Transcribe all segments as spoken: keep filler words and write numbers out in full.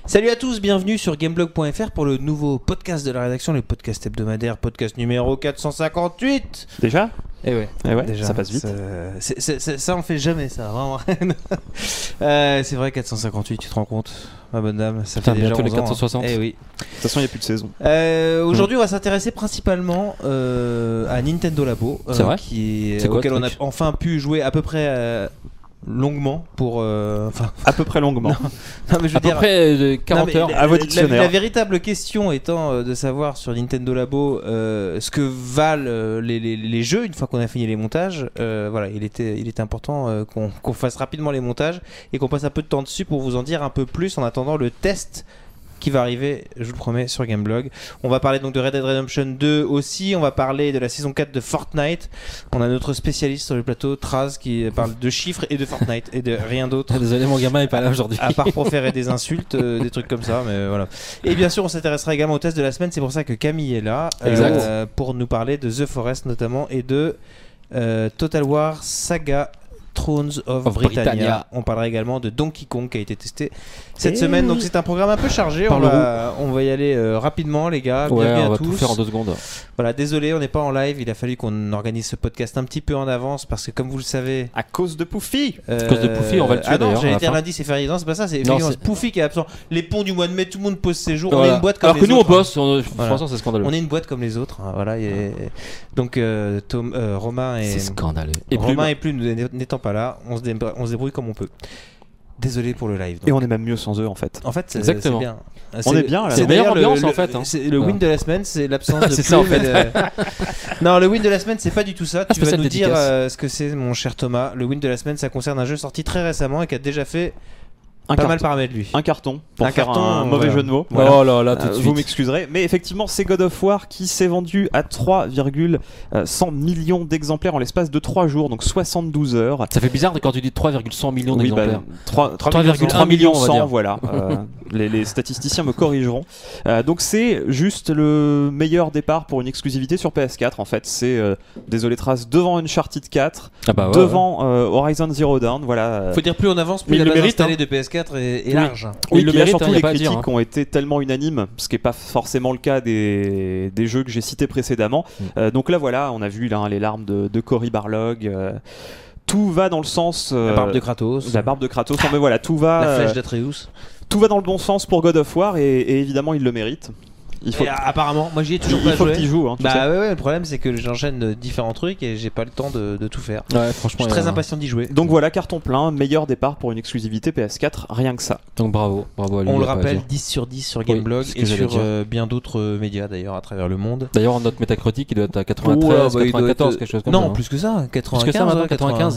Salut à tous, bienvenue sur gameblog point f r pour le nouveau podcast de la rédaction, le podcast hebdomadaire, podcast numéro quatre cent cinquante-huit. Déjà ? Eh ouais, eh ouais déjà, ça passe vite. C'est, c'est, c'est, ça on fait jamais ça, vraiment. euh, c'est vrai, quatre cent cinquante-huit, tu te rends compte, ma bonne dame, ça fait déjà bientôt les onze ans, quatre cent soixante. Hein. Eh oui. De toute façon, il n'y a plus de saison. Euh, aujourd'hui, on va s'intéresser principalement euh, à Nintendo Labo, euh, c'est vrai qui, c'est quoi, auquel on a truc enfin pu jouer à peu près euh, longuement pour. Euh, à peu près longuement. Non, non, mais je veux à peu dire, près euh, quarante non, heures la, à vos la, dictionnaires. la, la véritable question étant euh, de savoir sur Nintendo Labo euh, ce que valent euh, les, les, les jeux une fois qu'on a fini les montages. Euh, voilà, il était, il était important euh, qu'on, qu'on fasse rapidement les montages et qu'on passe un peu de temps dessus pour vous en dire un peu plus en attendant le test qui va arriver, je vous le promets, sur Gameblog. On va parler donc de Red Dead Redemption deux aussi, on va parler de la saison quatre de Fortnite. On a notre spécialiste sur le plateau, Traz, qui parle de chiffres et de Fortnite et de rien d'autre. Désolé, mon gamin est pas là aujourd'hui. À part proférer des insultes, euh, des trucs comme ça, mais voilà. Et bien sûr, on s'intéressera également au test de la semaine, c'est pour ça que Camille est là, Exact. euh, pour nous parler de The Forest notamment et de euh, Total War Saga Thrones of, Of Britannia. Britannia. On parlera également de Donkey Kong qui a été testé cette Et semaine. oui. Donc c'est un programme un peu chargé. On va, on va y aller euh, rapidement, les gars. Ouais, Bienvenue on à va tous. tout faire en deux secondes. Voilà, désolé, on n'est pas en live. Il a fallu qu'on organise ce podcast un petit peu en avance parce que, comme vous le savez, À cause de Poufy. euh, À cause de Poufy, on va le tuer, Ah non, d'ailleurs, à j'allais la dire fin. lundi c'est férié. Non, c'est pas ça. C'est Non, effectivement c'est- Poufy qui est absent. Les ponts du mois de mai, tout le monde pose ses jours. On Voilà. est une boîte comme Alors les que nous, on autres. bosse, on... Voilà. franchement, c'est scandaleux. On est une boîte comme les autres. hein, Voilà. Et... Donc euh, Tom, euh, Romain et C'est scandaleux. Et Romain Plume. et Plume n'étant pas là, on se, débr- on se débrouille comme on peut. Désolé pour le live. donc. Et on est même mieux sans eux en fait. En fait, c'est, Exactement. c'est bien. On est bien, là. C'est C'est meilleure d'ailleurs ambiance, le, en le- fait, hein. c'est le win Voilà. de la semaine, c'est l'absence de C'est ça, en Plume fait. et de- Non, le win de la semaine, c'est pas du tout ça. Tu vas spécial nous dire dédicace. euh, ce que c'est, mon cher Thomas. Le win de la semaine, ça concerne un jeu sorti très récemment et qui a déjà fait Un pas mal carton. paramètres lui. Un carton pour Un faire carton, un mauvais voilà. jeu de mots. Voilà. Oh là là, tout Euh, de vous suite. m'excuserez, mais effectivement, c'est God of War qui s'est vendu à trois virgule cent millions d'exemplaires en l'espace de trois jours, donc soixante-douze heures. Ça fait bizarre quand tu dis trois virgule cent millions Oui, d'exemplaires. bah, trois trois virgule un millions millions, on va cent, dire. voilà. Euh, les, les statisticiens me corrigeront. Euh, donc c'est juste le meilleur départ pour une exclusivité sur P S quatre. En fait, c'est euh, désolé Trace devant Uncharted quatre, Ah bah ouais, devant euh, Horizon Zero Dawn. Voilà. Faut dire plus on avance, plus Mais la il le base mérite, installée hein. de P S quatre est, est Oui. large. Oui, il le puis là, mérite, surtout hein, y a les pas à critiques dire, hein. ont été tellement unanimes, ce qui n'est pas forcément le cas des, des jeux que j'ai cités précédemment. Mm. Euh, donc là, voilà, on a vu là, les larmes de, de Cory Barlog. euh, tout va dans le sens. euh, La barbe de Kratos, la barbe de Kratos. Non, mais voilà, tout va, la flèche euh, d'Atreus. tout va dans le bon sens pour God of War et, et évidemment, il le mérite. Il faut, Et, euh, apparemment, moi j'y ai toujours il pas faut joué. qu'il joue. Hein, tu sais. Bah ouais, ouais, le problème c'est que j'enchaîne euh, différents trucs et j'ai pas le temps de, de tout faire. Ouais, Je franchement. suis très il y a- impatient d'y jouer. Donc voilà, carton plein, meilleur départ pour une exclusivité P S quatre, rien que ça. Donc bravo, bravo à lui. On il y le a pas à rappelle, dire. dix sur dix sur Oui, Gameblog c'est ce que et j'allais sur dire. euh, bien d'autres euh, médias d'ailleurs à travers le monde. D'ailleurs, notre métacritique, il doit être à Ouais, quatre-vingt-treize, bah, il doit quatre-vingt-quatorze, être- quelque chose comme non, ça. hein. plus que ça, quatre-vingt-quinze. Plus que ça, maintenant, ouais, quatre-vingt-quinze.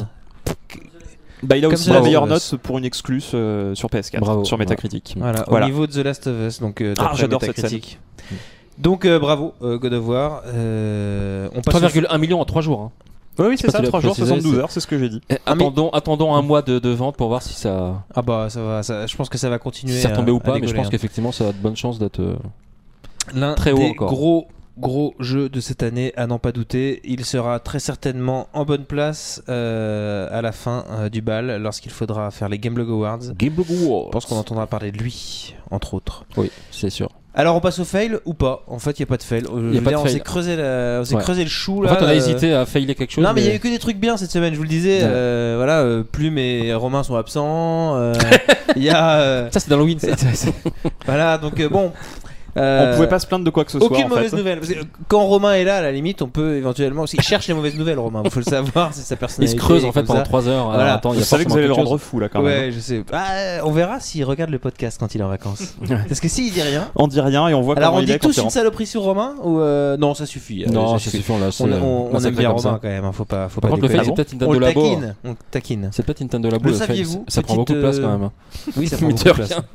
Bah, il a Comme aussi ça, la bravo. meilleure note pour une exclus euh, sur P S quatre, Bravo. sur Metacritic. Voilà, Voilà. au niveau de The Last of Us, donc euh, Ah, d'après j'adore cette Metacritic. Donc euh, bravo euh, God of War. Euh, on passe trois au- virgule un millions en trois jours. hein. Oui, oui, c'est pas ça, si tu l'as trois jours, précisé, soixante-douze c'est- heures, c'est ce que j'ai dit. Ah, mais- Attendons, attendons un mois de, de vente pour voir si ça, Ah bah ça va, ça- je pense que ça va continuer. si ça à- retombait ou à pas, mais je décoller, pense hein. qu'effectivement, ça a de bonnes chances d'être. euh, L'un Très haut des encore. gros gros jeux de cette année, à n'en pas douter. Il sera très certainement en bonne place euh, à la fin euh, du bal, lorsqu'il faudra faire les Gameblog Awards. Gameblog Awards. Je pense qu'on entendra parler de lui, entre autres. Oui, c'est sûr. Alors on passe au fail ou pas? En fait, il n'y a pas de fail. Euh, je veux a pas dire, de on fail. s'est creusé, la- on s'est Ouais. creusé le chou En là. fait, on a euh, hésité à failer quelque chose. Non, mais il y a eu que des trucs bien cette semaine, je vous le disais. Ouais. euh, voilà, euh, Plume et Romain sont absents. euh, Il y a. euh, Ça, c'est dans le win. ça. voilà, donc euh, bon. euh, On pouvait pas se plaindre de quoi que ce soit. Aucune en mauvaise fait. nouvelle. Parce que quand Romain est là, à la limite, on peut éventuellement. Il cherche les mauvaises nouvelles, Romain. Il faut le savoir, c'est sa Il personnalité. se creuse en fait comme pendant ça. trois heures. Voilà. Alors, attends, il y Vous a savez que vous allez le forcément rendre fou là quand même. Ouais, je sais. Ah, on verra s'il regarde le podcast quand il est en vacances. Parce que s'il dit rien. On dit rien et on voit Alors comment on il dit est quand tous il une rentre. saloperie sur Romain ou euh, non, ça suffit. euh, Non, ça c'est suffit. suffisant là. c'est- On, on, on massacré aime bien comme ça. Romain quand même. hein, Faut pas, faut Par pas contre, le fait, déconner. c'est peut-être On Nintendo le Labo. taquine. On le taquine. C'est peut-être Nintendo Labo. Le le fait. saviez-vous, Ça prend petite, beaucoup de place euh, quand même. Oui, ça prend Mine beaucoup de de place. rien.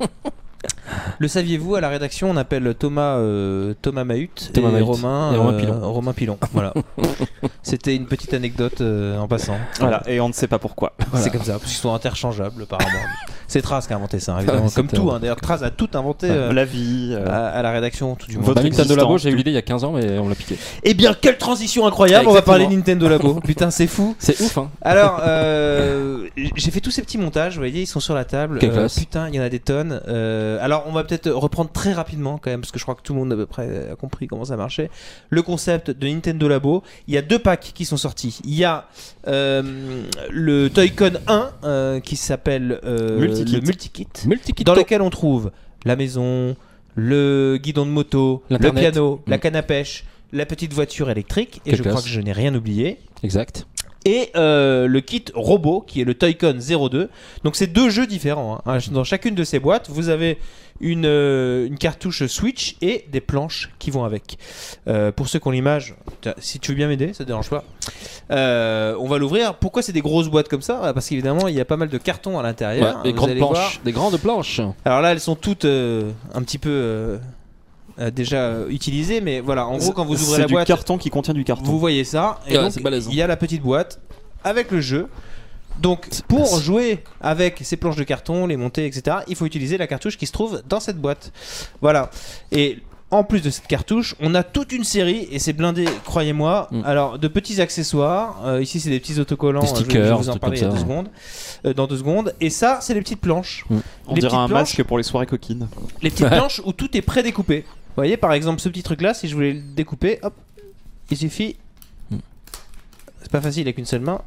Le saviez-vous, à la rédaction, on appelle Thomas euh, Thomas Mahut Thomas et Mahut. Romain Et Romain euh, Pilon. Romain Pilon. Voilà. C'était une petite anecdote euh, en passant. Voilà, et on ne sait pas pourquoi. C'est comme ça, parce qu'ils sont interchangeables apparemment. C'est Traz qui a inventé ça, évidemment. Ouais, Comme c'était tout, un- hein. D'ailleurs, Traz a tout inventé euh, La vie. euh, à, à la rédaction, tout du moins. Votre Bah, Nintendo existence, Labo, j'ai eu tout. l'idée il y a quinze ans, mais on l'a piqué. Eh bien, quelle transition incroyable! On va Exactement. parler de Nintendo Labo. Putain, c'est fou. C'est ouf, hein. Alors, euh, j'ai fait tous ces petits montages, vous voyez, ils sont sur la table. Quelle Euh, classe. putain, il y en a des tonnes. Euh, alors, on va peut-être reprendre très rapidement quand même, parce que je crois que tout le monde à peu près a compris comment ça marchait. Le concept de Nintendo Labo. Il y a deux packs qui sont sortis. Il y a euh, le Toy-Con un euh, qui s'appelle euh, Multikit. le Multikit, Multikit. dans lequel on trouve la maison, le guidon de moto, le L'Internet. piano, la Mm. canne à pêche, la petite voiture électrique. Et Quelle je crois classe. que je n'ai rien oublié. Exact. Et euh, le kit robot qui est le Toy-Con zéro deux. Donc c'est deux jeux différents, hein. Dans chacune de ces boîtes, vous avez une, euh, une cartouche Switch et des planches qui vont avec. Euh, pour ceux qui ont l'image, tiens, si tu veux bien m'aider, ça te dérange pas. Euh, on va l'ouvrir. Pourquoi c'est des grosses boîtes comme ça? Parce qu'évidemment il y a pas mal de cartons à l'intérieur. Ouais, des Vous grandes allez planches. voir. Des grandes planches. Alors là elles sont toutes euh, un petit peu euh, euh, déjà euh, utilisées, mais voilà. En gros quand vous ouvrez c'est la du boîte, carton qui contient du carton. vous voyez ça, et Ouais, donc c'est balèze. il y a la petite boîte avec le jeu. Donc pour classe. jouer avec ces planches de carton, les monter, et cetera, il faut utiliser la cartouche qui se trouve dans cette boîte. Voilà. Et en plus de cette cartouche, on a toute une série, et c'est blindé, croyez-moi, Mm. alors de petits accessoires. Euh, ici c'est des petits autocollants, Des je- je vais stickers, vous en trucs parler il y a comme deux ça. secondes, euh, dans deux secondes. Et ça, c'est les petites planches. On les dirait petites un planches. masque pour les soirées coquines. Les petites planches où tout est prédécoupé. Vous voyez, par exemple, ce petit truc-là, si je voulais le découper, hop, il suffit. Mm. C'est pas facile avec une seule main.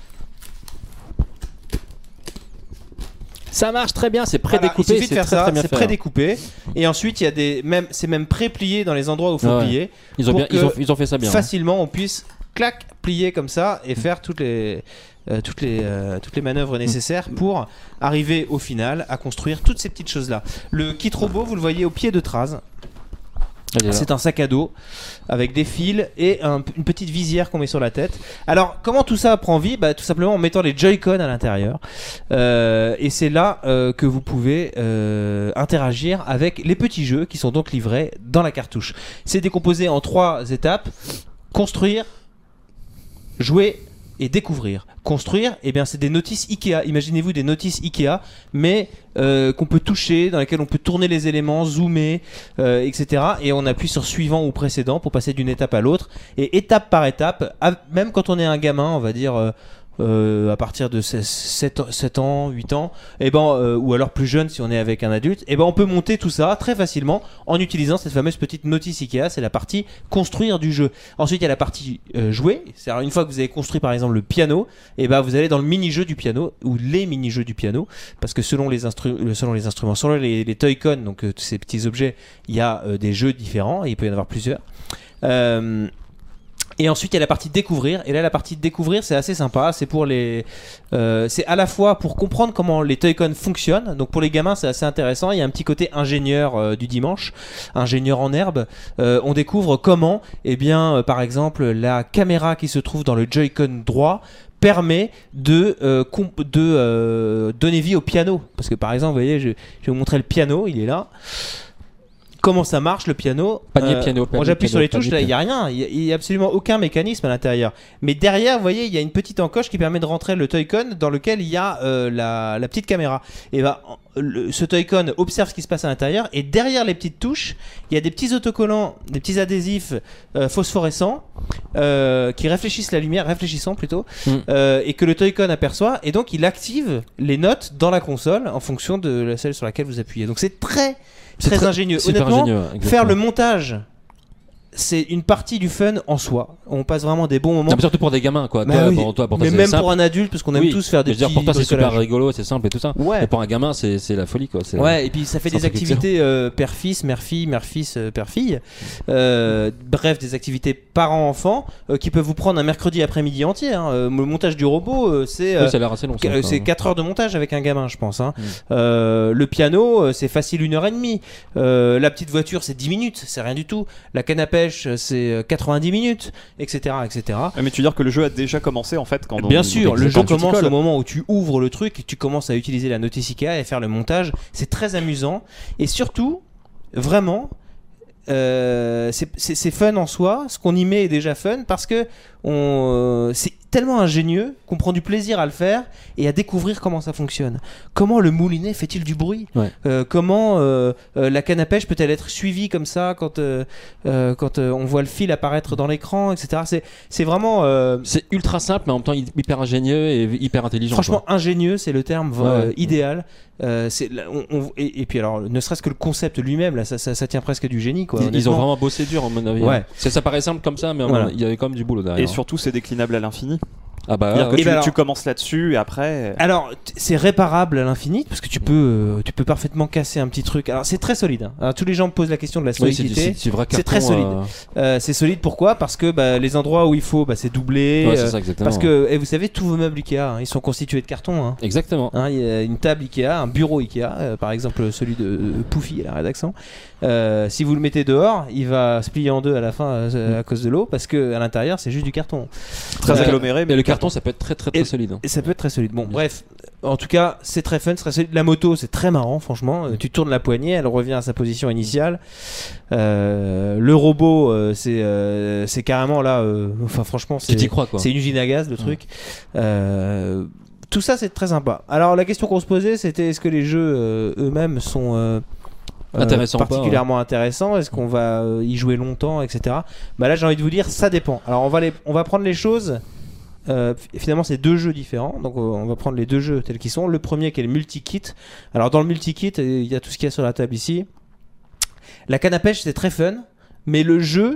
Ça marche très bien, c'est Voilà, prédécoupé. il suffit de c'est faire très, ça, très bien c'est fait, hein. prédécoupé. Et ensuite, il y a des, même, c'est même pré-plié dans les endroits où il faut Ouais. plier. Ils ont, pour bien, ils, que ont, ils ont fait ça bien. hein. Facilement, on puisse clac plier comme ça et faire toutes les, euh, toutes les, euh, toutes les manœuvres nécessaires pour arriver au final à construire toutes ces petites choses là. Le kit robot, vous le voyez au pied de Traz. Elle est là. C'est un sac à dos avec des fils et un- une petite visière qu'on met sur la tête. Alors, comment tout ça prend vie? Bah, tout simplement en mettant les Joy-Con à l'intérieur. Euh, et c'est là euh, que vous pouvez euh, interagir avec les petits jeux qui sont donc livrés dans la cartouche. C'est décomposé en trois étapes: construire, jouer et découvrir. Construire, eh bien, c'est des notices Ikea. Imaginez-vous des notices Ikea, mais euh, qu'on peut toucher, dans lesquelles on peut tourner les éléments, zoomer, euh, et cetera. Et on appuie sur suivant ou précédent pour passer d'une étape à l'autre. Et étape par étape, à- même quand on est un gamin, on va dire euh, euh, à partir de sept ans, huit ans, et ben, euh, ou alors plus jeune si on est avec un adulte, et ben, on peut monter tout ça très facilement en utilisant cette fameuse petite notice Ikea. C'est la partie construire du jeu. Ensuite, il y a la partie euh, jouer. C'est-à-dire, une fois que vous avez construit par exemple le piano, et ben, vous allez dans le mini-jeu du piano ou les mini-jeux du piano, parce que selon les, instru- selon les instruments, selon les, les Toy-Con, donc euh, ces petits objets, il y a euh, des jeux différents et il peut y en avoir plusieurs. Euh, Et ensuite il y a la partie découvrir, et là la partie découvrir c'est assez sympa, c'est pour les, euh, c'est à la fois pour comprendre comment les Toy-Con fonctionnent, donc pour les gamins c'est assez intéressant, il y a un petit côté ingénieur euh, du dimanche, ingénieur en herbe. Euh, on découvre comment, eh bien euh, par exemple la caméra qui se trouve dans le Joy-Con droit permet de, euh, comp- de euh, donner vie au piano, parce que par exemple vous voyez je, je vais vous montrer le piano, il est là. Comment ça marche le piano? Panier piano, Moi panier j'appuie sur piano, les touches, panier là il n'y a rien, il n'y a, absolument aucun mécanisme à l'intérieur. Mais derrière, vous voyez, il y a une petite encoche qui permet de rentrer le Toy-Con dans lequel il y a euh, la, la petite caméra. Et bah, le- ce Toy-Con observe ce qui se passe à l'intérieur, et derrière les petites touches, il y a des petits autocollants, des petits adhésifs euh, phosphorescents euh, qui réfléchissent la lumière, réfléchissant plutôt, Mm. euh, et que le Toy-Con aperçoit, et donc il active les notes dans la console en fonction de la celle sur laquelle vous appuyez. Donc c'est très C'est très, très- ingénieux. super Honnêtement, ingénieux, exactement. faire le montage, c'est une partie du fun en soi. On passe vraiment des bons moments. Non, mais surtout pour des gamins, quoi. Bah Toi, oui. pour toi, pour toi, mais c'est même simple. pour un adulte, parce qu'on aime Oui, tous faire des mais je veux petits dire, pour toi, c'est super bricolages. rigolo, c'est simple et tout ça. Ouais. Mais pour un gamin, c'est c'est la folie, quoi. C'est- Ouais, et puis ça fait c'est un des truc activités euh, père-fils, mère-fille, mère-fils, euh, père-fille. Euh, bref, des activités parents-enfants euh, qui peuvent vous prendre un mercredi après-midi entier. hein. Euh, le montage du robot, euh, c'est Oui, euh, ça a l'air assez long. ça, qu- quoi. c'est quatre heures de montage avec un gamin, je pense. hein. Mm. Euh, le piano, euh, c'est facile une heure et demie. Euh, la petite voiture, c'est dix minutes, c'est rien du tout. La canne à pêche, c'est euh, quatre-vingt-dix minutes, et cetera, et cetera. Ah, mais tu veux dire que le jeu a déjà commencé en fait quand on- Bien sûr, le quand jeu tu t'y commence colles. au moment où tu ouvres le truc et tu commences à utiliser la notice Ikea et faire le montage. C'est très amusant et surtout, vraiment, euh, c'est- c'est c'est fun en soi. Ce qu'on y met est déjà fun parce que on, euh, c'est tellement ingénieux qu'on prend du plaisir à le faire et à découvrir comment ça fonctionne. Comment le moulinet fait-il du bruit ? Ouais. euh, Comment euh, euh, la canne à pêche peut-elle être suivie comme ça quand, euh, euh, quand euh, on voit le fil apparaître dans l'écran, et cetera. C'est, c'est vraiment... Euh, C'est ultra simple, mais en même temps hyper ingénieux et hyper intelligent. franchement, quoi. ingénieux, c'est le terme Ouais, euh, ouais. idéal. Euh, c'est, on, on, et, et puis alors, ne serait-ce que le concept lui-même, là, ça, ça, ça tient presque du génie. Quoi, Ils, ils ont honnêtement. vraiment bossé dur, à mon avis. Ouais. hein. C'est, ça paraît simple comme ça, mais Voilà. il y avait quand même du boulot derrière. Et surtout, c'est déclinable à l'infini. Ah bah, C'est-à-dire que ouais, Et tu, ben alors- tu commences là-dessus et après. Alors, t- c'est réparable à l'infini parce que tu peux, euh, tu peux parfaitement casser un petit truc. Alors, c'est très solide. Hein. Alors, tous les gens me posent la question de la ouais. Oui, c'est, solidité. c'est, c'est vrai c'est carton, très solide. euh, Euh, c'est solide pourquoi ? Parce que bah, les endroits où il faut, bah, c'est doublé. Ouais, c'est euh, ça, exactement. parce que, et vous savez, tous vos meubles Ikea, hein, ils sont constitués de carton. Hein. Exactement. Hein, il y a une table Ikea, un bureau Ikea, euh, par exemple celui de euh, Poufy à la rédaction. Euh, si vous le mettez dehors, il va se plier en deux à la fin euh, à cause de l'eau parce que à l'intérieur c'est juste du carton. Très Euh, aggloméré, Mais mais le carton, ça peut être très très très Et- solide. hein. Et ça peut être très solide. Bon, bref, en tout cas, c'est très fun, c'est très solide. La moto, c'est très marrant, franchement. Euh, tu tournes la poignée, elle revient à sa position initiale. Euh, le robot, euh, c'est euh, c'est carrément là. euh, Enfin, franchement, Tu c'est t'y crois quoi. c'est une usine à gaz le truc. Euh, tout ça, c'est très sympa. Alors, la question qu'on se posait, c'était est-ce que les jeux euh, eux-mêmes sont euh, euh, Intéressants ou pas, particulièrement intéressants ? Est-ce qu'on va euh, y jouer longtemps, et cetera. Bah là, j'ai envie de vous dire, ça dépend. Alors, on va les, on va prendre les choses. Euh, finalement, c'est deux jeux différents. Donc, euh, on va prendre les deux jeux tels qu'ils sont. Le premier, qui est le multi-kit. Alors, dans le multi-kit, euh, il y a tout ce qu'il y a sur la table ici. La canne à pêche, c'est très fun, mais le jeu,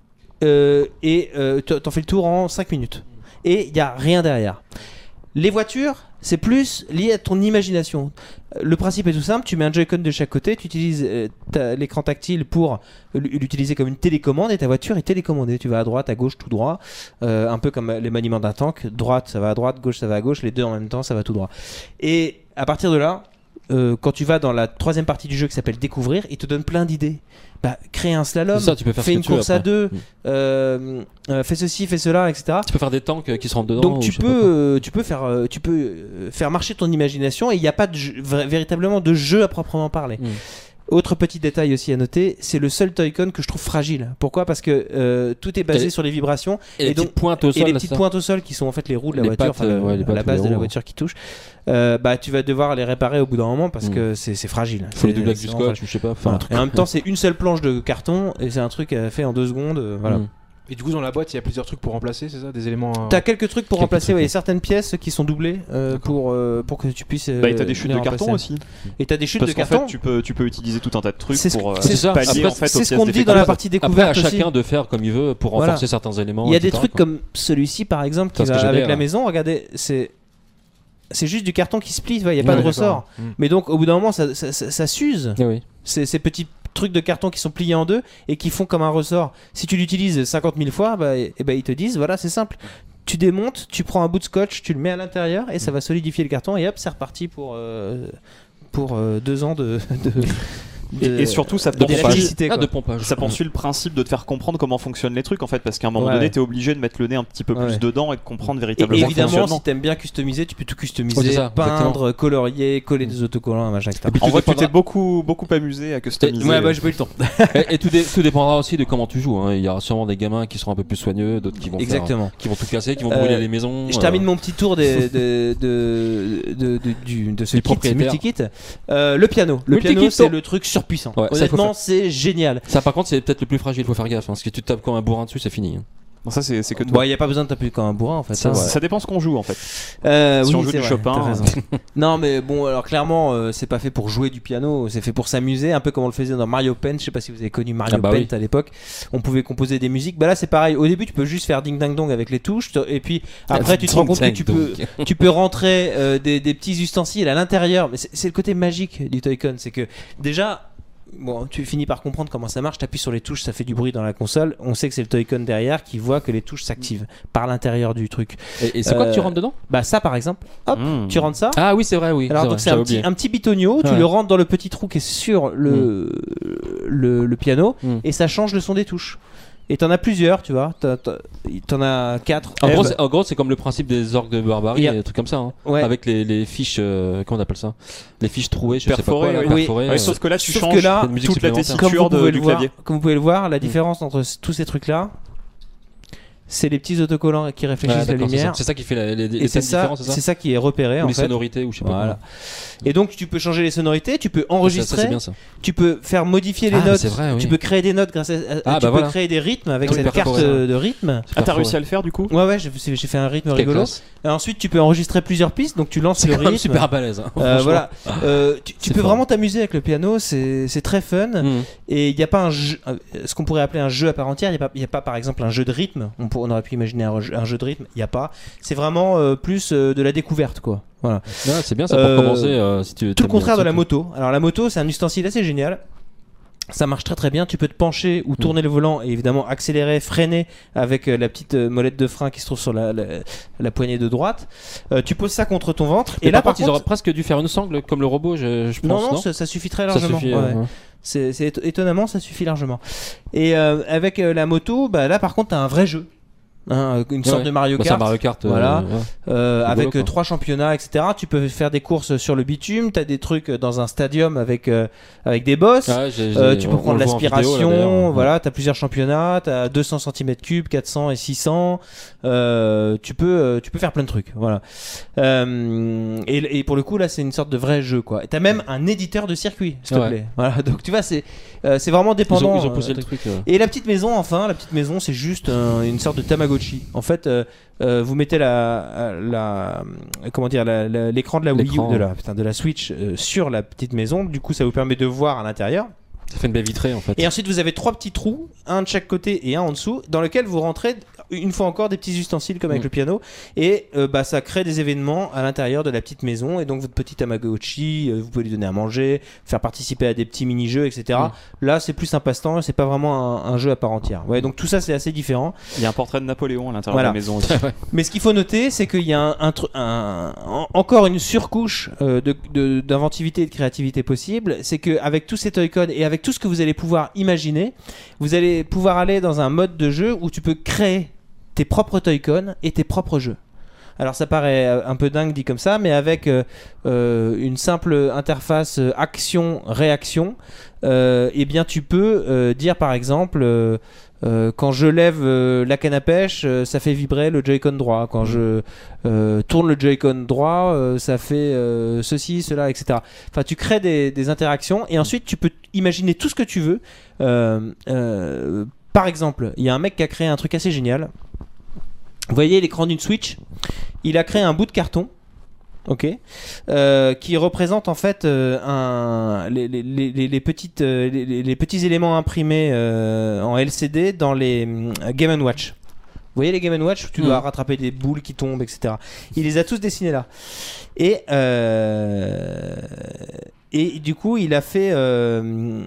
euh, et euh, t'en fais le tour en cinq minutes. Et il n'y a rien derrière. Les voitures, c'est plus lié à ton imagination. Euh, Le principe est tout simple, tu mets un Joy-Con de chaque côté, tu utilises euh, ta- l'écran tactile pour l- l'utiliser comme une télécommande et ta voiture est télécommandée. Tu vas à droite, à gauche, tout droit, euh, un peu comme les maniements d'un tank. Droite, ça va à droite, gauche, ça va à gauche, les deux en même temps, ça va tout droit. Et à partir de là, euh, quand tu vas dans la troisième partie du jeu qui s'appelle Découvrir, il te donne plein d'idées. Bah, crée un slalom, C'est ça, tu peux faire fais ce que une tu veux course à après. deux, Mm. euh, euh, fais ceci, fais cela, et cetera. Tu peux faire des tanks euh, qui se rentrent dedans. Donc ou tu je sais pas peux, quoi. euh, tu peux faire, euh, tu peux euh, faire marcher ton imagination et il n'y a pas de jeu- vra- véritablement de jeu à proprement parler. Mm. Autre petit détail aussi à noter, c'est le seul Toy-Con que je trouve fragile. Pourquoi ? Parce que euh, tout est basé Et- sur les vibrations Et, les et donc- petites pointes au sol. et les là, petites c'est ça pointes au sol qui sont en fait les roues de la Les voiture, pattes, enfin, le- euh, ouais, les la pattes base ou de les la roues. voiture qui touche. Euh, bah tu vas devoir les réparer au bout d'un moment parce Mm. que c'est c'est fragile. Faut les C'est- doubler avec c'est du vraiment scotch, ou je sais pas. Enfin, Voilà. un truc. Et en même temps, c'est une seule planche de carton et c'est un truc euh, fait en deux secondes. euh, voilà. Mm. Et du coup, dans la boîte, il y a plusieurs trucs pour remplacer, c'est ça ? Des éléments. euh, T'as quelques trucs pour Quelques remplacer, trucs, ouais, il y a ouais. certaines pièces qui sont doublées euh, D'accord. pour, euh, pour que tu puisses. euh, Bah, et t'as des chutes les de carton remplacer. aussi. Et t'as des chutes Parce de qu'en carton. fait, tu peux, tu peux utiliser tout un tas de trucs C'est ce pour que- euh, c'est ça. pallier Après, en fait aux c'est ce pièces qu'on dit défectueuses. dans la partie Après, découverte à aussi. chacun de faire comme il veut pour Voilà. renforcer certains éléments. Il y a des et cetera, trucs quoi. comme celui-ci par exemple qui C'est ce que va j'ai avec dit, la ouais. maison. Regardez, c'est c'est juste du carton qui split, il n'y a pas Ouais, de d'accord. ressort. Mm. Mais donc au bout d'un moment, ça, ça, ça- ça s'use. Eh oui. Ces, ces petits trucs de carton qui sont pliés en deux et qui font comme un ressort. Si tu l'utilises cinquante mille fois, bah, et, et bah, ils te disent voilà, c'est simple. Tu démontes, tu prends un bout de scotch, tu le mets à l'intérieur et ça va solidifier le carton et hop, c'est reparti pour, euh, pour euh, deux ans de. de, Et, de- et surtout, ça de poursuit, d'élasticité, Ah, quoi. de pompage. ça poursuit le principe de te faire comprendre comment fonctionnent les trucs en fait, parce qu'à un moment Ouais, donné, ouais. t'es obligé de mettre le nez un petit peu Ouais. plus dedans et de comprendre Et véritablement le évidemment, fonctionnement. si t'aimes bien customiser, tu peux tout Ouais, customiser, c'est ça, peindre, colorier, coller des autocollants, machin, et cetera. Et puis En tout vrai, tu dépendra- t'es beaucoup, beaucoup amusé à customiser. Ouais, bah j'ai pas eu le temps. et, et tout, dé- tout dépendra aussi de comment tu joues. hein. Il y aura sûrement des gamins qui seront un peu plus soigneux, d'autres qui vont faire- Exactement. qui vont tout casser, qui vont Euh, brûler les maisons. Je euh, termine mon petit tour des- de, de, de, de, du- de ce Du kit, propriétaire. multi-kit. Euh, le piano. Le Multi-kit, piano, c'est oh. le truc surpuissant. Ouais, ça, il faut Honnêtement, faire- c'est génial. Ça, par contre, c'est peut-être le plus fragile. Faut faire gaffe. Hein, parce que tu te tapes comme un bourrin dessus, c'est fini. hein. Bon, ça, c'est c'est que Bon, toi. il n'y a pas besoin de taper comme un bourrin en fait. Ça, hein. ouais. Ça dépend ce qu'on joue en fait. Euh, Si oui, on joue c'est du vrai, Chopin, t'as raison. euh, Non, mais bon, alors clairement, euh, c'est pas fait pour jouer du piano, c'est fait pour s'amuser, un peu comme on le faisait dans Mario Paint. Je sais pas si vous avez connu Mario Ah bah Paint oui. à l'époque. On pouvait composer des musiques. Bah là, c'est pareil. Au début, tu peux juste faire ding dang dong avec les touches, te- et puis après, tu te rends compte que tu peux, tu peux rentrer euh, des, des petits ustensiles à l'intérieur. Mais c'est c'est le côté magique du Toy-Con, c'est que déjà. Bon, tu finis par comprendre comment ça marche, t'appuies sur les touches, ça fait du bruit dans la console. On sait que c'est le Toy-Con derrière qui voit que les touches s'activent par l'intérieur du truc. Et, et c'est quoi Euh, que tu rentres dedans Bah ça par exemple, hop, Mmh. tu rentres ça. Ah oui, c'est vrai, oui. Alors c'est donc vrai, c'est un j'avais petit, oublié. un petit bitonio, tu Ouais. le rentres dans le petit trou qui est sur le, le, le piano Mm. et ça change le son des touches. Et t'en as plusieurs, tu vois, t'as- t'as- t'en as quatre. En Eh gros, bah, c'est, en gros, c'est comme le principe des orques de barbarie, Il y a- et des trucs comme ça. hein. ouais. Avec les, les fiches, euh, comment on appelle ça Les fiches trouées, je sais pas Perforées, quoi. là, oui. perforées, Ouais, euh, sauf que là, tu Sauf changes que là, une musique toute la supplémentaire. comme vous tessiture de- pouvez du le voir, clavier. comme vous pouvez le voir, la différence entre s- tous ces trucs là, c'est les petits autocollants qui réfléchissent Ouais, la d'accord, c'est ça. lumière. C'est ça qui fait la- les, les Et c'est thèmes ça, différents, c'est ça c'est ça qui est repéré Ou en les fait. sonorités ou je sais pas. Voilà. quoi. Et donc tu peux changer les sonorités, tu peux Ça, ça, enregistrer, c'est bien ça. tu peux faire modifier les Ah, mais notes, c'est vrai, oui. tu peux créer des notes grâce à, à- Ah, tu bah peux voilà. créer des rythmes avec Oui, cette parfois, carte ouais. euh, de rythme. Ah, t'as réussi à le faire du coup? Ouais ouais, j'ai j'ai fait un rythme Quelle rigolo. classe. Et ensuite tu peux enregistrer plusieurs pistes, donc tu lances C'est le quand même rythme. super balèze. hein, Euh, franchement. voilà, Euh, tu, tu C'est peux fort. vraiment t'amuser avec le piano, c'est c'est très fun. Mm. Et il n'y a pas un jeu, euh, ce qu'on pourrait appeler un jeu à part entière. Il n'y a, pas- il y a pas par exemple un jeu de rythme. On, pour- on aurait pu imaginer un, jeu- un jeu de rythme. Il n'y a pas. C'est vraiment euh, plus euh, de la découverte, quoi. Voilà. Ouais, c'est bien ça pour Euh, commencer. euh, si tu, Tout le t'aimes bien contraire de la truc. moto. Alors la moto, c'est un ustensile assez génial. Ça marche très très bien. Tu peux te pencher ou tourner le volant et évidemment accélérer, freiner avec euh, la petite euh, molette de frein qui se trouve sur la, la, la poignée de droite. Euh, tu poses ça contre ton ventre. Et et là, par par contre, ils auraient presque dû faire une sangle comme le robot, je, je pense. non, non, Non, ça, ça suffit très ça largement. suffit. Ouais, euh, ouais. ouais. C'est c'est éto- étonnamment, ça suffit largement. Et euh, avec euh, la moto, bah, là par contre, t'as un vrai jeu. Hein, une sorte Ouais. de Mario Bah, c'est un Kart. Mario Kart. euh, Voilà. ouais. Euh, Rigolo, avec euh, quoi. trois championnats, et cetera. Tu peux faire des courses sur le bitume. T'as des trucs dans un stadium avec euh, avec des boss. Ouais, j'ai- j'ai- Euh, tu peux on- on prendre le voit en vidéo, là, l'aspiration. d'ailleurs. Voilà, t'as plusieurs championnats. T'as deux cents centimètres cubes, quatre cents et six cents. Euh, tu peux euh, tu peux faire plein de trucs. Voilà. Euh, et, et pour le coup là, c'est une sorte de vrai jeu quoi. Et t'as même un éditeur de circuit, s'il te Ouais. plaît. Voilà. Donc tu vois, c'est euh, c'est vraiment Ils dépendant. ont, ils ont poussé euh, le truc. euh. et la petite maison, enfin, la petite maison, c'est juste un- une sorte de Tamagotchi. En fait, euh, euh, vous mettez la, la, comment dire, la- la- l'écran de la Wii U, L'écran, de la, putain, de la Switch euh, sur la petite maison. Du coup, ça vous permet de voir à l'intérieur. Ça fait une baie vitrée en fait. Et ensuite, vous avez trois petits trous, un de chaque côté et un en dessous, dans lequel vous rentrez une fois encore des petits ustensiles comme avec Mm. le piano. Et euh, bah, ça crée des événements à l'intérieur de la petite maison. Et donc, votre petit Tamagotchi, euh, vous pouvez lui donner à manger, faire participer à des petits mini-jeux, et cetera. Là, c'est plus un passe-temps, c'est pas vraiment un, un jeu à part entière. Ouais, donc tout ça, c'est assez différent. Il y a un portrait de Napoléon à l'intérieur Voilà. de la maison aussi. Mais ce qu'il faut noter, c'est qu'il y a un, un tru- un- en- encore une surcouche euh, de- de- d'inventivité et de créativité possible. C'est qu'avec tous ces Toy-Con et avec tout ce que vous allez pouvoir imaginer, vous allez pouvoir aller dans un mode de jeu où tu peux créer tes propres Toy-Con et tes propres jeux. Alors ça paraît euh, un peu dingue dit comme ça, mais avec euh, euh, une simple interface euh, action-réaction, euh, eh bien tu peux euh, dire par exemple euh, euh, quand je lève euh, la canne à pêche, euh, ça fait vibrer le Joy-Con droit. Quand je euh, tourne le Joy-Con droit, euh, ça fait euh, ceci, cela, et cetera. Enfin, tu crées des, des interactions et ensuite tu peux imaginer tout ce que tu veux. Euh, euh, par exemple, il y a un mec qui a créé un truc assez génial. Vous voyez l'écran d'une Switch, il a créé un bout de carton, ok, euh, qui représente en fait euh, un, les, les, les, les petites, euh, les, les petits éléments imprimés euh, en L C D dans les hum, Game and Watch. Vous voyez les Game and Watch où tu dois Mhm. rattraper des boules qui tombent, et cetera. Il les a tous dessinés là. Et, euh, et du coup, il a fait euh,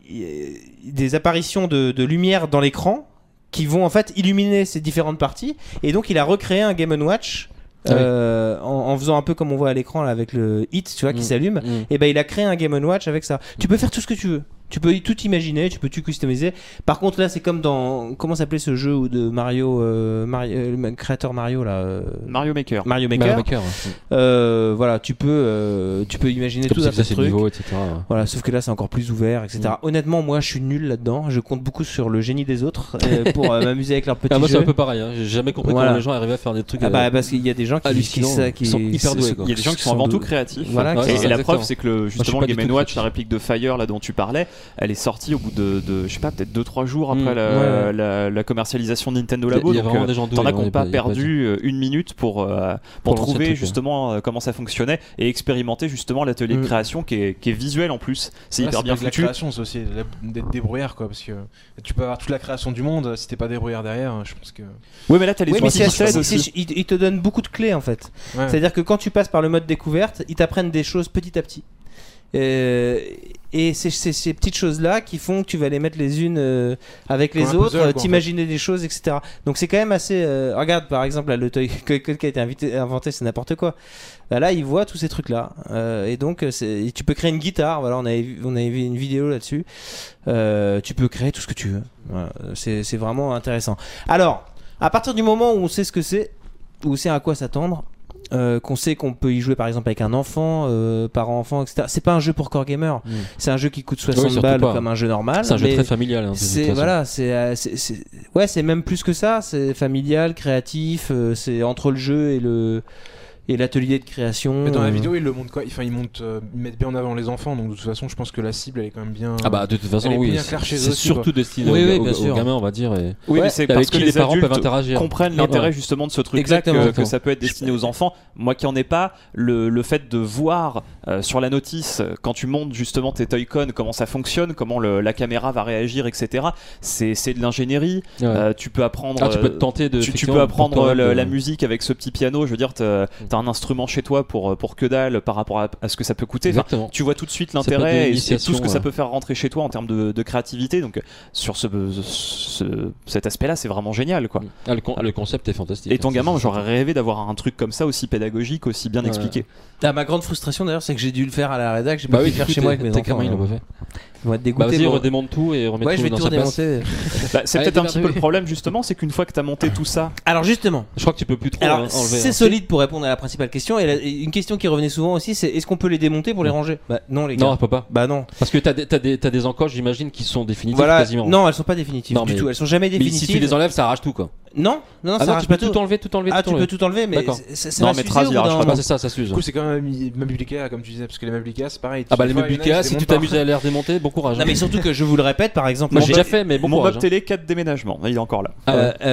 des apparitions de, de lumière dans l'écran qui vont en fait illuminer ces différentes parties. Et donc, il a recréé un Game and Watch. Ah oui. euh, en, en faisant un peu comme on voit à l'écran là, avec le hit, tu vois, qui Mm. s'allume. Mm. Et ben il a créé un Game and Watch avec ça. Tu peux faire tout ce que tu veux. Tu peux y tout imaginer, tu peux tout customiser. Par contre là, c'est comme dans comment s'appelait ce jeu où de Mario, euh, Mario euh, le créateur Mario là, euh, Mario Maker. Mario Maker. Mario Maker, ouais. Euh, voilà, tu peux, euh, tu peux imaginer tout un tas de Optimiser ses trucs. niveaux, et cetera. Voilà, sauf que là c'est encore plus ouvert, et cetera. Mm. Honnêtement, moi je suis nul là-dedans. Je compte beaucoup sur le génie des autres euh, pour euh, m'amuser avec leurs petits Ah, moi c'est jeux. un peu pareil, hein. J'ai jamais compris Voilà. comment les gens arrivaient à faire des trucs. Ah euh, bah parce qu'il y a des gens qui, qui, hallucinants, ça, qui ils sont hyper doués, quoi. Il y a des gens qui sont avant tout créatifs. Voilà, Ouais, et, c'est et la exactement. preuve, c'est que le, je suis justement, pas le du Game and tout Watch, créatif. la réplique de Fire là dont tu parlais, elle est sortie au bout de, de je sais pas, peut-être deux trois jours après Mm. la, Ouais. la, la commercialisation de Nintendo Il y a- Labo. il y a donc, vraiment euh, des gens doués, t'en as ouais, qui il y n'ont a pas pas- il y a pas de- perdu euh, une minute pour, euh, pour, Pour lancer le trouver truc, ouais. justement euh, comment ça fonctionnait et expérimenter justement l'atelier Mm. de création qui est, qui est visuel en plus. C'est Ouais, hyper bien pas que foutu. La création, c'est aussi la- d'être débrouillard, quoi, parce que tu peux avoir toute la création du monde, si t'es pas débrouillard derrière, je pense que. Oui, mais là, t'as les Oui, mais outils c'est- qui t'aident c'est- aussi. c'est- il, il te donne beaucoup de clés en fait. Ouais. C'est-à-dire que quand tu passes par le mode découverte, ils t'apprennent des choses petit à petit. Euh, et c'est c'est ces petites choses-là qui font que tu vas les mettre les unes euh, avec les Comme un autres, puzzle, euh, quoi, en t'imaginer des choses, et cetera. Donc c'est quand même assez. euh, regarde par exemple là, le toy Toy-Con qui a été invité- inventé, c'est n'importe quoi. Bah, là, il voit tous ces trucs-là, Euh, et donc euh, c'est- tu peux créer une guitare. Voilà, on avait vu- on avait vu une vidéo là-dessus. Euh, tu peux créer tout ce que tu veux. Voilà, c'est c'est vraiment intéressant. Alors, à partir du moment où on sait ce que c'est, où on sait à quoi s'attendre. euh, qu'on sait qu'on peut y jouer par exemple avec un enfant, euh, parent-enfant, et cetera. C'est pas un jeu pour core gamer. Mm. C'est un jeu qui coûte soixante oui, balles pas. comme un jeu normal. C'est un jeu très familial. Hein, c'est voilà, c'est, euh, c'est, c'est ouais, c'est même plus que ça. C'est familial, créatif. Euh, c'est entre le jeu et le et l'atelier de création. Mais dans euh... la vidéo, ils le montrent quoi. Enfin, ils montent, euh, ils mettent bien en avant les enfants. Donc de toute façon, je pense que la cible, elle est quand même bien. Ah bah de toute façon, elle est oui. bien claire chez eux C'est aussi, surtout quoi. destiné oui, aux, oui, aux, bien aux sûr. gamins, on va dire. Et... Oui, ouais, mais c'est avec parce que qui les, les parents adultes peuvent interagir. comprennent l'intérêt ouais. justement de ce truc-là, Exactement. que, que ça peut être destiné aux enfants. Moi qui en ai pas, le, le fait de voir euh, sur la notice quand tu montes justement tes Toy-Con comment ça fonctionne, comment le, la caméra va réagir, et cetera. C'est, c'est de l'ingénierie. Ouais. Euh, tu peux apprendre. Ah, tu peux te tenter de. Tu, tu peux apprendre le, de... la musique avec ce petit piano. Je veux dire, t'as, t'as un instrument chez toi pour pour que dalle par rapport à, à ce que ça peut coûter. Enfin, tu vois tout de suite l'intérêt et, et tout ce que ouais. ça peut faire rentrer chez toi en termes de, de créativité. Donc sur ce, ce cet aspect-là, c'est vraiment génial, quoi. Ah, le, con, le concept est fantastique. Et ton gamin, j'aurais rêvé d'avoir un truc comme ça aussi pédagogique, aussi bien ouais. expliqué. Ah, ma grande frustration d'ailleurs, c'est que j'ai dû le faire à la rédac. J'ai pas bah pu oui, le faire chez moi avec mes enfants. Ils l'ont pas fait. Ils vont être dégoûtés. Bah vas-y, bon. redémonte tout et remets ouais, tout je vais dans tout sa place. Bah, c'est Allez, peut-être un petit peu le problème justement, c'est qu'une fois que t'as monté tout ça. Alors justement, je crois que tu peux plus trop Alors, enlever. C'est hein. solide pour répondre à la principale question. Et, la, et une question qui revenait souvent aussi, c'est est-ce qu'on peut les démonter pour les ranger ? Bah non les gars. Non, on peut pas. Bah non. Parce que t'as des, t'as des, t'as des encoches, j'imagine, qui sont définitives voilà. quasiment. Non, elles sont pas définitives non, du tout. Elles sont jamais définitives. Mais si tu les enlèves, ça arrache tout quoi. Non, non, non, ah ça non, arrache tu peux pas tout enlever, tout enlever. Ah, tout tu enlever. peux tout enlever, mais c'est non, mais Traz, il arrache pas. C'est ça, ça s'use. Du coup, c'est quand même meubles Ikea, comme tu disais, parce que les meubles Ikea, c'est pareil. Ah bah les meubles Ikea, si tu t'amuses à les redémonter, bon courage. Non mais surtout que je vous le répète, par exemple, moi j'ai déjà fait, mais bon mon courage. meuble télé, quatre déménagements, il est encore là.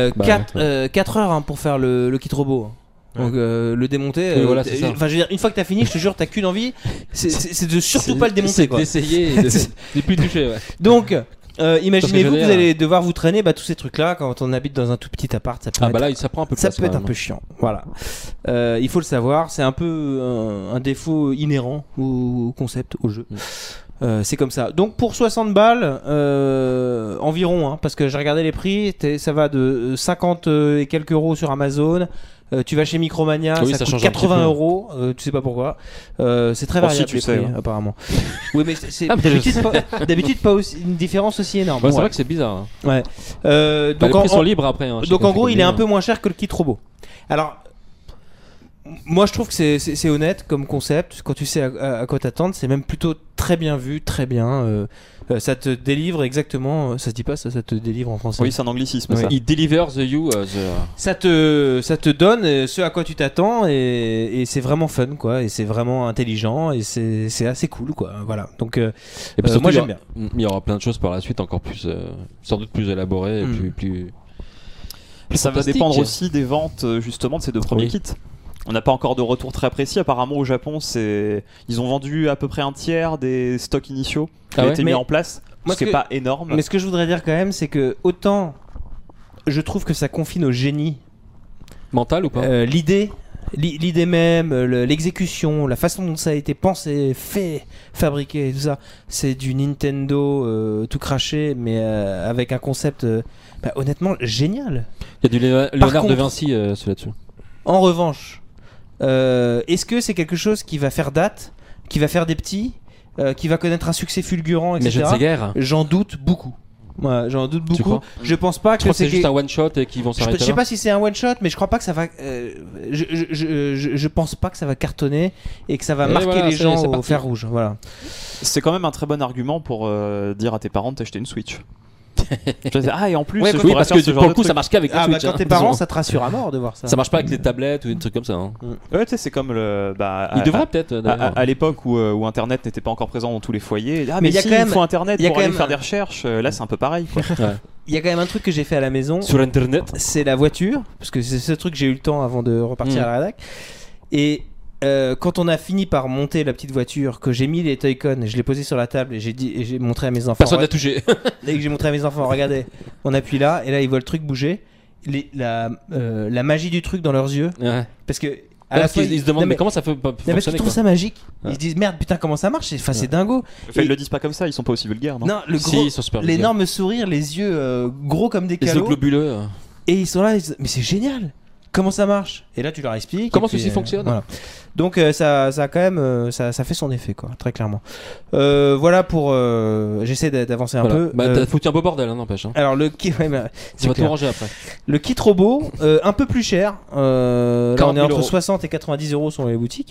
quatre heures hein, pour faire le, le kit robot. Donc euh, le démonter, oui, euh, voilà, c'est ça. Enfin, je veux dire, une fois que t'as fini, je te jure, t'as qu'une envie, c'est, c'est, c'est de surtout c'est, pas le démonter. C'est quoi. d'essayer, et de, de plus toucher. Ouais. Donc, euh, imaginez-vous que, que vous allez là. devoir vous traîner bah, tous ces trucs-là quand on habite dans un tout petit appart. Ça peut ah être, bah là, ça prend un peu. De ça place, peut être un même. peu chiant. Voilà. Euh, il faut le savoir. C'est un peu un, un défaut inhérent au, au concept, au jeu. Mm. Euh, c'est comme ça. Donc pour soixante balles euh, environ, hein, parce que j'ai regardé les prix, ça va de cinquante et quelques euros sur Amazon. Euh, tu vas chez Micromania, oui, ça, ça coûte quatre-vingts euros. Euh, tu sais pas pourquoi. Euh, c'est très variable oh, si, les sais, prix, hein. apparemment. Oui, mais c'est, c'est ah, d'habitude, pas, d'habitude pas aussi, une différence aussi énorme. Ouais, ouais. c'est vrai que c'est bizarre. Hein. Ouais. Euh, bah, donc les en, prix sont libres après. Hein, donc en gros, il est un peu moins cher que le kit robot. Alors. Moi je trouve que c'est, c'est, c'est honnête comme concept, quand tu sais à, à, à quoi t'attendre, c'est même plutôt très bien vu, très bien, euh, euh, ça te délivre exactement, ça se dit pas ça, ça te délivre en français. Oui c'est un anglicisme oui. ça. Il deliver the you. Uh, the... Ça, te, ça te donne ce à quoi tu t'attends et, et c'est vraiment fun quoi, et c'est vraiment intelligent et c'est, c'est assez cool quoi, voilà. Donc euh, et euh, moi j'aime bien. Il y aura plein de choses par la suite encore plus, euh, sans doute plus élaborées et mm. plus... plus... Ça va dépendre aussi des ventes justement de ces deux premiers oui. kits. On n'a pas encore de retour très précis. Apparemment, au Japon, c'est... ils ont vendu à peu près un tiers des stocks initiaux qui ah ouais, ont été mis en place. Ce qui n'est pas énorme. Mais ce que je voudrais dire quand même, c'est que autant je trouve que ça confine au génie mental ou pas euh, l'idée, l'idée même, le, l'exécution, la façon dont ça a été pensé, fait, fabriqué, tout ça, c'est du Nintendo euh, tout craché, mais euh, avec un concept euh, bah, honnêtement génial. Il y a du Léo- Léonard contre, de Vinci euh, là-dessus. En revanche. Euh, est-ce que c'est quelque chose qui va faire date, qui va faire des petits, euh, qui va connaître un succès fulgurant, et cetera. Mais je ne sais guère. J'en doute beaucoup. Ouais, j'en doute beaucoup. Je pense pas que c'est, c'est, c'est juste un one shot et qu'ils vont s'arrêter. Je, je sais pas si c'est un one shot, mais je crois pas que ça va. Euh, je, je, je, je, je pense pas que ça va cartonner et que ça va et marquer voilà, les c'est, gens c'est au fer rouge. Voilà. C'est quand même un très bon argument pour euh, dire à tes parents de t'acheter une Switch. Ah et en plus ouais, je oui, parce que pour le coup truc. ça marche qu'avec la ah, Switch bah, quand hein. tes parents ça te rassure à mort de voir ça. Ça marche pas avec les tablettes ou des trucs comme ça hein. Ouais tu sais c'est comme le bah, il à, devrait à, peut-être à, à, à l'époque où, où internet n'était pas encore présent dans tous les foyers. Ah mais, mais si, quand même, il faut internet pour aller même... faire des recherches. Là c'est un peu pareil quoi. Ouais. Il y a quand même un truc que j'ai fait à la maison sur internet, c'est la voiture parce que c'est ce truc que j'ai eu le temps avant de repartir mmh. à la rédac et Euh, quand on a fini par monter la petite voiture, que j'ai mis les Toy-Con, je l'ai posé sur la table et j'ai dit, et j'ai montré à mes enfants. Personne n'a touché. Et que j'ai montré à mes enfants, regardez, on appuie là et là ils voient le truc bouger. Les, la, euh, la magie du truc dans leurs yeux, ouais. Parce que à ouais, la fois ils, ils se demandent non, mais, mais comment ça peut pas fonctionner. Parce qu'ils trouvent ça magique. Ouais. Ils se disent merde putain comment ça marche. Enfin ouais. C'est dingo. Enfin, et... ils le disent pas comme ça, ils sont pas aussi vulgaires non. Non le gros, si, l'énorme sourire, les yeux euh, gros comme des calots. Les yeux globuleux. Et ils sont là, ils disent, mais c'est génial. comment ça marche, et là tu leur expliques comment puis, ceci euh, fonctionne. Voilà. Donc euh, ça, ça a quand même euh, ça, ça fait son effet quoi, très clairement. Euh, voilà pour euh, j'essaie d'avancer un voilà. peu. Bah, euh, faut qu'il y ait un beau bordel, hein, n'empêche. Hein. Alors le kit, ouais, bah, ça va tout ranger après. Le kit robot, euh, un peu plus cher. Euh, là on est entre euros. soixante et quatre-vingt-dix euros sur les boutiques.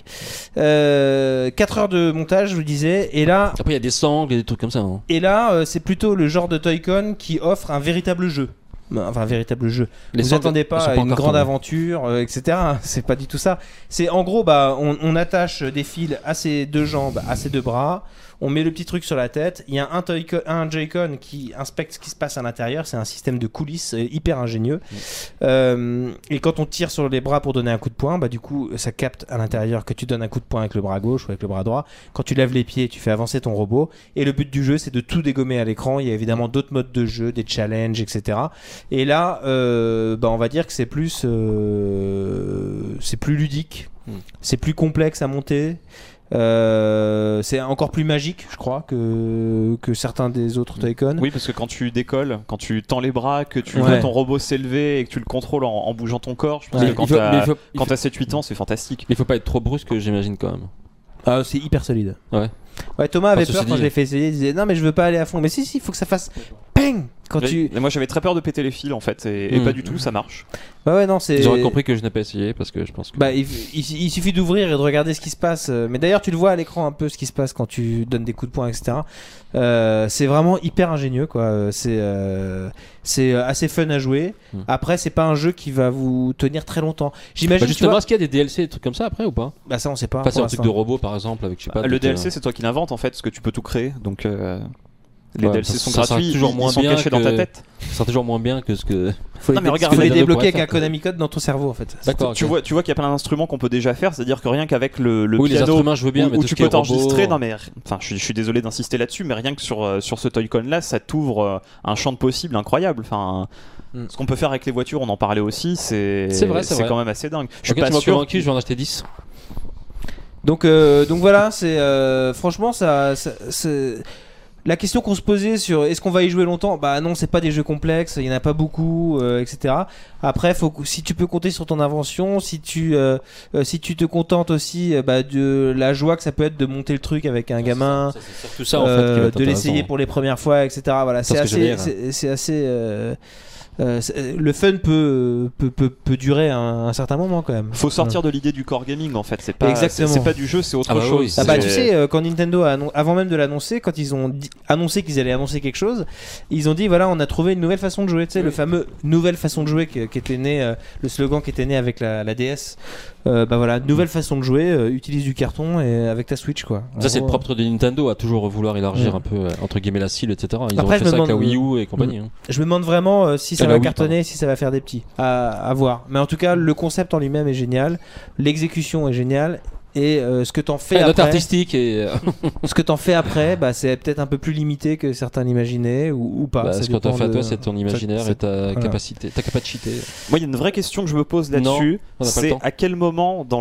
Euh, quatre heures de montage, je vous disais, et là. Après il y a des sangles et des trucs comme ça. Hein. Et là, euh, c'est plutôt le genre de Toy-Con qui offre un véritable jeu. Enfin, un véritable jeu. Les vous attendez pas à une grande aventure, euh, et cetera. C'est pas du tout ça. C'est en gros, bah, on, on attache des fils à ses deux jambes, à ses deux bras. On met le petit truc sur la tête. Il y a un, Toy-Con, un Joy-Con qui inspecte ce qui se passe à l'intérieur. C'est un système de coulisses euh, hyper ingénieux. Mmh. Euh, et quand on tire sur les bras pour donner un coup de poing, bah, du coup, ça capte à l'intérieur que tu donnes un coup de poing avec le bras gauche ou avec le bras droit. Quand tu lèves les pieds, tu fais avancer ton robot. Et le but du jeu, c'est de tout dégommer à l'écran. Il y a évidemment d'autres modes de jeu, des challenges, et cetera. Et là, euh, bah, on va dire que c'est plus, euh, c'est plus ludique. Mmh. C'est plus complexe à monter. Euh, c'est encore plus magique, je crois, que, que certains des autres Toy-Con. Oui, parce que quand tu décolles, quand tu tends les bras, que tu ouais. vois ton robot s'élever et que tu le contrôles en, en bougeant ton corps, je pense ouais. que quand t'as sept huit ans, c'est fantastique. Il faut pas être trop brusque, j'imagine, quand même. Ah, c'est hyper solide. Ouais. Ouais, Thomas avait peur quand dit... je l'ai fait essayer. Il disait non, mais je veux pas aller à fond. Mais si, si, il faut que ça fasse ping quand mais, tu. Mais moi, j'avais très peur de péter les fils en fait, et, et mmh. pas du tout, ça marche. Bah ouais, non, c'est. J'aurais compris que je n'ai pas essayé parce que je pense que. Bah, il, il, il suffit d'ouvrir et de regarder ce qui se passe. Mais d'ailleurs, tu le vois à l'écran un peu ce qui se passe quand tu donnes des coups de poing, et cetera. Euh, c'est vraiment hyper ingénieux, quoi. C'est euh, c'est assez fun à jouer. Mmh. Après, c'est pas un jeu qui va vous tenir très longtemps. J'imagine. Bah justement, est-ce qu'il y a des D L C, des trucs comme ça après ou pas? Bah ça, on sait pas. Enfin, c'est un truc de robot par exemple avec je sais pas. Bah, le D L C, c'est toi qui l'invente en fait, parce que tu peux tout créer. Donc euh, les ouais, D L C ça, sont ça gratuits, toujours ils, moins ils sont bien cachés que... dans ta tête. Ça sera toujours moins bien que ce que. Faut non, les, mais regarde, faut les débloquer avec un Konami code dans ton cerveau en fait. D'accord. Tu okay. vois, tu vois qu'il y a plein d'instruments qu'on peut déjà faire, c'est-à-dire que rien qu'avec le, le oui, piano, les instruments, je veux bien, où, mais où tu peux t'enregistrer. Robot... Non mais, enfin, je, je suis désolé d'insister là-dessus, mais rien que sur euh, sur ce Toy-Con là, ça t'ouvre un champ de possibles incroyable. Enfin. Mm. Ce qu'on peut faire avec les voitures, on en parlait aussi, c'est c'est vrai, c'est vrai. quand même assez dingue. Je suis okay, pas sûr. Convaincu, je vais en acheter dix. Donc euh, donc voilà, c'est euh, franchement ça, ça c'est... La question qu'on se posait sur est-ce qu'on va y jouer longtemps, bah non, c'est pas des jeux complexes, il y en a pas beaucoup, euh, et cetera. Après, faut, si tu peux compter sur ton invention, si tu euh, euh, si tu te contentes aussi euh, bah, de la joie que ça peut être de monter le truc avec un ça, gamin, ça, c'est surtout ça, en euh, fait, de l'essayer pour les premières fois, et cetera. Voilà, c'est, c'est, assez, c'est, c'est assez. Euh, Euh, le fun peut, peut, peut, peut durer un, un certain moment quand même. Faut sortir ouais. de l'idée du core gaming en fait. C'est pas, c'est, c'est pas du jeu, c'est autre ah bah chose. Oui, ah bah tu sais, euh, quand Nintendo a annon- avant même de l'annoncer, quand ils ont dit, annoncé qu'ils allaient annoncer quelque chose, ils ont dit voilà, on a trouvé une nouvelle façon de jouer. Tu sais, oui. le fameux nouvelle façon de jouer qui, qui était né, euh, le slogan qui était né avec la, la D S. Euh, bah voilà, nouvelle façon de jouer, euh, utilise du carton et avec ta Switch quoi. En ça gros, c'est le propre de Nintendo à toujours vouloir élargir mmh. un peu euh, entre guillemets la cible, et cetera. Ils Après, ont fait ça demande, avec la Wii U et compagnie. Mmh. Hein. Je me demande vraiment euh, si ça et va Wii, cartonner, pardon. si ça va faire des petits. À, à voir. Mais en tout cas, le concept en lui-même est génial, l'exécution est géniale. Et euh, ce que t'en fais la après, note artistique et ce que t'en fais après, bah, c'est peut-être un peu plus limité que certains l'imaginaient ou, ou pas. Bah, ça ce que t'as fait à de... toi, c'est ton imaginaire c'est... et ta voilà. capacité, ta capacité. Moi, il y a une vraie question que je me pose là-dessus. Non, c'est à quel moment dans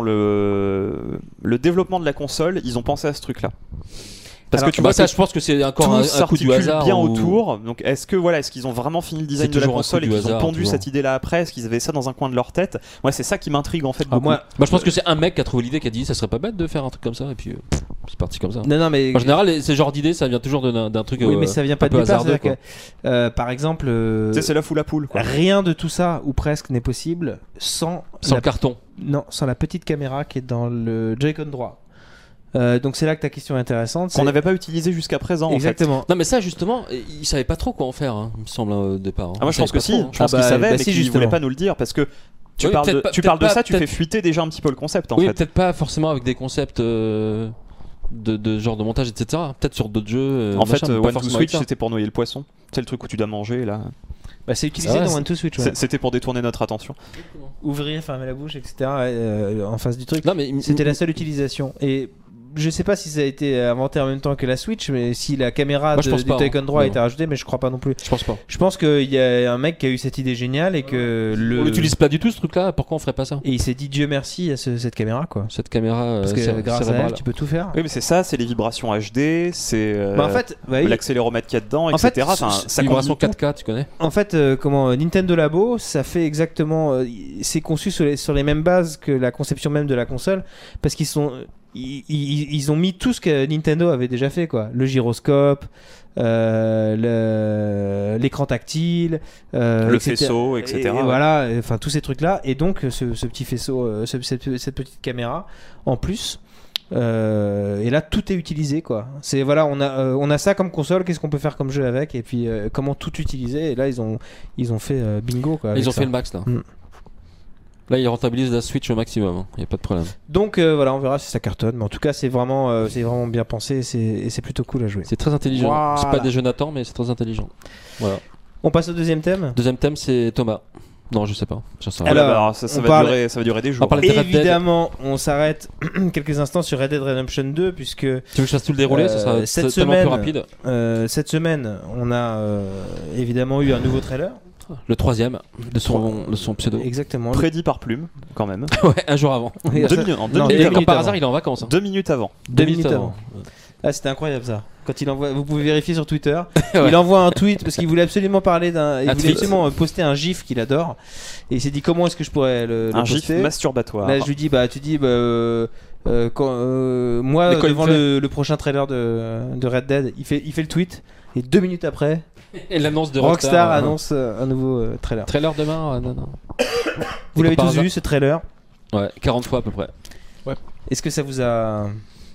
le le développement de la console, ils ont pensé à ce truc-là. Parce Alors, que tu vois, ça, je pense que c'est encore un, un coup du hasard. bien ou... autour. Donc, est-ce que voilà, est-ce qu'ils ont vraiment fini le design de la console et qu'ils hasard, ont pondu toujours. cette idée-là après? Est-ce qu'ils avaient ça dans un coin de leur tête? Moi, c'est ça qui m'intrigue en fait. Ah, beaucoup. moi, bah, je pense que c'est un mec qui a trouvé l'idée, qui a dit ça serait pas bête de faire un truc comme ça, et puis euh, c'est parti comme ça. Non, non, mais en général, ces genres d'idées, ça vient toujours d'un, d'un truc. Oui, euh, mais ça vient pas de nulle part. Que, euh, par exemple, euh, c'est la foule à poule. Quoi. Rien de tout ça ou presque n'est possible sans sans la... le carton. Non, sans la petite caméra qui est dans le Joy-Con droit. Euh, donc c'est là que ta question est intéressante. Qu'on n'avait pas utilisé jusqu'à présent. Exactement. En fait. Non mais ça justement, ils savaient pas trop quoi en faire, hein, il me semble au départ. Hein. Ah moi je pense que si. Trop, hein. Je pense ah bah, qu'ils savaient, bah mais si, qu'ils voulaient pas nous le dire parce que tu oui, parles de, pas, tu parles de ça, tu fais fuiter déjà un petit peu le concept en oui, fait. Peut-être pas forcément avec des concepts euh, de, de genre de montage, et cetera. Peut-être sur d'autres jeux. Euh, en fait, machin, One to Switch c'était pour noyer le poisson. C'est le truc où tu dois manger là. Bah, c'est utilisé ah ouais, dans One to Switch. Ouais. C'était pour détourner notre attention. Ouvrir, fermer la bouche, et cetera. Euh, en face du truc. Non, mais c'était la seule utilisation. Et je sais pas si ça a été inventé en même temps que la Switch, mais si la caméra Moi, je de, pense du pas, Joy-Con hein. droit a Non. été rajoutée, mais je crois pas non plus. Je pense pas. Je pense qu'il y a un mec qui a eu cette idée géniale et que le. On l'utilise pas du tout ce truc-là. Pourquoi on ferait pas ça? Et il s'est dit Dieu merci à ce- cette caméra quoi. Cette caméra. Parce que euh, grâce à cérébrale. elle, tu peux tout faire. Oui, mais c'est ça, c'est les vibrations H D, c'est euh, Bah, en fait, bah, il- l'accéléromètre qu'il y a dedans, En fait, et cetera. Enfin, ce- ça Vibration combine tout. quatre K, tu connais? En fait, euh, comment euh, Nintendo Labo, ça fait exactement, euh, y- c'est conçu sur les, sur les mêmes bases que la conception même de la console, parce qu'ils sont, ils, ils- ils ont mis tout ce que Nintendo avait déjà fait, quoi. Le gyroscope, euh, le- l'écran tactile, euh, Le et cetera. faisceau, et Et, cetera, et ouais. voilà, enfin tous ces trucs-là, et donc ce, ce petit faisceau, euh, ce- cette, cette petite caméra en plus. Euh, et là tout est utilisé quoi. C'est voilà, on a euh, on a ça comme console, qu'est-ce qu'on peut faire comme jeu avec et puis euh, comment tout utiliser et là ils ont ils ont fait euh, bingo quoi. avec Ils ont ça. fait le max là. Mm. Là, ils rentabilisent la Switch au maximum. Il y a pas de problème. Donc euh, voilà, on verra si ça cartonne, mais en tout cas c'est vraiment euh, c'est vraiment bien pensé et c'est et c'est plutôt cool à jouer. C'est très intelligent. Voilà. C'est pas des jeux Nathan, mais c'est très intelligent. Voilà. On passe au deuxième thème. Deuxième thème, c'est Thomas. Non, je sais pas. J'en sais rien. Alors, Alors, ça, ça on va parle- durer, ça va durer des jours. On parle de Red Dead. Évidemment, on s'arrête quelques instants sur Red Dead Redemption deux puisque Tu veux que je fasse tout le déroulé? Euh, Ça sera cette tellement semaine- plus rapide. euh, cette semaine on a euh, évidemment eu un nouveau trailer. Le troisième de son, de son pseudo. Exactement. Prédit par plume, quand même. Ouais, un jour avant. Et deux ça- minutes, en deux non, minutes Et deux avant. comme par avant. hasard, il est en vacances. hein. Deux minutes avant. Deux minutes avant. Ah, c'était incroyable ça. Quand il envoie, vous pouvez vérifier sur Twitter. Il envoie un tweet parce qu'il voulait absolument parler d'un, il Un voulait tweet. absolument poster un gif qu'il adore. Et il s'est dit comment est-ce que je pourrais le, le Un gif poster. masturbatoire. Là, je lui dis bah tu dis bah euh, euh, quand, euh, moi Mais quand il devant fait- le, le prochain trailer de, de Red Dead, il fait il fait le tweet et deux minutes après, Et l'annonce de Rockstar, Rockstar. euh, annonce euh, un nouveau euh, trailer. Trailer demain euh, non, non. Vous l'avez par tous hasard- vu ce trailer. Ouais, quarante fois à peu près. Est-ce que ça vous a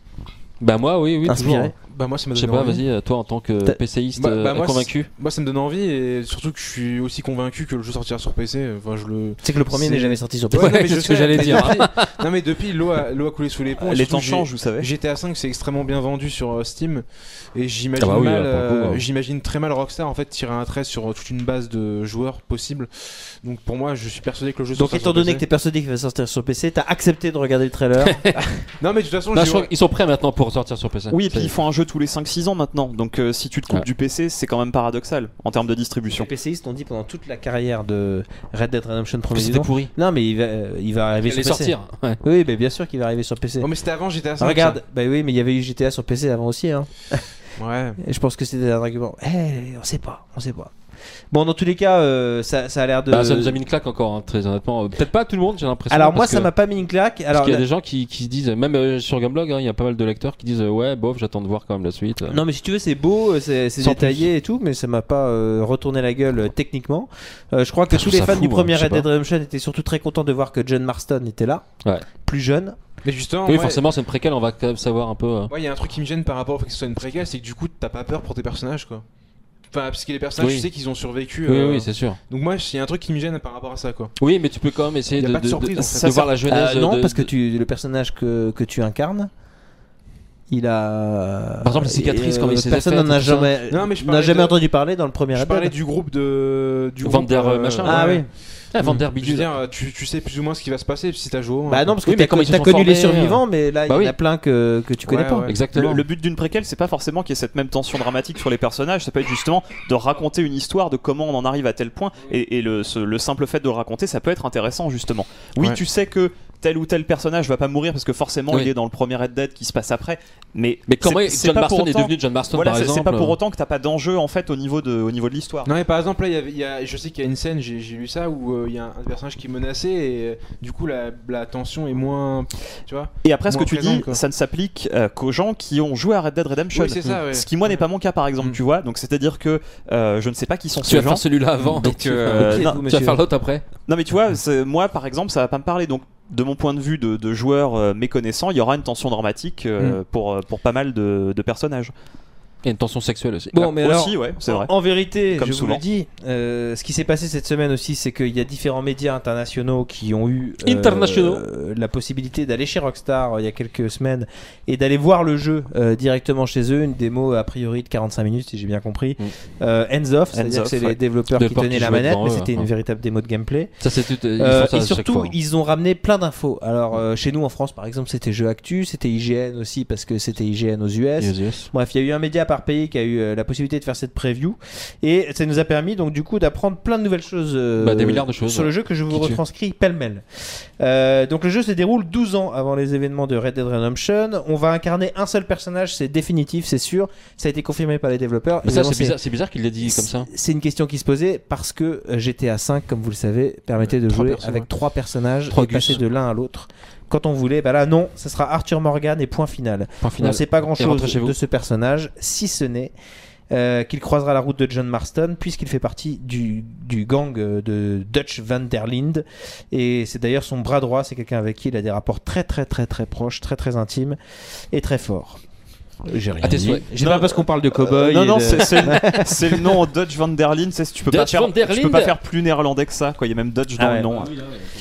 Bah, moi, oui, oui. inspiré? toujours. Bah moi ça m'a Je sais donné pas, envie. vas-y, toi en tant que T'as- PCiste Bah, bah, euh, moi, convaincu. Moi ça me donne envie et surtout que je suis aussi convaincu que le jeu sortira sur P C. Enfin je le. C'est que le premier C'est- n'est jamais sorti sur P C. Ouais, non, mais c'est je ce que sais, j'allais mais dire. depuis- non mais depuis l'eau a, l'eau a coulé sous les ponts. et Les surtout, temps j'ai- changent, vous savez. G T A cinq c'est extrêmement bien vendu sur euh, Steam et j'imagine Ah bah oui, mal, là, pour le coup, euh, ouais. j'imagine très mal Rockstar en fait tirer un trait sur euh, toute une base de joueurs possibles. Donc pour moi je suis persuadé que le jeu Donc sortira étant sur donné P que C. t'es persuadé qu'il va sortir sur P C, t'as accepté de regarder le trailer. Non mais de toute façon Là, j'y je crois vois- qu'ils sont prêts maintenant pour sortir sur P C. Oui, et Ça puis y est. ils font un jeu tous les cinq six ans maintenant. Donc euh, si tu te coupes Ouais. du P C, c'est quand même paradoxal en termes de distribution. Les PCistes ont dit pendant toute la carrière de Red Dead Redemption Que premier c'était saison. pourri. Non mais il va, euh, il va arriver Il allait sur P C. sortir. Ouais. Oui, mais bien sûr qu'il va arriver sur P C. Oh mais c'était avant G T A cinq. Regarde, bah oui, mais il y avait eu G T A sur P C avant aussi. Hein. ça. Ouais. Et je pense que c'était un argument. Eh, on sait pas, on sait pas. Bon, dans tous les cas, euh, ça, ça a l'air de. Bah, ça nous a mis une claque encore, hein, très honnêtement. Euh, Peut-être pas tout le monde, j'ai l'impression. Alors moi, parce ça que- m'a pas mis une claque. Parce Alors qu'il y a la- des gens qui, qui se disent, même euh, sur Gameblog, hein, il y a pas mal de lecteurs qui disent euh, ouais, bof, j'attends de voir quand même la suite. non, mais si tu veux, c'est beau, c'est c'est Sans détaillé et tout, mais ça m'a pas euh, retourné la gueule euh, techniquement. Euh, je crois que Je tous trouve les ça fans du fou, premier hein, je sais Red Dead pas. Redemption étaient surtout très contents de voir que John Marston était là, Ouais. plus jeune. Mais justement, Oui, ouais, forcément, c'est une préquelle, on va quand même savoir un peu. euh, ouais, il y a un truc qui me gêne par rapport au fait que ce soit une préquelle, c'est que du coup t'as pas peur pour tes personnages quoi. Enfin, parce que les personnages, Oui. tu sais qu'ils ont survécu. Oui, euh, oui, c'est sûr. Donc moi, il y a un truc qui me gêne par rapport à ça quoi. Oui, mais tu peux quand même essayer Y a de, pas de de- surprise, de- en fait. de Ça voir la genèse. Euh, non, de- parce que de- tu, le personnage que, que tu incarnes, il a. Par exemple, les cicatrices, comment il s'est Personne fait, n'en a tout ça. jamais, Non, mais je n'a parlais jamais de- entendu parler dans le premier Je Red parlais Dead. du groupe de. Du Van groupe, der, machin, Ah ouais. oui. Ah, Van der Je veux Bidule. dire, tu, tu sais plus ou moins ce qui va se passer si t'as joué. au moins. Bah non, parce que Oui, mais t'as, comment ils se t'as sont connu les formés, survivants, mais là, bah il y en oui. a plein que, que tu connais Ouais, pas. ouais. Exactement. Le, le but d'une préquelle, c'est pas forcément qu'il y ait cette même tension dramatique sur les personnages, ça peut être justement de raconter une histoire de comment on en arrive à tel point, et, et le, ce- le simple fait de le raconter, ça peut être intéressant justement. Oui, Ouais. tu sais que tel ou tel personnage va pas mourir parce que forcément Oui. il est dans le premier Red Dead qui se passe après, mais, Mais comment c'est- est- c'est John pas pour Marston est autant- devenu John Marston voilà, par c'est, exemple c'est pas pour autant que t'as pas d'enjeu en fait au niveau de, au niveau de l'histoire. Non mais par exemple là il y avait- il y a, je sais qu'il y a une scène, j'ai, j'ai lu ça où euh, il y a un, un personnage qui est menacé et euh, du coup la, la tension est moins, tu vois. Et après, ce que Moins tu présente, dis, quoi. ça ne s'applique euh, qu'aux gens qui ont joué à Red Dead Redemption. Oui c'est ça. Ouais. Ce qui moi n'est pas mon cas par exemple, Mm. tu vois. Donc c'est-à-dire que euh, je ne sais pas qui sont Tu ces vas gens. faire celui-là avant. Donc, tu vas- euh, Qui non, êtes-vous, tu vas monsieur faire l'autre après. Non mais tu vois, c'est- moi par exemple, ça va pas me parler. Donc de mon point de vue de, de joueur euh, méconnaissant, il y aura une tension dramatique euh, Mm. pour, euh, pour pas mal de, de personnages. Et une tension sexuelle aussi. Bon, mais aussi, alors, ouais, c'est vrai. En, en vérité, Comme je souvent. vous le dis, euh, ce qui s'est passé cette semaine aussi, c'est qu'il y a différents médias internationaux qui ont eu euh, Internationaux. euh, la possibilité d'aller chez Rockstar euh, il y a quelques semaines et d'aller voir le jeu euh, directement chez eux, une démo a priori de quarante-cinq minutes si j'ai bien compris. Mm. Euh, hands off, c'est-à-dire off, que c'est ouais. les développeurs De qui peur tenaient qu'ils la jouaient manette, devant mais eux, c'était ouais. une véritable démo de gameplay. Ça, c'est tout. Ils Euh, font ça et à chaque surtout, fois. ils ont ramené plein d'infos. Alors, euh, chez nous en France, par exemple, c'était Jeux Actu, c'était I G N aussi parce que c'était I G N aux U S. Et aux U S. Bref, il y a eu un média par pays qui a eu euh, la possibilité de faire cette preview et ça nous a permis donc du coup d'apprendre plein de nouvelles choses, euh, Bah, des milliards de choses, sur le ouais. jeu que je vous Qui tue. retranscris pêle-mêle. Euh, donc le jeu se déroule douze ans avant les événements de Red Dead Redemption. On va incarner un seul personnage, c'est définitif, c'est sûr. Ça a été confirmé par les développeurs. Mais ça, Évidemment, c'est bizarre, c'est bizarre qu'il l'ait dit comme ça. C'est une question qui se posait parce que G T A cinq, comme vous le savez, permettait de Trois jouer persos, avec ouais. trois personnages Trois et passer gus. de l'un à l'autre. Quand on voulait, bah là non, ça sera Arthur Morgan et point final. Point final. On ne sait pas Et grand-chose rentrez chez vous. de ce personnage, si ce n'est euh, qu'il croisera la route de John Marston, puisqu'il fait partie du, du gang euh, de Dutch van der Linde. Et c'est d'ailleurs son bras droit, c'est quelqu'un avec qui il a des rapports très très très très proches, très très intimes et très forts. J'ai rien À tes dit. souhaits. J'ai Non, pas parce qu'on parle de Euh, cowboy. non, et non, de- c'est, c'est, le, c'est le nom Dutch van der Linde. c'est- Tu peux, pas Dutch faire, van der tu peux Linde. pas faire plus néerlandais que ça. Quoi. Il y a même Dutch dans Ah ouais. le nom.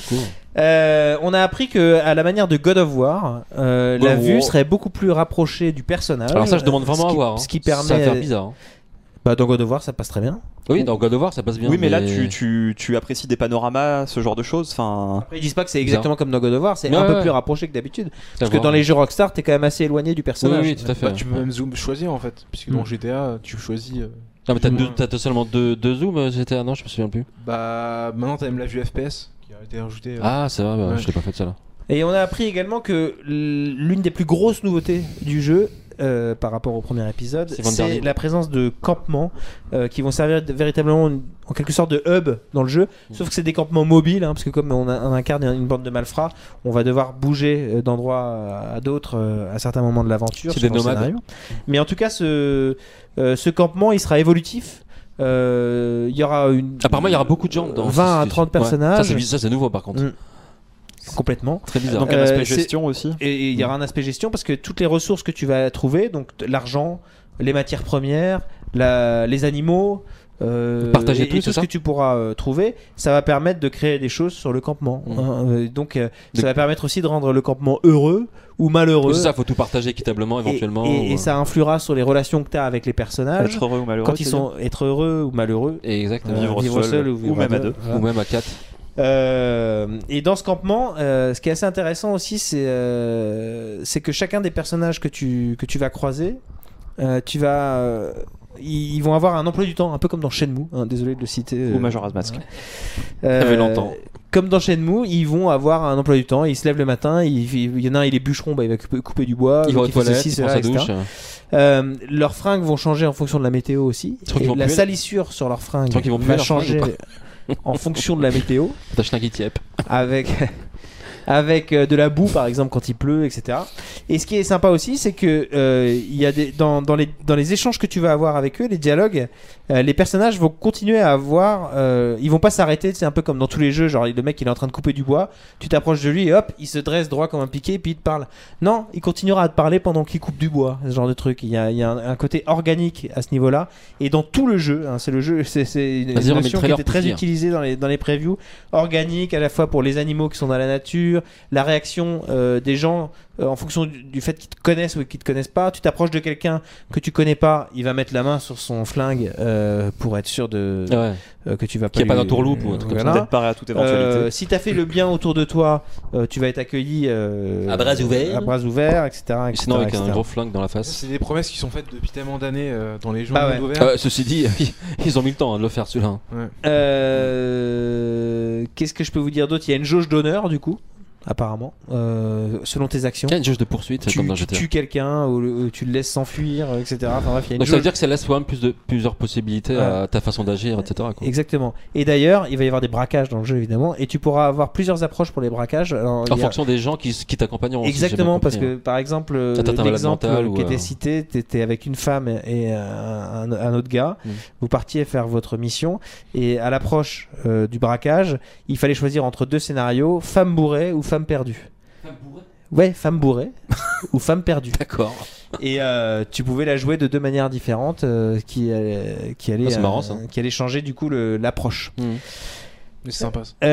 Euh, on a appris que, à la manière de God of War, euh, God la of vue War. serait beaucoup plus rapprochée du personnage. Alors ça, je demande Euh, vraiment ce à qui- voir. hein. Ce qui permet. Ça va faire bizarre. hein. Bah, dans God of War, ça passe très bien. Oui, dans God of War, ça passe bien. Oui, mais, là, tu, tu, tu apprécies des panoramas, ce genre de choses. Enfin, Après, ils disent pas que c'est exactement comme dans God of War, c'est Ouais, un peu ouais. plus rapproché que d'habitude. À Parce que voir. dans les jeux Rockstar, t'es quand même assez éloigné du Oui, personnage. oui, tout à fait. Bah, tu peux même zoom choisir en fait, puisque dans Mm. G T A, tu choisis. euh, Non, mais t'as, Ouais. deux, t'as seulement deux, deux zooms, euh, G T A, non, je me souviens plus. Bah, maintenant t'as même la vue F P S qui a été rajoutée. euh. Ah, c'est vrai, bah, Ouais. je l'ai pas fait ça là. Et on a appris également que l- l'une des plus grosses nouveautés du jeu, euh, par rapport au premier épisode, C'est Van der c'est Linde. la présence de campements euh, qui vont servir de- véritablement une- en quelque sorte de hub dans le jeu. Sauf que c'est des campements mobiles, hein, parce que comme on, a- on incarne une bande de malfrats, on va devoir bouger euh, d'endroits à d'autres euh, à certains moments de l'aventure. C'est selon des le nomades. scénario. Mais en tout cas, ce, euh, ce campement, il sera évolutif. Euh, Il y aura une Apparemment, il y aura beaucoup de gens dans vingt à c'est- trente ouais. personnages. Ça, c'est, biz- ça, c'est nouveau par contre. Mm. Complètement. Très bizarre. donc un Euh, aspect c'est- gestion aussi. Et il y aura un aspect gestion parce que toutes les ressources que tu vas trouver, donc t- l'argent, les matières premières, la- les animaux, euh, Partager et, tout, et c'est tout ce ça que tu pourras euh, trouver, ça va permettre de créer des choses sur le campement. Mhm. hein. Euh, donc euh, De- ça va permettre aussi de rendre le campement heureux ou malheureux. Oui, c'est ça, faut tout partager équitablement Et- éventuellement. Et, et ou- ça influera sur les relations que tu as avec les personnages. Être heureux ou malheureux. Quand ils c'est sont être heureux ou malheureux. Et exactement. Vivre seul, ou, ou vivre même à deux. voilà. Ou même à quatre. Euh, et dans ce campement, euh, ce qui est assez intéressant aussi, c'est euh, c'est que chacun des personnages que tu, que tu vas croiser, euh, tu vas, euh, ils, ils vont avoir un emploi du temps, un peu comme dans Shenmue. Hein, désolé de le citer. bien. euh, Ou Majora's Mask. euh, Ça fait longtemps. Comme dans Shenmue, ils vont avoir un emploi du temps. Ils se lèvent le matin. Il, il y en a un, il est bûcheron, bah, il va couper, couper du bois. Ils vont aux l'autre, il fait toilettes, ceci, ils prennent cela, sa et cetera. douche. Euh, leurs fringues vont changer en fonction de la météo aussi. Je crois qu'ils Et vont la puer. salissure sur leurs fringues Je crois qu'ils vont puer va leurs fringues changer ou en fonction de la météo. T'as un qui tiep. avec avec euh, de la boue par exemple quand il pleut, et cetera. Et ce qui est sympa aussi, c'est que euh, il y a des dans, dans les dans les échanges que tu vas avoir avec eux, les dialogues, euh, les personnages vont continuer à avoir, euh, ils vont pas s'arrêter. C'est un peu comme dans tous les jeux, genre le mec il est en train de couper du bois, tu t'approches de lui et hop, il se dresse droit comme un piquet puis il te parle. Non, il continuera à te parler pendant qu'il coupe du bois, ce genre de truc. Il y a, il y a un, un côté organique à ce niveau-là. Et dans tout le jeu, hein, c'est le jeu, c'est, c'est une Vas-y, remets le notion qui trailer était pour très finir. utilisée dans les dans les previews, organique à la fois pour les animaux qui sont dans la nature, la réaction euh, des gens euh, en fonction du, du fait qu'ils te connaissent ou qu'ils te connaissent pas. Tu t'approches de quelqu'un que tu connais pas, il va mettre la main sur son flingue euh, pour être sûr de Ouais. euh, que tu vas pas Qu'il y a pas lui- d'entourloupe ou un truc comme voilà. Peut-être parer à toute éventualité. Euh, si t'as fait le bien autour de toi, euh, tu vas être accueilli euh, À bras ouverts. à bras ouverts, et cetera, et cetera, Sinon, avec et cetera. un gros flingue dans la face. C'est des promesses qui sont faites depuis tellement d'années euh, dans les gens Ah ouais. monde ouvert. Euh, ceci dit, ils ont mis le temps hein, de le faire celui-là. Ouais. Euh, Qu'est-ce que je peux vous dire d'autre? Il y a une jauge d'honneur du coup, apparemment, euh, selon tes actions. Il y a une jauge de poursuite Tu, comme dans tu G T A. tues quelqu'un ou, ou tu le laisses s'enfuir, et cetera. Enfin bref, il y a une Donc ça veut jauge. dire que ça laisse quand même plus de, plusieurs possibilités Ouais. à ta façon d'agir, et cetera. Quoi. Exactement. Et d'ailleurs, il va y avoir des braquages dans le jeu évidemment, et tu pourras avoir plusieurs approches pour les braquages. Alors, il En y a- fonction des gens qui, qui t'accompagneront. aussi, Exactement, j'ai bien parce compris, que hein. par exemple, euh, Ça t'atteint malade l'exemple mental ou, qui était euh, cité, t'étais avec une femme et un, un- un autre gars, Mm. vous partiez faire votre mission, et à l'approche euh, du braquage, il fallait choisir entre deux scénarios, femme bourrée ou femme perdue. Ouais, femme bourrée ou femme perdue. D'accord. Et euh, tu pouvais la jouer de deux manières différentes euh, qui, euh, qui, allaient, ah, c'est marrant, euh, ça. qui allaient changer du coup le, l'approche. Mmh. C'est sympa ça.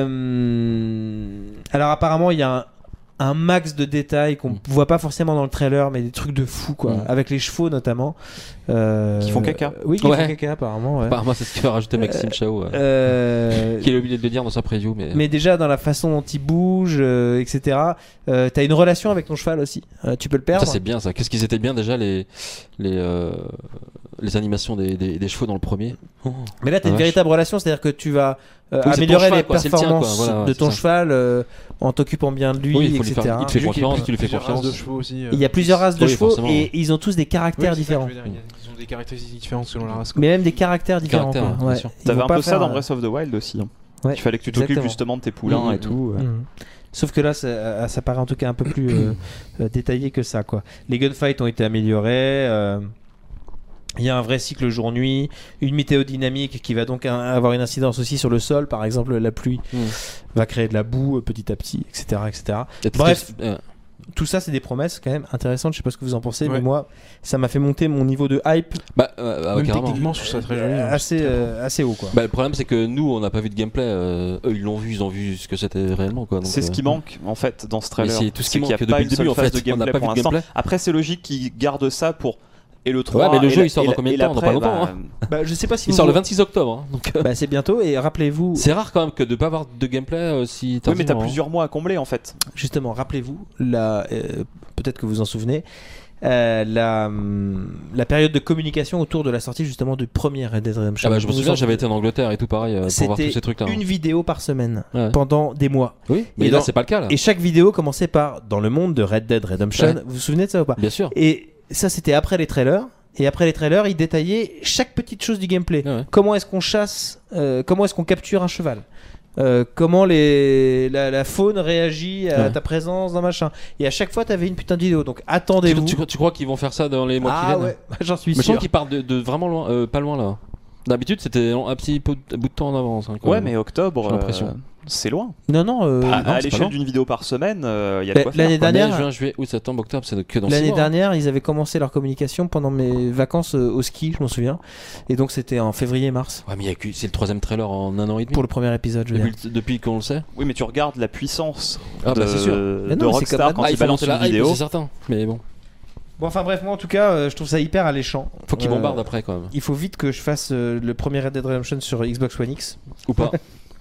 Euh, alors apparemment il y a un, un max de détails qu'on mmh. voit pas forcément dans le trailer, mais des trucs de fou quoi, mmh. avec les chevaux notamment. Euh, qui font caca. Oui, qui ouais. font caca apparemment. Ouais. Apparemment c'est ce que va rajouter Maxime euh, Chao, euh, euh, qui est oublié de le dire dans sa preview. Mais, mais déjà dans la façon dont il bouge, euh, et cetera. Euh, t'as une relation avec ton cheval aussi. Euh, tu peux le perdre. Ça c'est bien ça. Qu'est-ce qu'ils étaient bien déjà les les euh, les animations des, des, des chevaux dans le premier. Oh. Mais là t'as une vache. véritable relation, c'est-à-dire que tu vas euh, oui, améliorer cheval, les quoi, performances tien, voilà, de ton cheval euh, en t'occupant bien de lui, oui, il faut et cetera. lui faire, il te fait confiance, tu lui fais plusieurs confiance. races de chevaux aussi. Euh... Il y a plusieurs races de oui, chevaux forcément. et ils ont tous des caractères oui, différents. Ça, dire, ils ont des caractéristiques différentes selon la race. Quoi. Mais même des caractères différents. Caractère, quoi. Ouais. T'avais un peu ça faire... dans Breath of the Wild aussi. Hein. Ouais, il fallait que tu t'occupes exactement. justement de tes poulains mmh, et tout. Mmh. Mmh. Sauf que là, ça, ça paraît en tout cas un peu plus euh, euh, détaillé que ça. Quoi. Les gunfights ont été améliorés. Euh... Il y a un vrai cycle jour-nuit, une météo dynamique qui va donc avoir une incidence aussi sur le sol. Par exemple, la pluie mmh. va créer de la boue petit à petit, et cetera, et cetera. Bref, euh... tout ça, c'est des promesses quand même intéressantes. Je sais pas ce que vous en pensez, ouais. mais moi, ça m'a fait monter mon niveau de hype. Bah, euh, même techniquement, je trouve ça très joli. Euh, assez, euh, assez haut, quoi. Bah, le problème, c'est que nous, on n'a pas vu de gameplay. Euh, eux, ils l'ont vu, ils ont vu ce que c'était réellement, quoi. Donc, c'est euh... ce qui manque en fait dans ce trailer. C'est tout ce qui manque. Il n'y a pas une seule phase de gameplay pour l'instant. Gameplay. Après, c'est logique qu'ils gardent ça pour. Et le trois, ouais, mais le jeu la, il sort dans combien de temps? Dans pas longtemps. Bah, hein. bah, je sais pas si il vous sort vous... le vingt-six octobre. Hein, donc bah, c'est bientôt et rappelez-vous. C'est rare quand même que de pas avoir de gameplay euh, si. Oui, mais t'as hein. plusieurs mois à combler en fait. Justement, rappelez-vous, la, euh, peut-être que vous en souvenez, euh, la, la période de communication autour de la sortie justement du premier Red Dead Redemption. Ah bah je me souviens, j'avais été en Angleterre et tout pareil euh, pour voir tous ces trucs-là. C'était une vidéo par semaine ouais. pendant des mois. Oui, mais et là dans... c'est pas le cas là. Et chaque vidéo commençait par dans le monde de Red Dead Redemption. Ouais. Vous vous souvenez de ça ou pas? Bien sûr. Et ça c'était après les trailers. Et après les trailers, ils détaillaient chaque petite chose du gameplay. Ah ouais. Comment est-ce qu'on chasse, euh, comment est-ce qu'on capture un cheval, euh, comment les, la, la faune réagit à ouais. ta présence dans machin. Et à chaque fois, tu avais une putain de vidéo. Donc attendez-vous. Tu, tu, tu crois qu'ils vont faire ça dans les mois ah, qui viennent? Ouais, j'en suis Mais sûr. sûr. Je pense qu'ils partent de, de vraiment loin, euh, pas loin là. D'habitude, c'était un petit bout de temps en avance. Hein, ouais, même. mais octobre, j'ai l'impression. Euh, c'est loin. Non, non. Euh, à non à l'échelle d'une vidéo par semaine, il euh, y a de quoi l'année faire. Dernière, mai, juin, juillet, août, septembre, octobre, c'est que dans l'année six mois, dernière, hein. ils avaient commencé leur communication pendant mes vacances euh, au ski, je m'en souviens. Et donc c'était en février-mars. Ouais, mais y a que, c'est le troisième trailer en un an et demi. Pour le premier épisode, je veux depuis, dire. depuis qu'on le sait. Oui, mais tu regardes la puissance ah, bah, de, c'est sûr. de non, Rockstar quand ah, ils balancent une vidéo. C'est certain. Mais bon. Bon, enfin bref, moi en tout cas, euh, je trouve ça hyper alléchant. Faut qu'ils euh, bombardent après quand même. Il faut vite que je fasse euh, le premier Red Dead Redemption sur Xbox One X. Ou pas.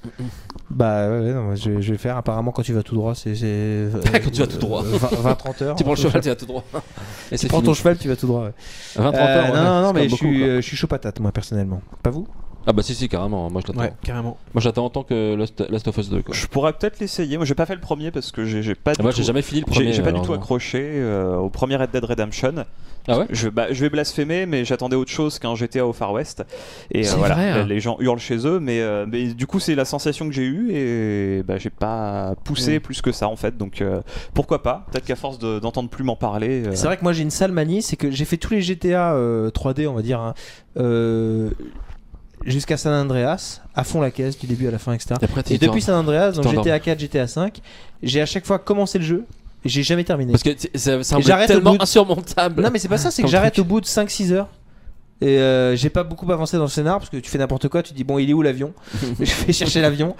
Bah ouais, ouais non, je, je vais faire apparemment quand tu vas tout droit, c'est euh, quand tu vas tout droit, vingt trente heures. Tu prends le cheval, tu vas tout droit. Et tu prends fini. Ton cheval, tu vas tout droit. Ouais. vingt trente heures. Euh, ouais, non, non, non, mais je beaucoup, suis, euh, je suis chaud patate moi personnellement. Pas vous? Ah bah si si carrément, moi je l'attends. Ouais, carrément. Moi j'attends en tant que Last, Last of Us deux quoi. Je pourrais peut-être l'essayer. Moi j'ai pas fait le premier parce que j'ai pas. Ah moi j'ai jamais fini le premier. J'ai pas du tout accroché euh, au premier Red Dead Redemption. Ah ouais. Je, bah, je vais blasphémer, mais j'attendais autre chose qu'un G T A au Far West. Et euh, voilà, vrai, hein. les gens hurlent chez eux, mais, euh, mais du coup c'est la sensation que j'ai eue et bah, j'ai pas poussé mmh. plus que ça en fait. Donc euh, pourquoi pas? Peut-être qu'à force de, d'entendre plus m'en parler. Euh... C'est vrai que moi j'ai une sale manie, c'est que j'ai fait tous les G T A euh, trois D, on va dire. Hein, euh, jusqu'à San Andreas, à fond la caisse, du début à la fin, et cetera. Et, après, et depuis San Andreas, donc G T A quatre, G T A cinq, j'ai à chaque fois commencé le jeu et j'ai jamais terminé. Parce que c'est, c'est un tellement de... insurmontable. Non mais c'est pas ça, c'est que j'arrête au bout de cinq six heures. Et euh, j'ai pas beaucoup avancé dans le scénar parce que tu fais n'importe quoi, tu dis bon il est où l'avion? Je vais chercher l'avion.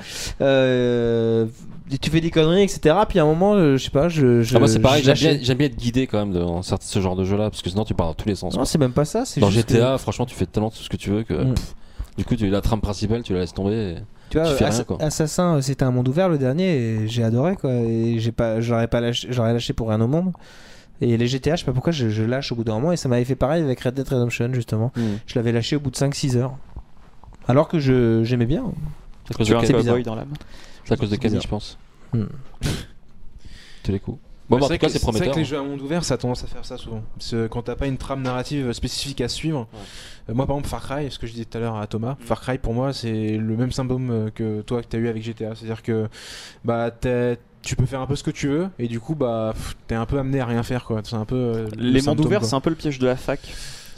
Euh, tu fais des conneries, et cetera. Puis à un moment, euh, je sais pas, je. je ah, moi c'est pareil, j'aime bien, j'aime bien être guidé quand même dans ce genre de jeu là parce que sinon tu pars dans tous les sens. Non, c'est même pas ça. C'est dans juste G T A, que... franchement, tu fais tellement tout ce que tu veux que. Mm. Pff, du coup, tu la trame principale, tu la laisses tomber. Et... Tu vois, tu fais Ass- rien, quoi. Assassin, c'était un monde ouvert le dernier et j'ai adoré quoi. Et j'ai pas, j'aurais pas lâché, j'aurais lâché pour rien au monde. Et les G T A, je sais pas pourquoi je, je lâche au bout d'un moment et ça m'avait fait pareil avec Red Dead Redemption justement. Mm. Je l'avais lâché au bout de cinq six heures. Alors que je, j'aimais bien. C'est à cause de un cowboy dans l'âme. C'est à cause de Camille, je pense. Mm. Tous les coups. Bon, bah, en tout cas, c'est prometteur. C'est vrai que les jeux à monde ouvert, ça a tendance à faire ça souvent. Parce que quand t'as pas une trame narrative spécifique à suivre, ouais. euh, moi par exemple Far Cry, ce que je disais tout à l'heure à Thomas, mmh. Far Cry pour moi c'est le même symptôme que toi que t'as eu avec G T A, c'est-à-dire que bah tu peux faire un peu ce que tu veux et du coup bah pff, t'es un peu amené à rien faire quoi. C'est un peu euh, les mondes ouverts, c'est un peu le piège de la fac.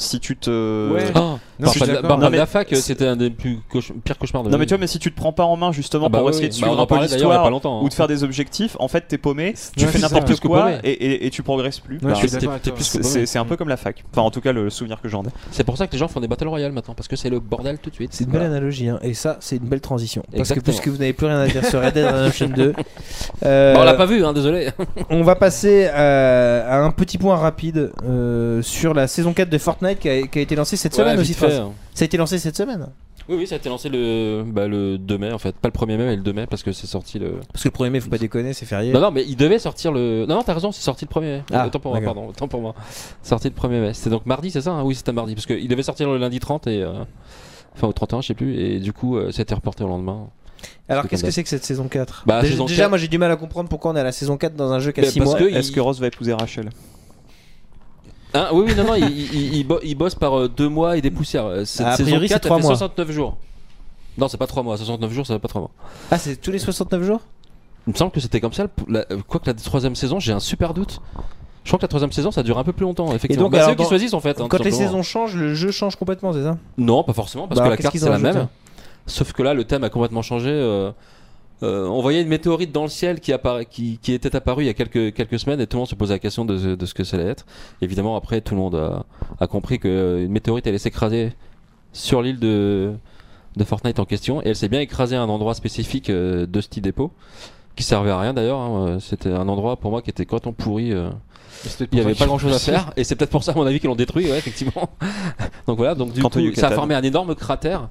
si tu te. Ouais. Oh, non, Barman de la fac, c'était un des plus cauche... pires cauchemars de Non, mais tu vois, mais si tu te prends pas en main justement ah bah pour oui, essayer de suivre bah, un peu l'histoire hein. ou de faire des objectifs, en fait, t'es paumé, tu ouais, fais n'importe quoi et, et, et tu progresses plus. Ouais, bah, c'est un peu comme la fac. Enfin, en tout cas, le souvenir que j'en ai. C'est pour ça que les gens font des Battle Royale maintenant, parce que c'est le bordel tout de suite. C'est une belle analogie, hein. Et ça, c'est une belle transition. Parce que puisque vous n'avez plus rien à dire sur Red Dead Redemption deux. On l'a pas vu, désolé. On va passer à un petit point rapide sur la saison quatre de Fortnite qui a été lancée cette semaine aussi. Ça a été lancé cette semaine. Oui, oui, ça a été lancé le, bah, le deux mai en fait. Pas le premier mai, mais le deux mai parce que c'est sorti le. Parce que le premier mai, faut pas déconner, c'est férié. Non, non, mais il devait sortir le. Non, non, t'as raison, c'est sorti le premier mai. Ah, autant pour moi, pardon, autant pour moi. Sorti le premier mai. C'était donc mardi, c'est ça hein? Oui, c'était mardi. Parce qu'il devait sortir le lundi trente et. Euh... Enfin, au trente et un, je sais plus. Et du coup, euh, ça a été reporté au lendemain. Alors, qu'est-ce que c'est que cette saison quatre bah, Déjà, saison déjà quatre... moi j'ai du mal à comprendre pourquoi on est à la saison quatre dans un jeu qui a six mois. Que Est-ce il... que Ross va épouser Rachel? Hein, oui, oui, non, non, il, il, il, bo il bosse par euh, deux mois et des poussières. Cette ah, saison quatre, elle fait mois. soixante-neuf jours. Non, c'est pas trois mois, soixante-neuf jours, ça va pas trois mois. Ah, c'est tous les soixante-neuf jours? Il me semble que c'était comme ça. La... Quoique la troisième saison, j'ai un super doute. Je crois que la troisième saison, ça dure un peu plus longtemps, effectivement. Et donc, bah, c'est eux qui choisissent en fait. Hein, quand les saisons changent, le jeu change complètement, c'est ça? Non, pas forcément, parce bah, que la carte c'est la même. Sauf que là, le thème a complètement changé. Euh... Euh, on voyait une météorite dans le ciel qui, qui, qui était apparue il y a quelques, quelques semaines et tout le monde se posait la question de, de ce que ça allait être. Évidemment, après, tout le monde a, a compris qu'une météorite allait s'écraser sur l'île de, de Fortnite en question et elle s'est bien écrasée à un endroit spécifique euh, de Dusty Depot qui servait à rien d'ailleurs. Hein. C'était un endroit pour moi qui était complètement pourri. Euh, il n'y avait pas grand chose à faire et c'est peut-être pour ça, à mon avis, qu'ils l'ont détruit, ouais, effectivement. Donc voilà, donc du Quand coup, ça a formé un énorme cratère.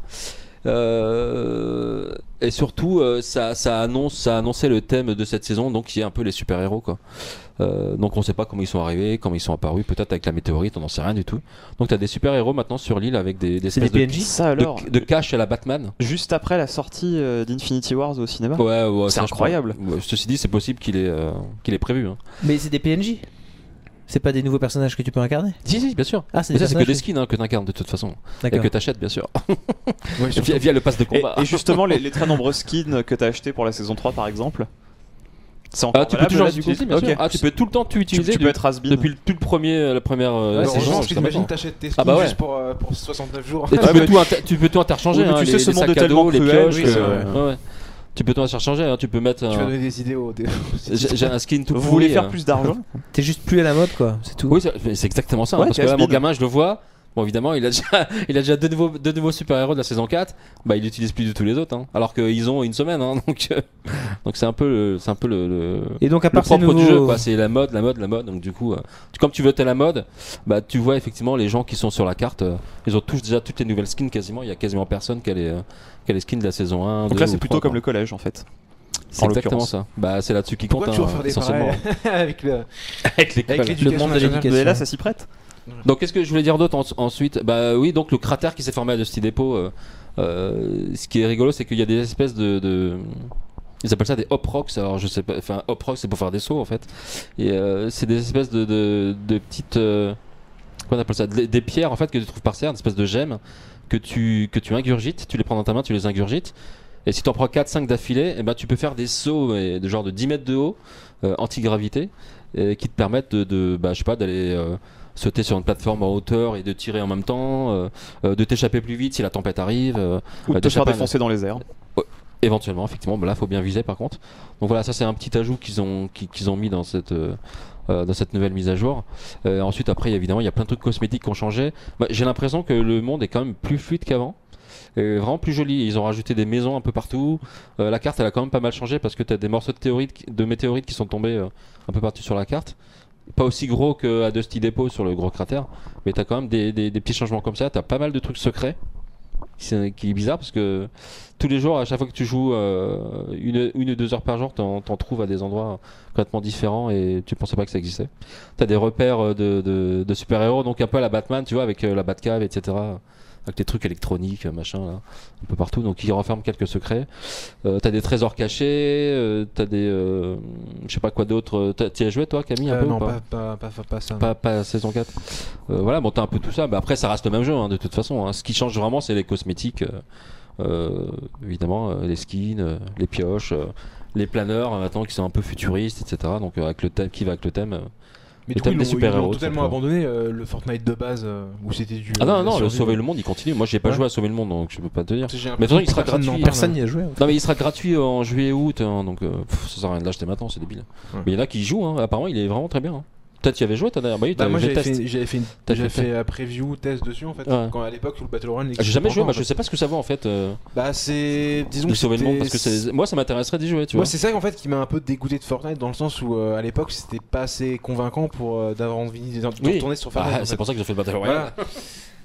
Euh, et surtout euh, ça, ça annonce ça a annoncé le thème de cette saison, donc qui est un peu les super héros quoi. Euh, donc on sait pas comment ils sont arrivés, comment ils sont apparus, peut-être avec la météorite, on n'en sait rien du tout. Donc t'as des super héros maintenant sur l'île avec des, des espèces des P N J de, ça, alors, de, de cash à la Batman. Juste après la sortie euh, d'Infinity Wars au cinéma. Ouais, ouais, c'est incroyable. Ouais, ceci dit, c'est possible qu'il ait euh, qu'il ait prévu. Hein. Mais c'est des P N J. C'est pas des nouveaux personnages que tu peux incarner? Si, si, bien sûr. Ah, c'est ça, c'est que des skins hein, que tu incarnes de toute façon. Et que tu achètes, bien sûr. Ouais, via, via le pass de combat. Et, et justement, les, les très nombreux skins que tu as achetés pour la saison trois, par exemple, c'est encore ah, tu peux toujours les utiliser, bien okay. sûr. Ah, tu peux tout le temps tout utiliser. Tu, tu peux être has-been. Depuis le, tout le premier, la première euh, ouais, saison. Parce que t'imagines t'achètes tes skins ah bah ouais. juste pour, euh, pour soixante-neuf jours. Et tu, peux tout tu peux tout interchanger. Oui, hein, tu les, sais, ce les monde sacs est tellement les cruel. pioches. Oui, euh, ouais. Tu peux tout interchanger, hein, tu peux mettre. Tu vas donner des idées aux. J'ai un skin tout. Vous voulez faire plus d'argent? T'es juste plus à la mode, quoi. C'est tout. Oui, c'est exactement ça. Parce que là, mon gamin, je le vois. Bon, évidemment, il a déjà, il a déjà deux nouveaux, deux nouveaux super-héros de la saison quatre. Bah, il n'utilise plus du tout les autres, hein. Alors qu'ils ont une semaine, hein. Donc, euh, donc c'est un peu, le, c'est un peu le, le. Et donc, à part le propre nouveaux... du jeu, quoi. C'est la mode, la mode, la mode. Donc, du coup, euh, comme tu veux, t'es la mode. Bah, tu vois effectivement les gens qui sont sur la carte. Euh, ils ont tous déjà toutes les nouvelles skins quasiment. Il y a quasiment personne qui a les, euh, qui a les skins de la saison un. Donc là, c'est plutôt comme le collège, en fait. C'est exactement ça. Bah, c'est là-dessus qui compte. Pourquoi hein, tu essentiellement avec le, avec l'école, le monde de l'éducation. Et là, ça s'y prête. Donc qu'est-ce que je voulais dire d'autre en, ensuite? Bah oui, donc le cratère qui s'est formé à Dusty Depot. Euh, euh, ce qui est rigolo, c'est qu'il y a des espèces de, de ils appellent ça des hop rocks. Alors je sais pas, enfin hop rocks c'est pour faire des sauts en fait. Et euh, c'est des espèces de, de, de petites, euh, comment on appelle ça, des, des pierres en fait que tu trouves par terre, une espèce de gemmes que tu que tu ingurgites. Tu les prends dans ta main, tu les ingurgites. Et si tu en prends quatre cinq d'affilée, eh ben, tu peux faire des sauts mais, de genre de dix mètres de haut, euh, anti-gravité, et qui te permettent de, de bah, je sais pas, d'aller euh, sauter sur une plateforme en hauteur et de tirer en même temps, euh, euh, de t'échapper plus vite si la tempête arrive. Euh, Ou de te faire défoncer dans les airs. Ouais, éventuellement, effectivement. Bah, là, il faut bien viser par contre. Donc voilà, ça c'est un petit ajout qu'ils ont, qu'ils ont mis dans cette... Euh, Euh, dans cette nouvelle mise à jour. Euh, ensuite, après, évidemment, il y a plein de trucs cosmétiques qui ont changé. Bah, j'ai l'impression que le monde est quand même plus fluide qu'avant. Et vraiment plus joli. Ils ont rajouté des maisons un peu partout. Euh, la carte, elle a quand même pas mal changé parce que tu as des morceaux de, théorite, de météorites qui sont tombés euh, un peu partout sur la carte. Pas aussi gros qu'à Dusty Depot sur le gros cratère, mais tu as quand même des, des, des petits changements comme ça. Tu as pas mal de trucs secrets. C'est, qui est bizarre parce que tous les jours, à chaque fois que tu joues euh, une, une ou deux heures par jour, t'en, t'en trouves à des endroits complètement différents et tu pensais pas que ça existait. T'as des repères de, de, de super-héros, donc un peu à la Batman, tu vois, avec euh, la Batcave, et cetera. Avec des trucs électroniques, machin, là, un peu partout. Donc ils renferment quelques secrets. Euh, t'as des trésors cachés, euh, t'as des, euh, je sais pas quoi d'autre. T'y as joué toi, Camille, un euh, peu non, ou pas, pas, pas, pas, pas ça. Pas, pas saison quatre. Euh, voilà, bon, t'as un peu tout ça. Bah, après, ça reste le même jeu, hein, de toute façon. Hein. Ce qui change vraiment, c'est les cosmétiques, euh, euh, évidemment, euh, les skins, euh, les pioches, euh, les planeurs, euh, maintenant qui sont un peu futuristes, et cetera. Donc euh, avec le thème, qui va avec le thème. Euh, Mais du coup, ils l'ont, ils l'ont totalement abandonné euh, le Fortnite de base euh, où c'était du. Ah non, non, le Sauver le Monde il continue. Moi j'ai pas ouais. joué à Sauver le Monde donc je peux pas te dire. Mais de toute façon, il sera gratuit. Personne n'y a joué. Non, mais il sera gratuit en juillet-août hein, donc euh, pff, ça sert à rien de l'acheter maintenant, c'est débile. Ouais. Mais il y en a qui y jouent, hein. Apparemment il est vraiment très bien. Hein. Peut-être tu y avais joué, t'as bah oui, bah moi j'avais fait, j'avais fait, une, j'avais fait, fait preview, test dessus en fait, ouais. quand à l'époque où le Battle Royale n'existait. J'ai jamais joué, bah, je sais pas ce que ça vaut en fait. Euh, bah c'est, disons de sauver le monde parce que c'est... moi ça m'intéresserait d'y jouer. Tu moi vois. c'est ça en fait qui m'a un peu dégoûté de Fortnite dans le sens où euh, à l'époque c'était pas assez convaincant pour euh, d'avoir envie de oui. retourner sur Fortnite. Ah, c'est pour ça que j'ai fait le Battle Royale. Voilà.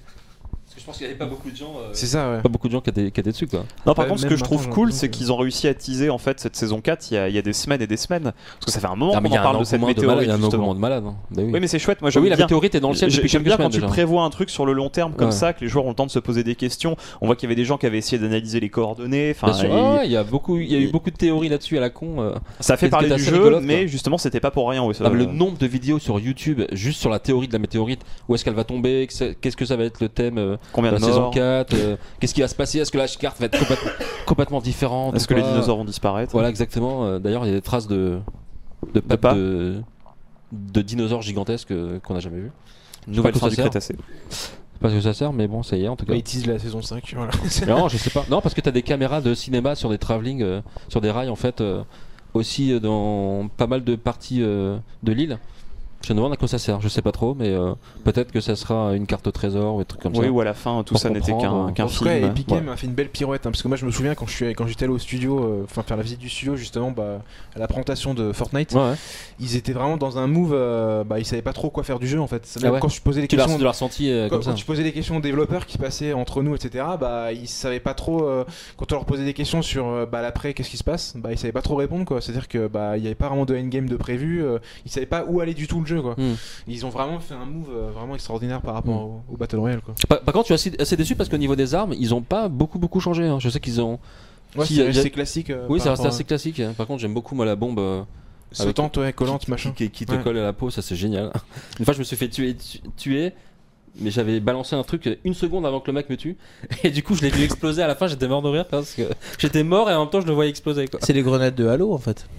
Je pense qu'il n'y avait pas beaucoup de gens. Euh... C'est ça, ouais. Pas beaucoup de gens qui étaient, qui étaient dessus, quoi. Non, par ouais, contre, ce que je trouve cool, c'est qu'ils ont réussi à teaser en fait cette saison quatre. Il y, a, il y a des semaines et des semaines. Parce que ça fait un moment qu'on en parle de cette météorite. Il y a un engouement de malade. Hein. Bah oui. oui, mais c'est chouette. Moi, j'aime oui, bien. La météorite est dans le ciel. J'aime bien quand tu prévois un truc sur le long terme comme ça, que les joueurs ont le temps de se poser des questions. On voit qu'il y avait des gens qui avaient essayé d'analyser les coordonnées. Il y a beaucoup, il y a eu beaucoup de théories là-dessus à la con. Ça a fait parler du jeu, mais justement, c'était pas pour rien. Le nombre de vidéos sur YouTube juste sur la théorie de la météorite, où est-ce qu'elle va tomber, qu'est-ce que ça va être le thème, combien de saison quatre. Euh, qu'est-ce qui va se passer? Est-ce que la carte va être complètement, complètement différente? Est-ce que les dinosaures vont disparaître? Voilà, exactement. Euh, D'ailleurs, il y a des traces de de, de, pas de, de dinosaures gigantesques euh, qu'on n'a jamais vu. Nouvelle fin du Crétacé. Parce que ça sert, mais bon, ça y est en tout cas. Ils teasent la saison cinq. Voilà. Non, je sais pas. Non, parce que t'as des caméras de cinéma sur des travelling, euh, sur des rails en fait, euh, aussi euh, dans pas mal de parties euh, de l'île. Je me demande à quoi ça sert, je sais pas trop, mais euh, peut-être que ça sera une carte au trésor ou des trucs comme oui, ça. Oui, ou à la fin, tout ça n'était qu'un qu'un film. Ouais, Epic Games ouais. a fait une belle pirouette, hein, parce que moi je me souviens quand je suis quand j'étais allé au studio, enfin euh, faire la visite du studio justement, bah, à la présentation de Fortnite, ouais, ouais. ils étaient vraiment dans un move, euh, bah ils savaient pas trop quoi faire du jeu en fait. Même ah ouais. Quand je posais les tu questions, tu l'as ressenti euh, quand, comme ça. Quand tu posais les questions aux développeurs qui passaient entre nous, et cetera, bah ils savaient pas trop. Euh, quand on leur posait des questions sur euh, bah l'après, qu'est-ce qui se passe, bah ils savaient pas trop répondre quoi. C'est-à-dire que bah il y avait pas vraiment de endgame de prévu, euh, ils savaient pas où aller du tout le jeu quoi. Mm. Ils ont vraiment fait un move euh, vraiment extraordinaire par rapport mmh. au, au Battle Royale quoi. Par, par contre, je suis assez, assez déçu parce qu'au niveau des armes, ils ont pas beaucoup beaucoup changé. Hein. Je sais qu'ils ont. Ouais, si, c'est assez classique. Euh, oui, ça reste assez classique. Par contre, j'aime beaucoup moi la bombe. Euh, sautante, ouais, collante, qui, machin. Qui, qui te ouais. colle à la peau, ça c'est génial. Une fois, je me suis fait tuer, tuer. Mais j'avais balancé un truc une seconde avant que le mec me tue. Et du coup, je l'ai vu exploser à la fin. J'étais mort de rire parce que j'étais mort et en même temps, je le voyais exploser. C'est les grenades de Halo en fait.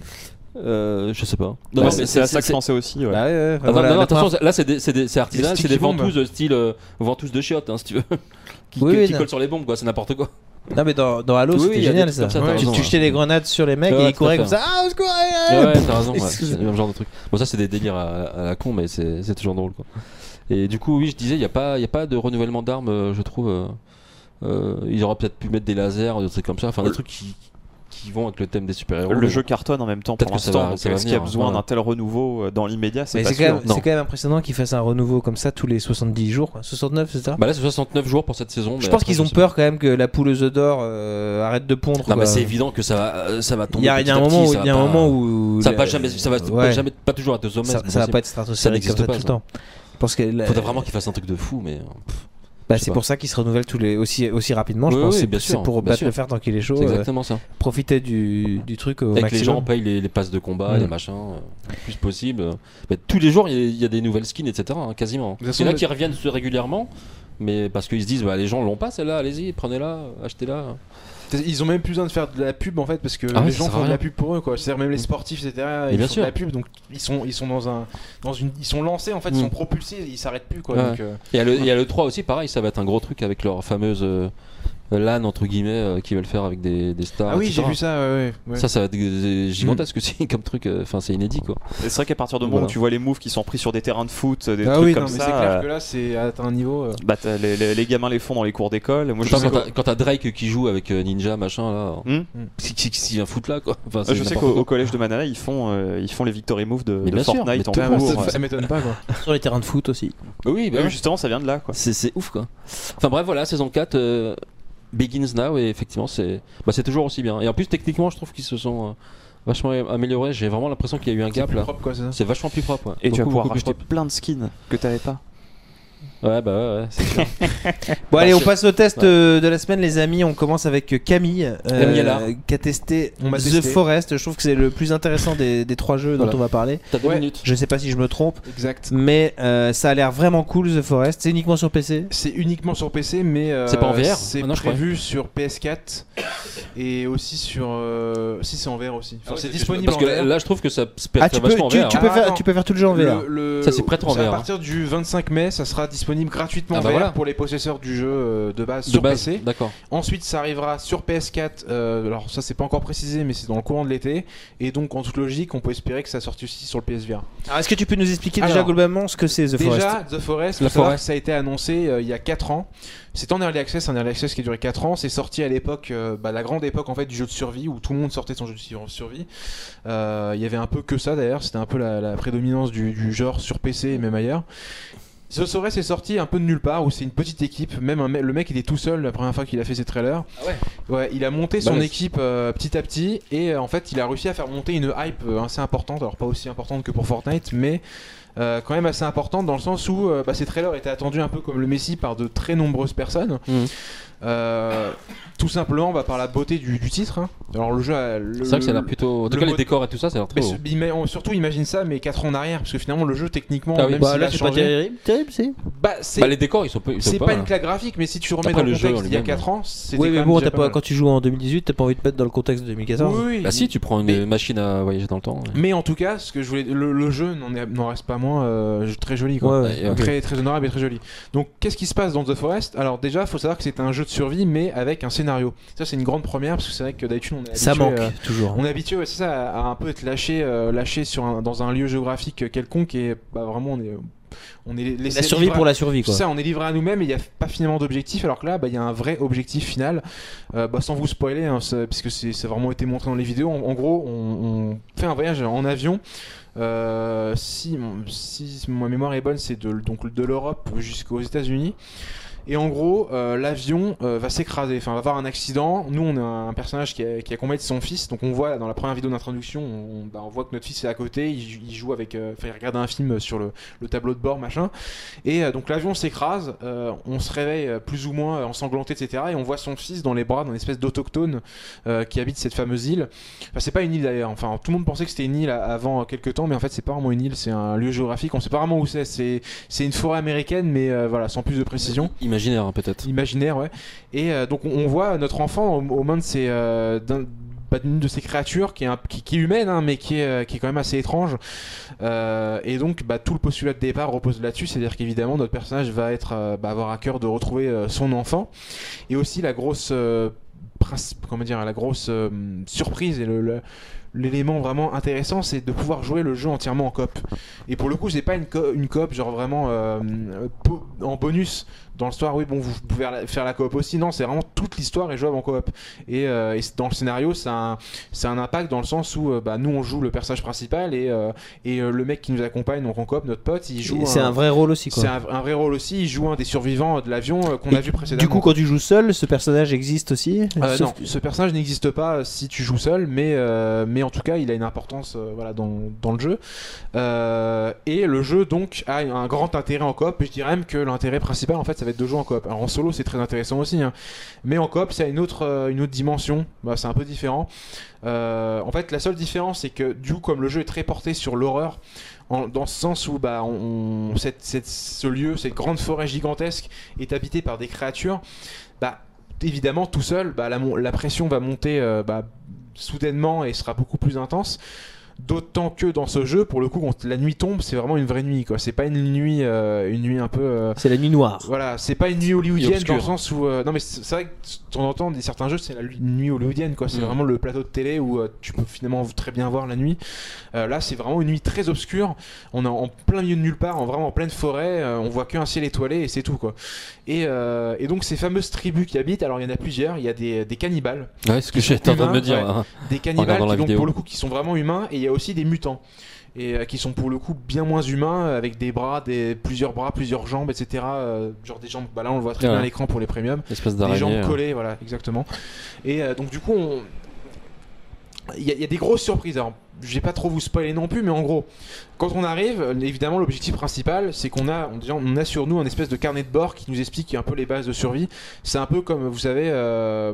Euh, je sais pas. Non, non, c'est à ça que je pensais aussi. Ouais. Bah ouais, ouais, ah, voilà, non, non, attention, là c'est des, des, artisanal, c'est des ventouses style euh, ventouses de chiottes, hein, si tu veux, qui, oui, que, oui, qui collent sur les bombes, quoi. C'est n'importe quoi. Non mais dans, dans Halo oui, c'était oui, génial ça. ça ouais, tu, tu jetais des grenades sur les mecs ouais, et ils couraient comme ça. Ah on se courait. Ouais, t'as raison. Ouais, c'est le même genre de truc. Bon ça c'est des délires à, à la con, mais c'est toujours drôle quoi. Et du coup oui je disais il y a pas il y a pas de renouvellement d'armes, euh, je trouve. Euh, euh, ils auraient peut-être pu mettre des lasers, des trucs comme ça, enfin des trucs qui qui vont avec le thème des super-héros. Le jeu cartonne en même temps pour l'instant. Est-ce qu'il y a besoin voilà. d'un tel renouveau dans l'immédiat? C'est quand, quand même impressionnant qu'ils fassent un renouveau comme ça tous les soixante-dix jours. soixante-neuf, c'est ça? Bah là, c'est soixante-neuf jours pour cette saison. Je pense qu'ils ont peur quand même que la poule aux œufs d'or euh, arrête de pondre. Non, mais c'est évident que ça va, ça va tomber. Il y a, y a un moment où, il y a un moment où ça va pas jamais, ça va ouais. pas jamais, pas toujours être au sommet. Ça, ça va pas être stratosphérique comme ça tout le temps. Parce que faudrait vraiment qu'ils fassent un truc de fou, mais. Bah c'est pour ça qu'ils se renouvellent tous les aussi aussi rapidement. Je oui, pense oui, c'est pour battre le fer tant qu'il est chaud. C'est exactement ça. Profiter du, du truc au et maximum. Que les gens payent les, les passes de combat, mmh. les machins, euh, le plus possible. Mais tous les jours il y, y a des nouvelles skins, et cetera. Hein, quasiment. Il y en a qui reviennent régulièrement, mais parce qu'ils se disent bah les gens l'ont pas celle-là, allez-y, prenez-la, achetez-la. Ils ont même plus besoin de faire de la pub en fait parce que ah ouais, les gens font de la pub pour eux quoi. C'est-à-dire même les sportifs et cetera. Ils bien font sûr. de la pub donc ils sont ils sont dans un dans une ils sont lancés en fait, mmh. ils sont propulsés, ils s'arrêtent plus quoi. Ouais. Donc, euh... Et il y a le trois aussi pareil, ça va être un gros truc avec leur fameuse euh, LAN entre guillemets euh, qui veulent faire avec des, des stars. Ah oui, j'ai vu ça. Ouais, ouais. Ça, ça va être gigantesque mmh. aussi comme truc. Enfin, euh, c'est inédit quoi. C'est vrai qu'à partir du moment voilà. où tu vois les moves qui sont pris sur des terrains de foot, des ah trucs oui, comme non, ça. Mais c'est clair que là, c'est à un niveau. Euh... Bah, les, les, les gamins les font dans les cours d'école. Moi, je sais quand t'as Drake qui joue avec Ninja machin là, mmh. qui, qui, qui vient foutre là quoi. Enfin, je sais qu'au collège de Manala, ils font euh, ils font les victory moves de, de Fortnite en cours. Ça m'étonne pas quoi. Sur les terrains de foot aussi. Oui, justement, ça vient de là quoi. C'est ouf quoi. Enfin bref, voilà, saison quatre. Begins Now et effectivement c'est bah, c'est toujours aussi bien et en plus techniquement je trouve qu'ils se sont euh, vachement améliorés. J'ai vraiment l'impression qu'il y a eu un gap là. C'est vachement plus propre ouais. Et beaucoup, tu vas pouvoir racheter plein de skins que t'avais pas. Ouais, bah ouais, ouais c'est sûr. Bon, allez, on passe au test ouais. de la semaine, les amis. On commence avec Camille, euh, qui a testé on The testé. Forest. Je trouve que c'est le plus intéressant des, des trois jeux voilà. dont on va parler. T'as deux ouais. minutes. Je sais pas si je me trompe. Exact. Mais euh, ça a l'air vraiment cool, The Forest. C'est uniquement sur P C ? C'est uniquement sur P C, mais euh, c'est pas en V R. C'est oh, non, prévu sur P S quatre et aussi sur. Euh, si c'est en V R aussi. Enfin, ah ouais, c'est disponible parce en que V R. Là, je trouve que ça se perd ah, tu peux, en tu, V R. Tu, peux ah, faire, tu peux faire tout le jeu en V R. Le, le, ça, c'est prêt en V R. À partir du vingt-cinq mai, ça sera disponible gratuitement ah, en bah V R voilà. pour les possesseurs du jeu euh, de base de sur base, P C. D'accord. Ensuite, ça arrivera sur P S quatre. Euh, alors, ça, c'est pas encore précisé, mais c'est dans le courant de l'été. Et donc, en toute logique, on peut espérer que ça sorte aussi sur le P S V R. Alors, est-ce que tu peux nous expliquer alors, déjà globalement ce que c'est The Forest ? Déjà, The Forest, La forêt. ça a été annoncé euh, il y a quatre ans. C'est en Early Access, un Early Access qui a duré quatre ans. C'est sorti à l'époque, euh, bah, la grande époque en fait du jeu de survie où tout le monde sortait son jeu de survie. Euh, il y avait un peu que ça d'ailleurs, c'était un peu la, la prédominance du, du genre sur P C et même ailleurs. The Forest est sorti un peu de nulle part où c'est une petite équipe, même un me- le mec était tout seul la première fois qu'il a fait ses trailers. Ah ouais. Ouais, il a monté son bah, équipe euh, petit à petit et euh, en fait il a réussi à faire monter une hype euh, assez importante, alors pas aussi importante que pour Fortnite, mais euh, quand même assez importante dans le sens où euh, bah, ces trailers étaient attendus un peu comme le Messi par de très nombreuses personnes. Mmh. Euh, tout simplement bah, par la beauté du, du titre. Hein. Alors le jeu, le, c'est vrai que ça a l'air plutôt. En tout cas, les décors et tout ça, ça a l'air très beau. Mais on, surtout imagine ça, mais quatre ans en arrière, parce que finalement le jeu techniquement, ah oui. même bah, s'il là, a c'est changé, pas terrible, terrible c'est. Bah, c'est bah, les décors, ils sont, ils sont c'est pas. pas hein. une claque graphique, mais si tu remets après, dans le contexte il y a lui-même, quatre ans, c'était oui, mais quand bon, même t'as pas, pas, quand tu joues en deux mille dix-huit, t'as pas envie de mettre dans le contexte de deux mille quatorze. Oui, oui. Bah si, tu prends une mais... machine à voyager dans le temps. Ouais. Mais en tout cas, ce que je voulais, le, le jeu n'en, est, n'en reste pas moins euh, très joli, quoi. Ouais, ouais, très okay. très honorable et très joli. Donc, qu'est-ce qui se passe dans The Forest ? Alors déjà, faut savoir que c'est un jeu de survie, mais avec un scénario. Ça, c'est une grande première parce que c'est vrai que d'habitude, on est habitué. Ça manque euh, toujours. On est habitué, ouais, c'est ça, à, à un peu être lâché, euh, lâché sur un, dans un lieu géographique quelconque et bah, vraiment on est. On est la survie pour la survie, quoi. Ça, on est livré à nous-mêmes et il n'y a pas finalement d'objectif. Alors que là, il bah, y a un vrai objectif final. Euh, bah, sans vous spoiler, hein, puisque c'est, ça a vraiment été montré dans les vidéos. En, en gros, on, on fait un voyage en avion. Euh, si, si ma mémoire est bonne, c'est de, donc de l'Europe jusqu'aux États-Unis. Et en gros, euh, l'avion euh, va s'écraser, enfin va avoir un accident. Nous, on a un personnage qui, a, qui accompagne son fils. Donc on voit dans la première vidéo d'introduction, on, bah, on voit que notre fils est à côté. Il, il joue avec, euh, il regarde un film sur le, le tableau de bord, machin. Et euh, donc l'avion s'écrase. Euh, on se réveille plus ou moins ensanglanté, et cetera. Et on voit son fils dans les bras d'un espèce d'autochtone euh, qui habite cette fameuse île. Enfin, c'est pas une île d'ailleurs. Enfin, tout le monde pensait que c'était une île avant quelques temps, mais en fait, c'est pas vraiment une île. C'est un lieu géographique. On sait pas vraiment où c'est. C'est, c'est une forêt américaine, mais euh, voilà, sans plus de précision. Imaginaire, hein, peut-être. Imaginaire, ouais. Et euh, donc on, on voit notre enfant aux, aux mains de ces, euh, d'un, bah, d'une de ces créatures qui est, un, qui, qui est humaine, hein, mais qui est, euh, qui est quand même assez étrange. Euh, et donc bah, tout le postulat de départ repose là-dessus, c'est-à-dire qu'évidemment notre personnage va être, euh, bah, avoir à cœur de retrouver euh, son enfant. Et aussi la grosse, euh, principe, comment dire, la grosse euh, surprise et le, le l'élément vraiment intéressant, c'est de pouvoir jouer le jeu entièrement en coop. Et pour le coup, c'est pas une, co- une coop genre vraiment euh, po- en bonus dans l'histoire. Oui, bon, vous pouvez faire la coop aussi. Non, c'est vraiment toute l'histoire est jouable en coop. Et, euh, et dans le scénario, c'est un, c'est un impact dans le sens où euh, bah, nous on joue le personnage principal et, euh, et euh, le mec qui nous accompagne, donc en coop, notre pote, il joue. C'est un, un vrai rôle aussi, quoi. C'est un, un vrai rôle aussi. Il joue un des survivants de l'avion euh, qu'on et a vu précédemment. Du coup, quand tu joues seul, ce personnage existe aussi euh, Sauf... Non, ce personnage n'existe pas si tu joues seul, mais euh, mais en tout cas, il a une importance euh, voilà dans dans le jeu. Euh, et le jeu donc a un grand intérêt en coop. Et je dirais même que l'intérêt principal, en fait, ça va être de jouer en coop. Alors en solo, c'est très intéressant aussi, hein. Mais en coop, ça a une autre euh, une autre dimension. Bah, c'est un peu différent. Euh, en fait, la seule différence, c'est que du coup, comme le jeu est très porté sur l'horreur. En, dans ce sens où bah, on, cette, cette, ce lieu, cette grande forêt gigantesque est habité par des créatures, bah, évidemment tout seul, bah, la, la pression va monter euh, bah, soudainement et sera beaucoup plus intense. D'autant que dans ce jeu, pour le coup, quand la nuit tombe, c'est vraiment une vraie nuit, quoi. C'est pas une nuit, euh, une nuit un peu. Euh... C'est la nuit noire. Voilà, c'est pas une nuit hollywoodienne dans le sens où. Euh... Non, mais c'est vrai que de temps en temps, dans certains jeux, c'est la nuit hollywoodienne, quoi. C'est mmh. vraiment le plateau de télé où euh, tu peux finalement très bien voir la nuit. Euh, là, c'est vraiment une nuit très obscure. On est en plein milieu de nulle part, en vraiment en pleine forêt. Euh, on voit qu'un ciel étoilé et c'est tout, quoi. Et, euh, et donc ces fameuses tribus qui habitent, alors il y en a plusieurs. Il y a des, des cannibales. Ouais, c'est ce que j'étais en train de me dire. Ouais, hein. Des cannibales qui, donc, pour le coup, qui sont vraiment humains. Et il y a aussi des mutants. Et euh, qui sont pour le coup bien moins humains, avec des bras, des, plusieurs bras, plusieurs jambes, et cetera. Euh, genre des jambes, bah là on le voit très ouais. bien à l'écran pour les premiums. Espèce des jambes ouais. collées, voilà, exactement. Et euh, donc du coup, on... il y, y a des grosses surprises. Alors, je vais pas trop vous spoiler non plus, mais en gros, quand on arrive, évidemment, l'objectif principal, c'est qu'on a, on, on a sur nous un espèce de carnet de bord qui nous explique un peu les bases de survie. C'est un peu comme, vous savez, euh,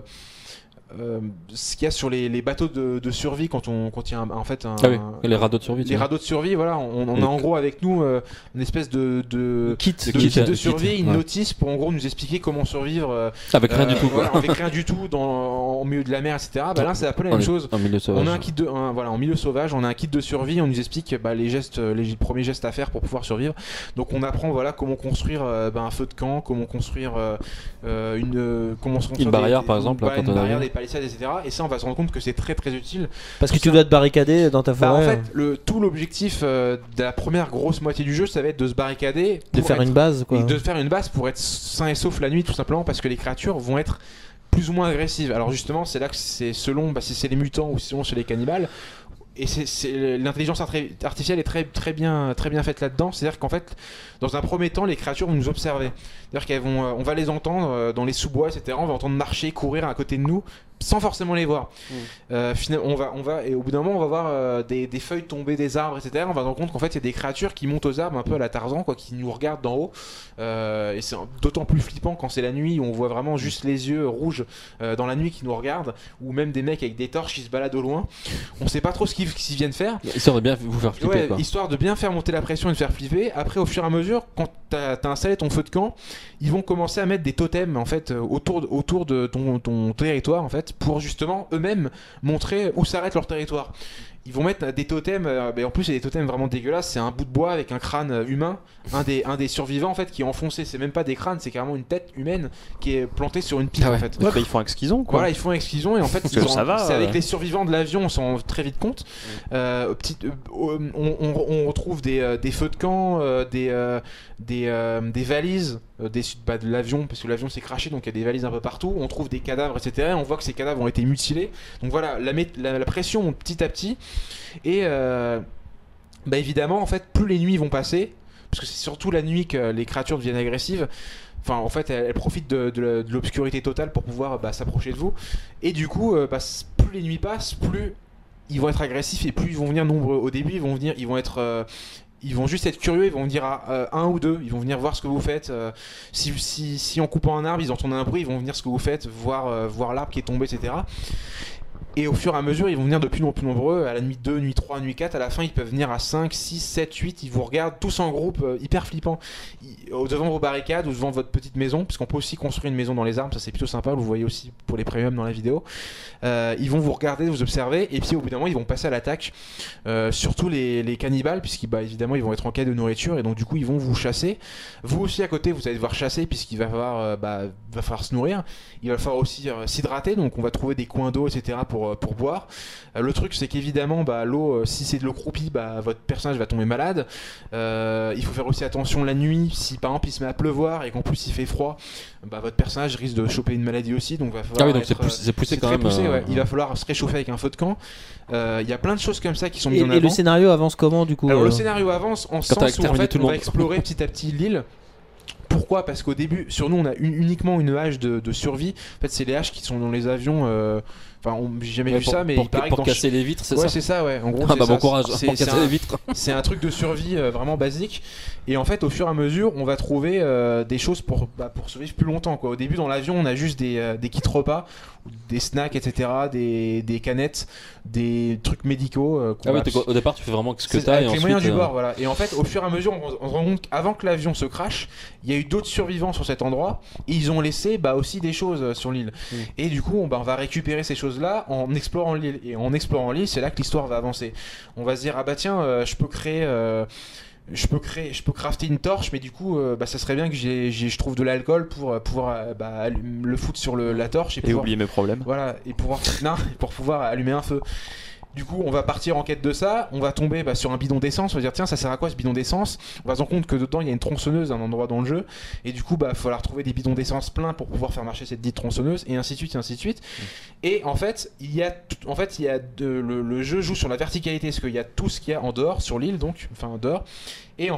euh, ce qu'il y a sur les, les bateaux de, de survie quand on quand il y a un, en fait un, ah oui, les radeaux de survie. Les radeaux de survie, voilà, on, on a en gros avec nous euh, une espèce de, de kit de, de, kit kit, de survie, kit, une ouais. notice pour en gros nous expliquer comment survivre euh, avec rien euh, du tout. Voilà, avec rien du tout dans au milieu de la mer, et cetera. Bah là c'est un peu la même chose. En milieu sauvage. On a un kit de un, voilà en milieu sauvage, on a un kit de survie, on nous explique bah, les gestes, les premiers gestes à faire pour pouvoir survivre. Donc on apprend voilà comment construire euh, bah, un feu de camp, comment construire euh, une euh, comment se construire une barrière des, par exemple, voilà, quand une on barrière, arrive. des palissades, et cetera. Et ça on va se rendre compte que c'est très très utile. Parce que tu dois te barricader dans ta bah, forêt. en fait, le, tout l'objectif euh, de la première grosse moitié du jeu, ça va être de se barricader, de faire être, une base, quoi. de faire une base pour être sain et sauf la nuit, tout simplement, parce que les créatures vont être plus ou moins agressives. Alors justement, c'est là que c'est selon bah, si c'est les mutants ou sinon c'est les cannibales. Et c'est, c'est, l'intelligence artificielle est très, très, bien, très bien faite là-dedans. C'est-à-dire qu'en fait, dans un premier temps, les créatures vont nous observer. C'est-à-dire qu'elles vont, on va les entendre dans les sous-bois, et cetera. On va entendre marcher, courir à côté de nous, sans forcément les voir. Mmh. Euh, finalement, on va, on va, et au bout d'un moment, on va voir euh, des, des feuilles tomber des arbres, et cetera. On va se rendre compte qu'en fait, il y a des créatures qui montent aux arbres un peu à la Tarzan, quoi, qui nous regardent d'en haut. Euh, et c'est d'autant plus flippant quand c'est la nuit, où on voit vraiment juste les yeux rouges euh, dans la nuit qui nous regardent, ou même des mecs avec des torches qui se baladent au loin. On sait pas trop ce qu'ils, ce qu'ils viennent faire. Histoire de bien vous faire flipper. Ouais, quoi. Histoire de bien faire monter la pression et de faire flipper. Après, au fur et à mesure, quand t'as, t'as installé ton feu de camp, ils vont commencer à mettre des totems en fait autour de, autour de ton, ton territoire en fait, pour justement eux-mêmes montrer où s'arrête leur territoire. Ils vont mettre des totems, euh, mais en plus c'est des totems vraiment dégueulasses, c'est un bout de bois avec un crâne humain, un des, un des survivants en fait qui est enfoncé, c'est même pas des crânes, c'est carrément une tête humaine qui est plantée sur une pile ah ouais. en fait. Ouais, bah ils font avec ce qu'ils ont quoi. Voilà, ils font avec ce qu'ils ont et en fait ils ont, ça va, c'est avec euh... les survivants de l'avion, on s'en rend très vite compte. Euh, petit, euh, on, on, on retrouve des, euh, des feux de camp, euh, des, euh, des, euh, des valises, euh, des, bah, de l'avion, parce que l'avion s'est crashé donc il y a des valises un peu partout, on trouve des cadavres et cetera. Et on voit que ces cadavres ont été mutilés, donc voilà, la, la, la pression monte petit à petit. Et euh, bah évidemment en fait plus les nuits vont passer, parce que c'est surtout la nuit que les créatures deviennent agressives. Enfin en fait elles, elles profitent de, de, de l'obscurité totale pour pouvoir bah, s'approcher de vous. Et du coup euh, bah, plus les nuits passent, plus ils vont être agressifs et plus ils vont venir nombreux. Au début ils vont venir, ils vont être euh, ils vont juste être curieux, ils vont venir à euh, un ou deux, ils vont venir voir ce que vous faites. Euh, si, si, si en coupant un arbre ils entendent un bruit, ils vont venir ce que vous faites, voir, euh, voir l'arbre qui est tombé, et cetera. Et au fur et à mesure, ils vont venir de plus en plus nombreux. À la nuit deux, nuit trois, nuit quatre, à la fin, ils peuvent venir à cinq, six, sept, huit. Ils vous regardent tous en groupe, euh, hyper flippant. Ils, devant vos barricades ou devant votre petite maison, parce qu'on peut aussi construire une maison dans les arbres, ça c'est plutôt sympa. Vous voyez aussi pour les premiums dans la vidéo. Euh, ils vont vous regarder, vous observer, et puis au bout d'un moment, ils vont passer à l'attaque. Euh, surtout les, les cannibales, puisqu'ils bah, évidemment, ils vont être en quête de nourriture, et donc du coup, ils vont vous chasser. Vous aussi à côté, vous allez devoir chasser, puisqu'il va falloir, euh, bah, va falloir se nourrir. Il va falloir aussi euh, s'hydrater, donc on va trouver des coins d'eau, et cetera pour pour boire. Euh, le truc c'est qu'évidemment bah, l'eau, euh, si c'est de l'eau croupie, bah, votre personnage va tomber malade. Euh, il faut faire aussi attention la nuit, si par exemple il se met à pleuvoir et qu'en plus il fait froid, bah, votre personnage risque de choper une maladie aussi, donc va falloir ah oui donc être, c'est poussé, c'est poussé c'est quand très même poussé, euh... ouais. Il va falloir se réchauffer avec un feu de camp. Il euh, y a plein de choses comme ça qui sont mises et, en et avant. le scénario avance comment du coup? Alors euh... le scénario avance en quand sens où en fait, on on va explorer petit à petit l'île. Pourquoi? Parce qu'au début, sur nous, on a une, uniquement une hache de, de survie. En fait, c'est les haches qui sont dans les avions. Euh... Enfin, on, j'ai jamais ouais, vu pour, ça, mais pour, il paraît pour que dans casser les vitres, c'est ouais, ça. c'est ça, ouais. En gros, ah c'est bah ça. bon courage c'est, pour c'est casser un, les vitres. C'est un truc de survie euh, vraiment basique. Et en fait, au fur et à mesure, on va trouver euh, des choses pour, bah, pour survivre plus longtemps, quoi. Au début, dans l'avion, on a juste des, euh, des kits repas, des snacks, et cetera, des, des canettes, des trucs médicaux. Euh, ah oui, au départ, tu fais vraiment ce que t'as. Avec et les ensuite, moyens du euh... bord, voilà. Et en fait, au fur et à mesure, on, on se rend compte qu'avant que l'avion se crache, il y a eu d'autres survivants sur cet endroit. Et ils ont laissé bah, aussi des choses sur l'île. Mmh. Et du coup, on, bah, on va récupérer ces choses-là en explorant l'île. Et en explorant l'île, c'est là que l'histoire va avancer. On va se dire, ah bah tiens, euh, je peux créer... Euh, je peux créer, je peux crafter une torche, mais du coup, euh, bah, ça serait bien que j'ai, j'ai, je trouve de l'alcool pour euh, pouvoir euh, bah, le foutre sur le, la torche et, et pouvoir, oublier mes problèmes. Voilà, et pouvoir, non, pour pouvoir allumer un feu. Du coup, on va partir en quête de ça, on va tomber bah, sur un bidon d'essence, on va dire tiens, ça sert à quoi ce bidon d'essence? On va se rendre compte que dedans il y a une tronçonneuse à un endroit dans le jeu, et du coup, bah, il va falloir trouver des bidons d'essence pleins pour pouvoir faire marcher cette dite tronçonneuse, et ainsi de suite, et ainsi de suite. Mmh. Et en fait, il y a, tout, en fait, il y a de, le, le jeu joue sur la verticalité, parce qu'il y a tout ce qu'il y a en dehors, sur l'île, donc, enfin en dehors. Et en fait, tous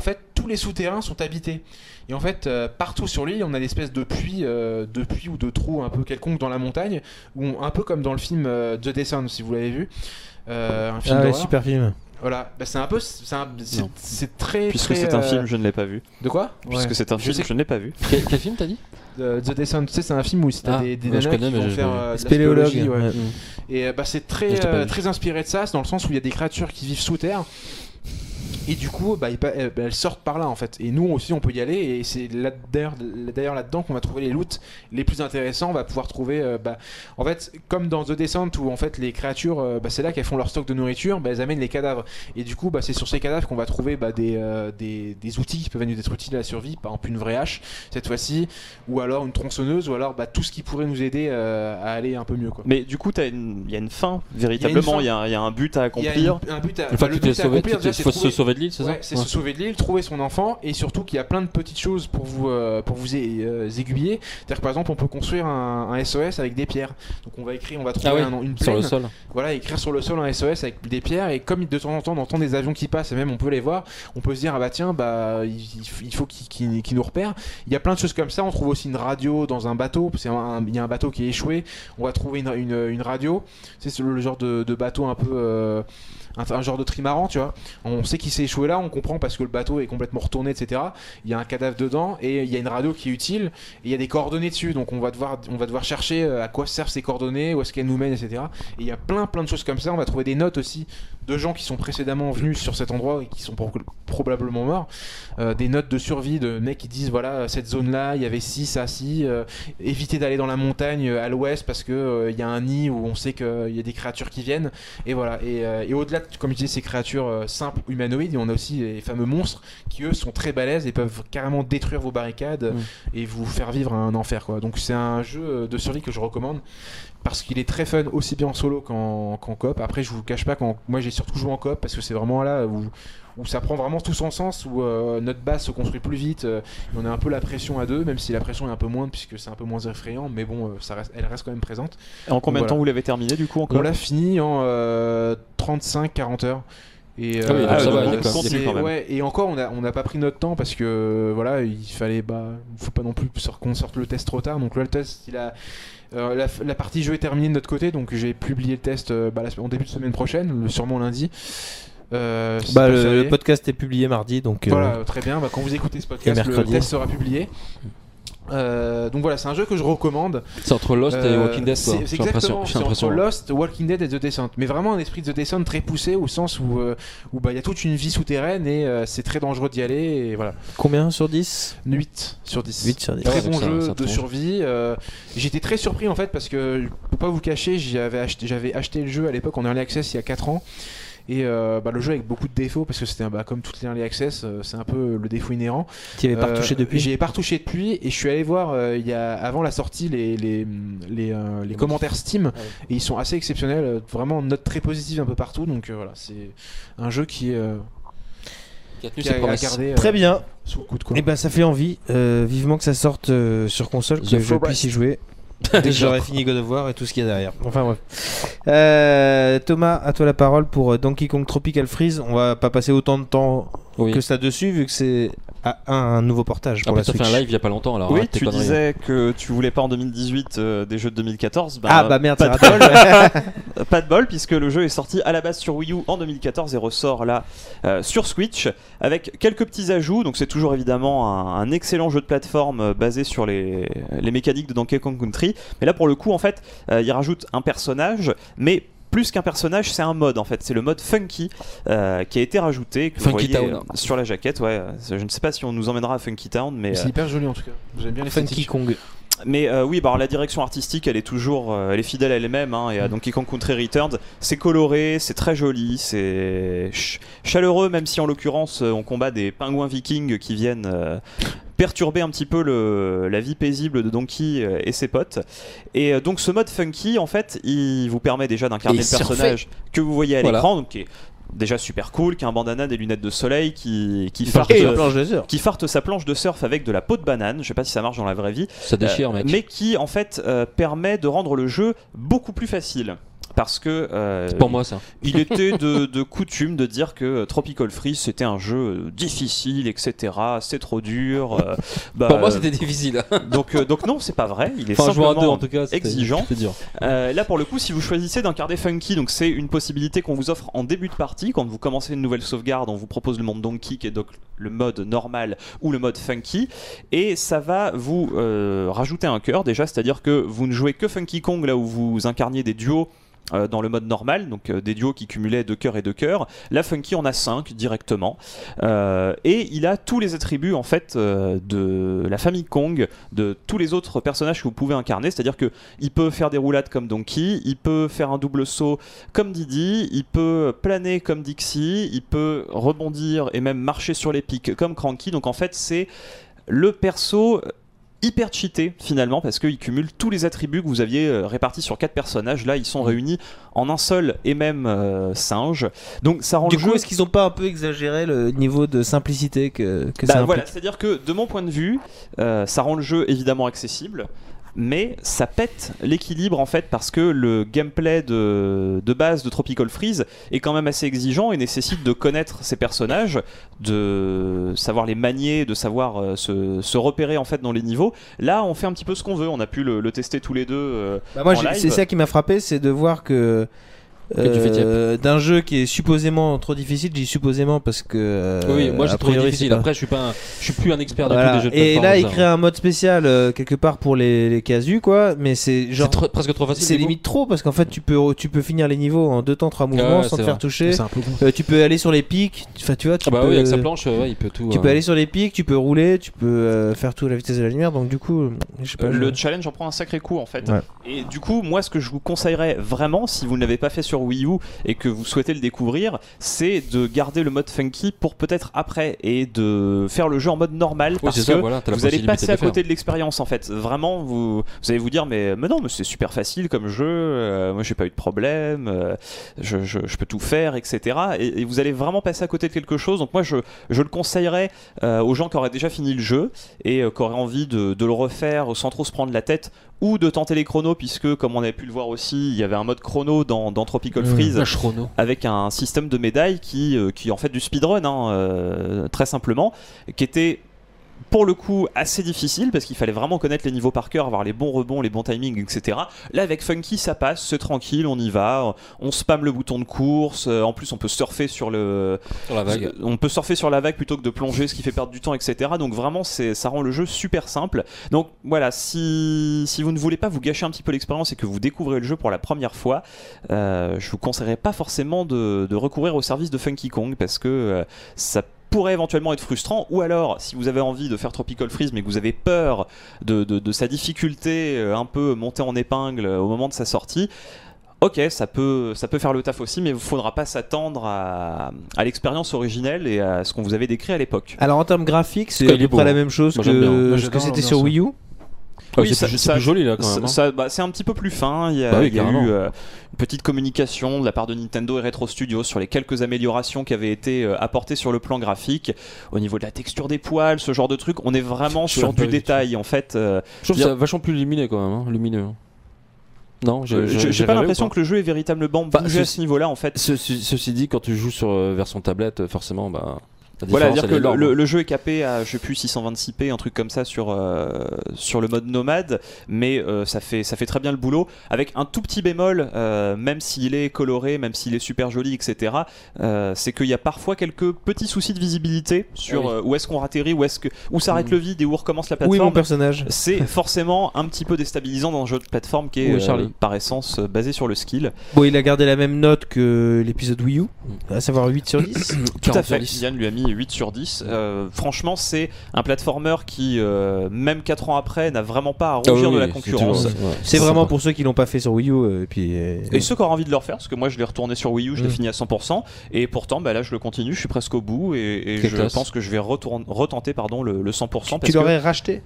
tous les souterrains sont habités. Et en fait, euh, partout sur l'île, on a des espèces de puits, euh, de puits ou de trous un peu quelconques dans la montagne, où on, un peu comme dans le film euh, The Descent, si vous l'avez vu. Euh, un film ah ouais, super film. Voilà, bah, c'est un peu, c'est, un, c'est, c'est très. Puisque très, c'est un euh... film, je ne l'ai pas vu. De quoi? Puisque ouais. c'est un film, je, je ne l'ai pas vu. Quel, quel film t'as dit? The, The Descent, tu sais, c'est un film où c'était ah, des, des ouais, nanas connais, qui vont faire euh, spéléologue. Ouais. Ouais. Et bah c'est très, euh, très inspiré de ça, c'est dans le sens où il y a des créatures qui vivent sous terre. Et du coup, bah, elles sortent par là en fait. Et nous aussi, on peut y aller. Et c'est là, d'ailleurs, d'ailleurs là-dedans qu'on va trouver les loots les plus intéressants. On va pouvoir trouver, euh, bah, en fait, comme dans The Descent où en fait les créatures, euh, bah, c'est là qu'elles font leur stock de nourriture. Bah, elles amènent les cadavres. Et du coup, bah, c'est sur ces cadavres qu'on va trouver bah, des, euh, des, des outils qui peuvent nous être utiles à la survie. Par exemple, une vraie hache cette fois-ci, ou alors une tronçonneuse, ou alors bah, tout ce qui pourrait nous aider euh, à aller un peu mieux. Quoi. Mais du coup, il y a une fin véritablement. Il y, y, y a un but à accomplir. Il y a une, un but à, une fois bah, que tu accomplir, il faut se sauver de l'île, c'est ouais, ça? C'est ouais. se sauver de l'île, trouver son enfant, et surtout qu'il y a plein de petites choses pour vous, euh, pour vous euh, aiguiller. C'est-à-dire que par exemple, on peut construire un, un S O S avec des pierres. Donc on va écrire, on va trouver ah oui, un, une plaine, sur le sol. Voilà, écrire sur le sol un S O S avec des pierres. Et comme de temps en temps on entend des avions qui passent, et même on peut les voir, on peut se dire ah bah tiens, bah il, il faut qu'ils qu'il, qu'il nous repèrent. Il y a plein de choses comme ça. On trouve aussi une radio dans un bateau. C'est un, il y a un bateau qui est échoué. On va trouver une, une, une radio. C'est le genre de, de bateau un peu. Euh, Un, un genre de trimaran, tu vois. On sait qu'il s'est échoué là, on comprend parce que le bateau est complètement retourné, et cetera. Il y a un cadavre dedans et il y a une radio qui est utile et il y a des coordonnées dessus. Donc on va devoir, on va devoir chercher à quoi servent ces coordonnées, où est-ce qu'elles nous mènent, et cetera. Et il y a plein, plein de choses comme ça. On va trouver des notes aussi de gens qui sont précédemment venus sur cet endroit et qui sont pro- probablement morts. Euh, des notes de survie de mecs qui disent voilà, cette zone-là, il y avait ci, ça, ci. Euh, évitez d'aller dans la montagne à l'ouest parce que euh, il y a un nid où on sait qu'il y a des créatures qui viennent. Et voilà. Et, euh, et au-delà de comme je disais, ces créatures euh, simples humanoïdes, et on a aussi les fameux monstres qui eux sont très balèzes et peuvent carrément détruire vos barricades mmh. et vous faire vivre un enfer quoi. Donc c'est un jeu de survie que je recommande parce qu'il est très fun aussi bien en solo qu'en, qu'en coop. Après je vous cache pas, quand moi j'ai surtout joué en coop parce que c'est vraiment là où, où ça prend vraiment tout son sens, où euh, notre base se construit plus vite, euh, et on a un peu la pression à deux, même si la pression est un peu moindre puisque c'est un peu moins effrayant, mais bon, euh, ça reste, elle reste quand même présente. Et en combien de voilà. temps vous l'avez terminé du coup encore? On l'a fini en euh, trente-cinq à quarante heures. Et, ah oui, euh, ça euh, va, c'est, quand même. Ouais, et encore, on n'a on a pas pris notre temps parce que voilà, il fallait, bah, faut pas non plus qu'on sorte le test trop tard. Donc là, le test, il a, euh, la, la partie jeu est terminée de notre côté, donc j'ai publié le test euh, bah, en début de semaine prochaine, le, sûrement lundi. Euh, bah, le, le podcast est publié mardi, donc. Voilà, euh, très bien. Bah, quand vous écoutez ce podcast, le test sera publié. Euh, donc voilà, c'est un jeu que je recommande. C'est entre Lost euh, et Walking Dead, quoi. C'est, c'est exactement, c'est entre Lost, Walking Dead et The Descent. Mais vraiment un esprit de The Descent très poussé au sens où euh, où bah il y a toute une vie souterraine et euh, c'est très dangereux d'y aller et voilà. Combien sur dix? huit sur dix. huit sur dix. Très ouais, bon jeu ça, de survie. Euh, j'étais très surpris en fait parce que pour pas vous cacher, j'avais acheté, j'avais acheté le jeu à l'époque en Early Access il y a quatre ans. Et euh, bah, le jeu avec beaucoup de défauts parce que c'était bah, comme toutes les Early Access, euh, c'est un peu le défaut inhérent. Tu n'y avais pas retouché euh, depuis? J'y avais pas retouché depuis et je suis allé voir euh, il y a, avant la sortie les, les, les, euh, les commentaires Steam ouais. Et ils sont assez exceptionnels, vraiment note très positive un peu partout. Donc euh, voilà, c'est un jeu qui est. Euh, qui a tenu ses promesses. Garder, très euh, bien. Sous le coup de quoi. Et ben ça fait envie. Euh, vivement que ça sorte euh, sur console, que je puisse y jouer. Dès que j'aurai fini God of War et tout ce qu'il y a derrière. Enfin bref. Euh, Thomas, à toi la parole pour Donkey Kong Tropical Freeze. On va pas passer autant de temps oui. que ça dessus vu que c'est un, un nouveau portage pour Après, la Switch. Tu as fait un live il y a pas longtemps alors. Oui, tu disais que tu voulais pas en deux mille dix-huit euh, des jeux de deux mille quatorze. Bah, ah bah merde, pas de bol. Pas de bol puisque le jeu est sorti à la base sur Wii U en deux mille quatorze et ressort là euh, sur Switch avec quelques petits ajouts. Donc c'est toujours évidemment un, un excellent jeu de plateforme euh, basé sur les, les mécaniques de Donkey Kong Country. Mais là pour le coup en fait, euh, il rajoute un personnage, mais plus qu'un personnage, c'est un mode en fait. C'est le mode Funky euh, qui a été rajouté, que Funky vous voyez Town. Euh, sur la jaquette. Ouais, je ne sais pas si on nous emmènera à Funky Town, mais c'est euh, hyper joli en tout cas. J'aime bien les Funky Kong. Mais euh, oui, bah, alors, la direction artistique, elle est toujours, euh, elle est fidèle à elle-même. Hein, et à Donkey Kong Country Returns, c'est coloré, c'est très joli, c'est ch- chaleureux, même si en l'occurrence, on combat des pingouins vikings qui viennent euh, perturber un petit peu le, la vie paisible de Donkey et ses potes. Et euh, donc ce mode Funky, en fait, il vous permet déjà d'incarner le personnage que vous voyez à voilà. l'écran, donc qui est déjà super cool, qui a un bandana, des lunettes de soleil, qui, qui, farte, qui farte sa planche de surf avec de la peau de banane. Je sais pas si ça marche dans la vraie vie. Ça déchire, euh, mec. Mais qui en fait euh, permet de rendre le jeu beaucoup plus facile. parce que euh, c'est pour moi ça. Il était de, de coutume de dire que Tropical Freeze c'était un jeu difficile, et cetera. C'est trop dur. Euh, bah, pour moi c'était difficile. donc, euh, donc non, c'est pas vrai. Il est enfin, simplement deux, en tout cas, exigeant. C'était dur. Euh, là pour le coup, si vous choisissez d'incarner Funky, donc c'est une possibilité qu'on vous offre en début de partie quand vous commencez une nouvelle sauvegarde. On vous propose le monde Donkey qui est donc le mode normal ou le mode Funky, et ça va vous euh, rajouter un cœur déjà, c'est-à-dire que vous ne jouez que Funky Kong là où vous incarniez des duos euh, dans le mode normal, donc euh, des duos qui cumulaient deux cœurs et deux cœurs. Là Funky en a cinq directement, euh, et il a tous les attributs en fait euh, de la famille Kong, de tous les autres personnages que vous pouvez incarner, c'est-à-dire que il peut faire des roulades comme Donkey, il peut faire un double saut comme Didi, il peut planer comme Dixie, il peut rebondir et même marcher sur les pics comme Cranky. Donc en fait c'est le perso hyper cheaté finalement parce qu'il cumule tous les attributs que vous aviez euh, répartis sur quatre personnages. Là ils sont réunis en un seul et même euh, singe, donc ça rend du le coup jeu... est-ce qu'ils ont pas un peu exagéré le niveau de simplicité que, que bah, ça voilà, implique. c'est-à-dire que de mon point de vue euh, ça rend le jeu évidemment accessible, mais ça pète l'équilibre en fait parce que le gameplay de, de base de Tropical Freeze est quand même assez exigeant et nécessite de connaître ses personnages, de savoir les manier, de savoir euh, se, se repérer en fait dans les niveaux. Là on fait un petit peu ce qu'on veut, on a pu le, le tester tous les deux euh, bah moi en live. C'est ça qui m'a frappé, c'est de voir que Euh, d'un jeu qui est supposément trop difficile, j'ai supposément parce que euh, oui, moi j'ai trouvé difficile. Pas... Après, je suis pas, un, je suis plus un expert de voilà. tous les jeux de et plateforme. Et là, il crée un mode spécial euh, quelque part pour les, les casus, quoi. Mais c'est genre c'est tr- presque trop facile. C'est limite trop parce qu'en fait, tu peux tu peux finir les niveaux en deux temps, trois mouvements ouais, sans te faire toucher. C'est un peu euh, tu peux aller sur les pics. Enfin, tu vois, tu ah bah peux. Oui, avec sa planche, ouais, il peut tout. Tu euh... peux aller sur les pics, tu peux rouler, tu peux euh, faire tout à la vitesse de la lumière. Donc du coup, je sais pas. Le je... challenge en prend un sacré coup en fait. Ouais. Et du coup, moi, ce que je vous conseillerais vraiment, si vous ne l'avez pas fait sur Wii U et que vous souhaitez le découvrir, c'est de garder le mode Funky pour peut-être après et de faire le jeu en mode normal oui, parce ça, que voilà, vous allez passer à côté de l'expérience en fait. Vraiment, vous, vous allez vous dire mais, mais non, mais c'est super facile comme jeu, euh, moi j'ai pas eu de problème, euh, je, je, je peux tout faire, et cetera. Et, et vous allez vraiment passer à côté de quelque chose. Donc moi je, je le conseillerais euh, aux gens qui auraient déjà fini le jeu et euh, qui auraient envie de, de le refaire sans trop se prendre la tête, ou de tenter les chronos, puisque comme on avait pu le voir aussi, il y avait un mode chrono dans, dans Tropical Freeze mmh, avec un système de médailles qui, euh, qui en fait du speedrun hein, euh, très simplement, qui était pour le coup assez difficile parce qu'il fallait vraiment connaître les niveaux par cœur, avoir les bons rebonds, les bons timings, et cetera. Là avec Funky ça passe, c'est tranquille, on y va, on spamme le bouton de course, en plus on peut surfer sur le, sur la vague. On peut surfer sur la vague plutôt que de plonger, ce qui fait perdre du temps, et cetera. Donc vraiment c'est, ça rend le jeu super simple. Donc voilà, si, si vous ne voulez pas vous gâcher un petit peu l'expérience et que vous découvrez le jeu pour la première fois, euh, je vous conseillerais pas forcément de, de recourir au service de Funky Kong parce que euh, ça pourrait éventuellement être frustrant, ou alors si vous avez envie de faire Tropical Freeze mais que vous avez peur de, de, de sa difficulté un peu montée en épingle au moment de sa sortie, ok, ça peut, ça peut faire le taf aussi, mais il ne faudra pas s'attendre à, à l'expérience originelle et à ce qu'on vous avait décrit à l'époque. Alors en termes graphiques, c'est à peu près la même chose Moi, que ce que c'était sur Wii U. Ah, oui, c'est, ça, plus, c'est plus joli là quand même. Ça, ça, bah, c'est un petit peu plus fin. Il y a, bah oui, il y a eu euh, une petite communication de la part de Nintendo et Retro Studios sur les quelques améliorations qui avaient été euh, apportées sur le plan graphique, au niveau de la texture des poils, ce genre de truc. On est vraiment je sur du détail en fait. Euh, je trouve ça vachement plus lumineux quand même, hein, lumineux. Non, je, je, j'ai, j'ai pas l'impression que le jeu est véritablement bougé bah, ce, à ce niveau-là en fait. Ce, ce, ceci dit, quand tu joues sur euh, version tablette, forcément, bah. Voilà, dire que le, le, le jeu est capé à je sais plus six cent vingt-six p, un truc comme ça sur euh, sur le mode nomade, mais euh, ça fait ça fait très bien le boulot avec un tout petit bémol, euh, même s'il est coloré, même s'il est super joli, et cetera. Euh, c'est qu'il y a parfois quelques petits soucis de visibilité sur ah oui. euh, où est-ce qu'on atterrit, où est-ce que où s'arrête mmh. le vide et où recommence la plateforme. Oui, mon personnage. C'est forcément un petit peu déstabilisant dans un jeu de plateforme qui est oui, euh, par essence euh, basé sur le skill. Bon, il a gardé la même note que l'épisode Wii U, à savoir huit sur dix. Tout à fait. Yann lui a mis huit sur dix. Euh, franchement, c'est un platformer qui, euh, même quatre ans après, n'a vraiment pas à rougir oh oui, de la concurrence. C'est, ouais. c'est vraiment pour ceux qui l'ont pas fait sur Wii U. Euh, et, puis, euh, et ceux qui auront envie de le refaire, parce que moi je l'ai retourné sur Wii U, je mmh. l'ai fini à cent pour cent, et pourtant bah, là je le continue, je suis presque au bout, et, et je classe. pense que je vais retourne, retenter pardon, le, le cent pour cent. Tu, tu l'aurais racheté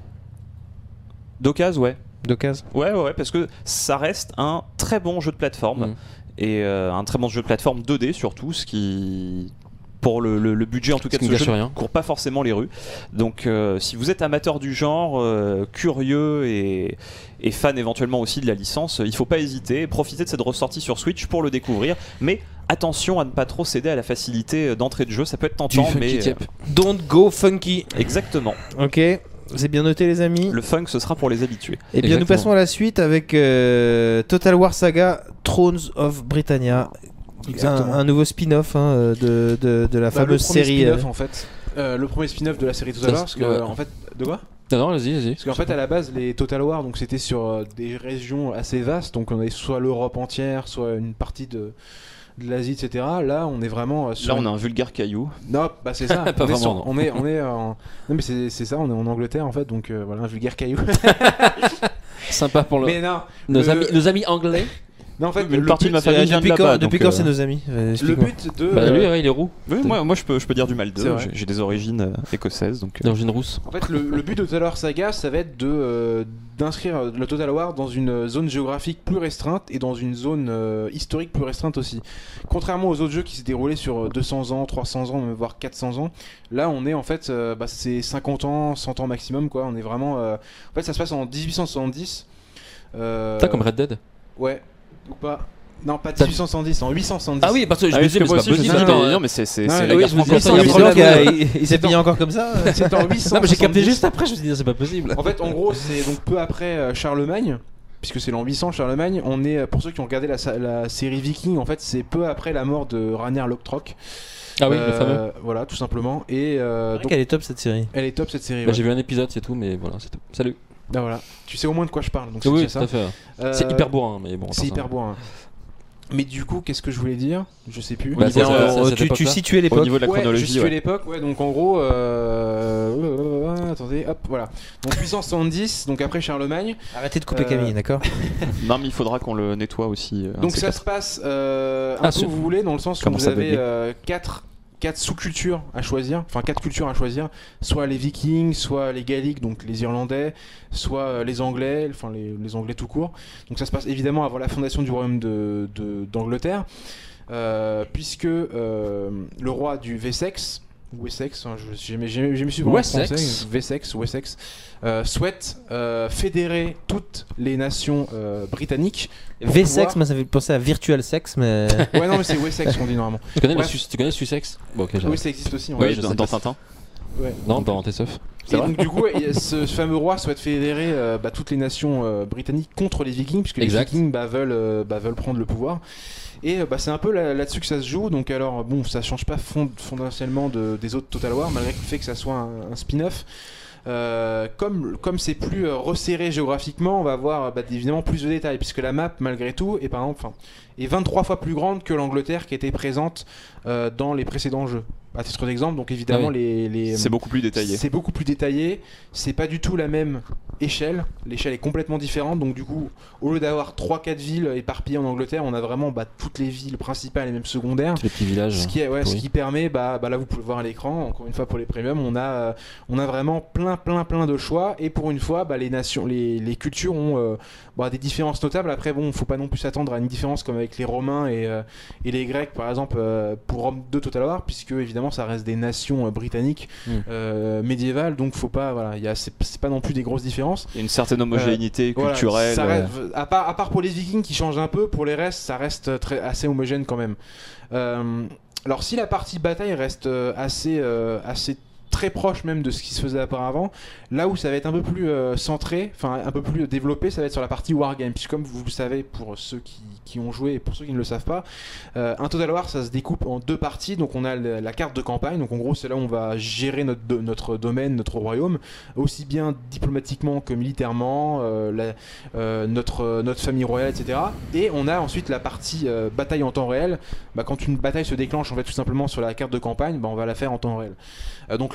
d'occasion, ouais. D'occasion Ouais, ouais, parce que ça reste un très bon jeu de plateforme, mmh. et euh, un très bon jeu de plateforme deux D surtout, ce qui pour le, le, le budget en tout cas de ce jeu ne court pas forcément les rues. Donc euh, si vous êtes amateur du genre, euh, curieux et, et fan éventuellement aussi de la licence, il ne faut pas hésiter, profitez de cette ressortie sur Switch pour le découvrir, mais attention à ne pas trop céder à la facilité d'entrée de jeu, ça peut être tentant, mais euh, don't go funky. Exactement. Ok. C'est bien noté les amis. Le funk ce sera pour les habitués. Et bien Exactement. Nous passons à la suite avec euh, Total War Saga Thrones of Britannia. Un, un nouveau spin-off hein, de, de, de la bah, fameuse le série. Euh... en fait. Euh, le premier spin-off de la série Total War, parce que ouais. en fait, de quoi ? Non, non, vas-y, vas-y. Parce qu'en fait, à la base, les Total War, donc c'était sur euh, des régions assez vastes, donc on avait soit l'Europe entière, soit une partie de, de l'Asie, et cetera. Là, on est vraiment euh, sur là, on une... a un vulgaire caillou. Non, bah c'est ça. Pas on, vraiment, est sur... non. on est, on est, en... non mais c'est, c'est ça. On est en Angleterre en fait, donc euh, voilà, un vulgaire caillou. Sympa pour le... Mais non, nos, le... amis, nos amis anglais. Non, en fait, une partie de ma famille vient de depuis là-bas. Quand, depuis donc, quand euh... c'est nos amis euh, Le but de. Bah, lui, ouais, il est roux. Oui, moi, moi je, peux, je peux dire du mal d'eux. J'ai, j'ai des origines euh, écossaises. Donc, euh... D'origine rousse. En fait, le, le but de Total War Saga, ça va être de, euh, d'inscrire le Total War dans une zone géographique plus restreinte et dans une zone euh, historique plus restreinte aussi. Contrairement aux autres jeux qui se déroulaient sur deux cents ans, trois cents ans, voire quatre cents ans, là on est en fait, euh, bah, c'est cinquante ans, cent ans maximum quoi. On est vraiment. Euh... En fait, ça se passe en dix-huit cent soixante-dix. Euh... T'as comme Red Dead. Ouais, ou pas. Non, pas dix-huit cent soixante-dix, en huit cent soixante-dix. Ah oui, parce que je ah me oui, disais, mais c'est pas possible. Non, non, mais c'est, c'est, non, c'est oui, la je me guerre disais, il s'est payé encore comme ça. C'est en huit cent soixante-dix. Non, mais j'ai capté juste après, je me suis dit, c'est pas possible. En fait, en gros, c'est donc peu après Charlemagne, puisque c'est l'an huit cents, Charlemagne. On est, pour ceux qui ont regardé la, la série Viking, en fait, c'est peu après la mort de Ragnar Lothbrok. Ah oui, euh, le fameux. Voilà, tout simplement. Et euh, donc, elle est top cette série. Elle est top cette série. Bah, ouais. J'ai vu un épisode, c'est tout, mais voilà, c'est tout. Salut. Ah voilà. Tu sais au moins de quoi je parle, donc oui, c'est oui, ça. Tout à fait. Euh, c'est hyper bourrin, mais bon. C'est hyper bourrin. Mais du coup, qu'est-ce que je voulais dire ? Je sais plus. Bah, c'est, euh, ça, tu, tu situais l'époque. Au niveau de la ouais, chronologie. Je situais ouais. l'époque, ouais. Donc en gros, euh... euh, attendez, hop, voilà. Donc huit cent soixante-dix, donc après Charlemagne. Arrêtez de couper euh... Camille, d'accord ? Non, mais il faudra qu'on le nettoie aussi. Euh, donc ça quatre. se passe euh, un ah, peu où vous voulez, dans le sens où Comment vous avez euh, quatre. quatre sous-cultures à choisir, enfin quatre cultures à choisir, soit les Vikings, soit les Galliques, donc les Irlandais, soit les Anglais, enfin les, les Anglais tout court. Donc ça se passe évidemment avant la fondation du royaume de, de, d'Angleterre, euh, puisque euh, le roi du Wessex, Wessex, hein, je, j'ai, j'ai, j'ai mis suivant en français, Wessex, Wessex, euh, souhaite euh, fédérer toutes les nations euh, britanniques. V-Sex, pouvoir... moi ça fait penser à Virtual Sex, mais. Ouais, non, mais c'est Wessex qu'on dit normalement. Tu connais, le su- tu connais Sussex ? Bon, okay, oui, ça existe aussi. Oui, dans, dans Tintin. Ouais. Non, dans Tessof. Et donc du coup, ce fameux roi souhaite fédérer euh, bah, toutes les nations euh, britanniques contre les Vikings, puisque exact. les Vikings bah, veulent, euh, bah, veulent prendre le pouvoir. Et bah, c'est un peu là, là-dessus que ça se joue. Donc alors bon, ça change pas fond, fondamentalement de, des autres Total War, malgré le fait que ça soit un, un spin-off. Euh, comme comme c'est plus euh, resserré géographiquement, on va avoir bah, évidemment plus de détails, puisque la map malgré tout est par exemple, est vingt-trois fois plus grande que l'Angleterre qui était présente euh, dans les précédents jeux. À titre d'exemple, donc évidemment ah oui. les, les c'est beaucoup plus détaillé. C'est beaucoup plus détaillé. C'est pas du tout la même échelle. L'échelle est complètement différente. Donc du coup, au lieu d'avoir trois quatre villes éparpillées en Angleterre, on a vraiment bah, toutes les villes principales et même secondaires. Les petits villages. Ce qui, est, ouais, ce qui permet, bah, bah là vous pouvez le voir à l'écran. Encore une fois pour les premiums, on a, euh, on a vraiment plein plein plein de choix. Et pour une fois, bah, les nations, les, les cultures ont euh, bah, des différences notables. Après bon, faut pas non plus s'attendre à une différence comme avec les Romains et, euh, et les Grecs par exemple euh, pour Rome deux Total War, puisque évidemment ça reste des nations euh, britanniques mm. euh, médiévales, donc faut pas, voilà, y a, c'est, c'est pas non plus des grosses différences. Il y a une certaine homogénéité euh, culturelle. Voilà, ça reste, à, part, à part pour les Vikings qui changent un peu, pour les restes ça reste très, assez homogène quand même. Euh, alors si la partie bataille reste euh, assez, euh, assez très proche même de ce qui se faisait auparavant, là où ça va être un peu plus euh, centré, enfin un peu plus développé, ça va être sur la partie wargame, puisque comme vous le savez pour ceux qui, qui ont joué et pour ceux qui ne le savent pas, euh, un Total War ça se découpe en deux parties. Donc on a la, la carte de campagne, donc en gros c'est là où on va gérer notre, do, notre domaine, notre royaume, aussi bien diplomatiquement que militairement, euh, la, euh, notre, notre famille royale, et cetera. Et on a ensuite la partie euh, bataille en temps réel. Bah, quand une bataille se déclenche en fait tout simplement sur la carte de campagne, bah, on va la faire en temps réel. Euh, donc là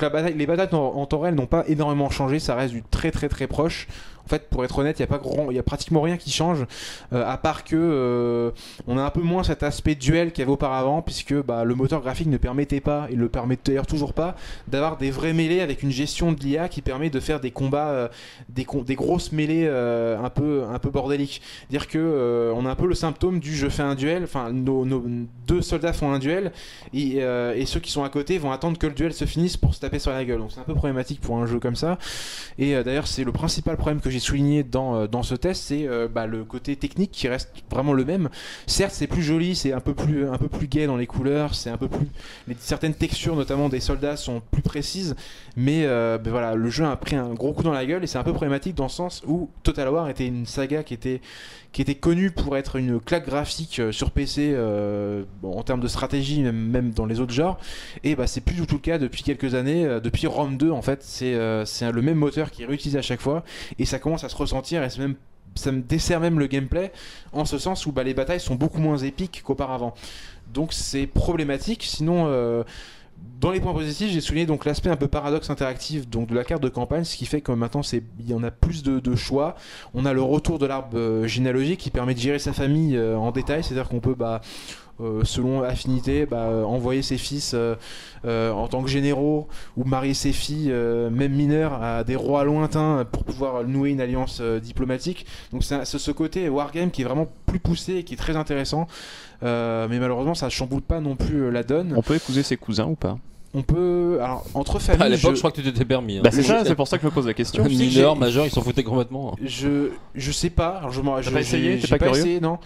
la bataille, les batailles en, en temps réel n'ont pas énormément changé, ça reste du très très très proche. En fait, pour être honnête, il y a pas grand, il y a pratiquement rien qui change, euh, à part que euh, on a un peu moins cet aspect duel qu'il y avait auparavant, puisque bah, le moteur graphique ne permettait pas, et le permet d'ailleurs toujours pas, d'avoir des vrais mêlées avec une gestion de l'I A qui permet de faire des combats, euh, des, des grosses mêlées euh, un peu un peu bordéliques. Dire que euh, on a un peu le symptôme du je fais un duel, enfin nos, nos deux soldats font un duel et, euh, et ceux qui sont à côté vont attendre que le duel se finisse pour se taper sur la gueule. Donc c'est un peu problématique pour un jeu comme ça. Et euh, d'ailleurs c'est le principal problème que j'ai souligné dans, dans ce test, c'est euh, bah, le côté technique qui reste vraiment le même. Certes c'est plus joli, c'est un peu plus, un peu plus gai dans les couleurs, c'est un peu plus, les, certaines textures notamment des soldats sont plus précises, mais euh, bah, voilà, le jeu a pris un gros coup dans la gueule et c'est un peu problématique dans le sens où Total War était une saga qui était, qui était connue pour être une claque graphique sur P C euh, bon, en termes de stratégie, même, même dans les autres genres, et bah, c'est plus du tout le cas depuis quelques années. Euh, depuis Rome deux en fait, c'est euh, c'est le même moteur qui est réutilisé à chaque fois et ça commence à se ressentir et c'est même, ça me dessert même le gameplay en ce sens où bah, les batailles sont beaucoup moins épiques qu'auparavant, donc c'est problématique. Sinon euh, dans les points positifs, j'ai souligné donc l'aspect un peu paradoxe interactif donc de la carte de campagne, ce qui fait que maintenant c'est, il y en a plus de, de choix. On a le retour de l'arbre euh, généalogique qui permet de gérer sa famille euh, en détail, c'est-à-dire qu'on peut bah, euh, selon affinité bah, euh, envoyer ses fils euh, euh, en tant que généraux ou marier ses filles euh, même mineures à des rois lointains pour pouvoir nouer une alliance euh, diplomatique. Donc c'est ce côté wargame qui est vraiment plus poussé et qui est très intéressant. Euh, mais malheureusement ça chamboule pas non plus la donne. On peut épouser ses cousins ou pas? On peut. Alors, entre familles. À l'époque, je... je crois que tu t'étais permis. Hein. Bah, c'est ça, c'est pour ça que je me pose la question. Mineurs, majeurs, ils s'en foutaient complètement. Je, je sais pas. Alors, je m'en. T'as pas essayé? T'es pas, pas curieux essayé, non.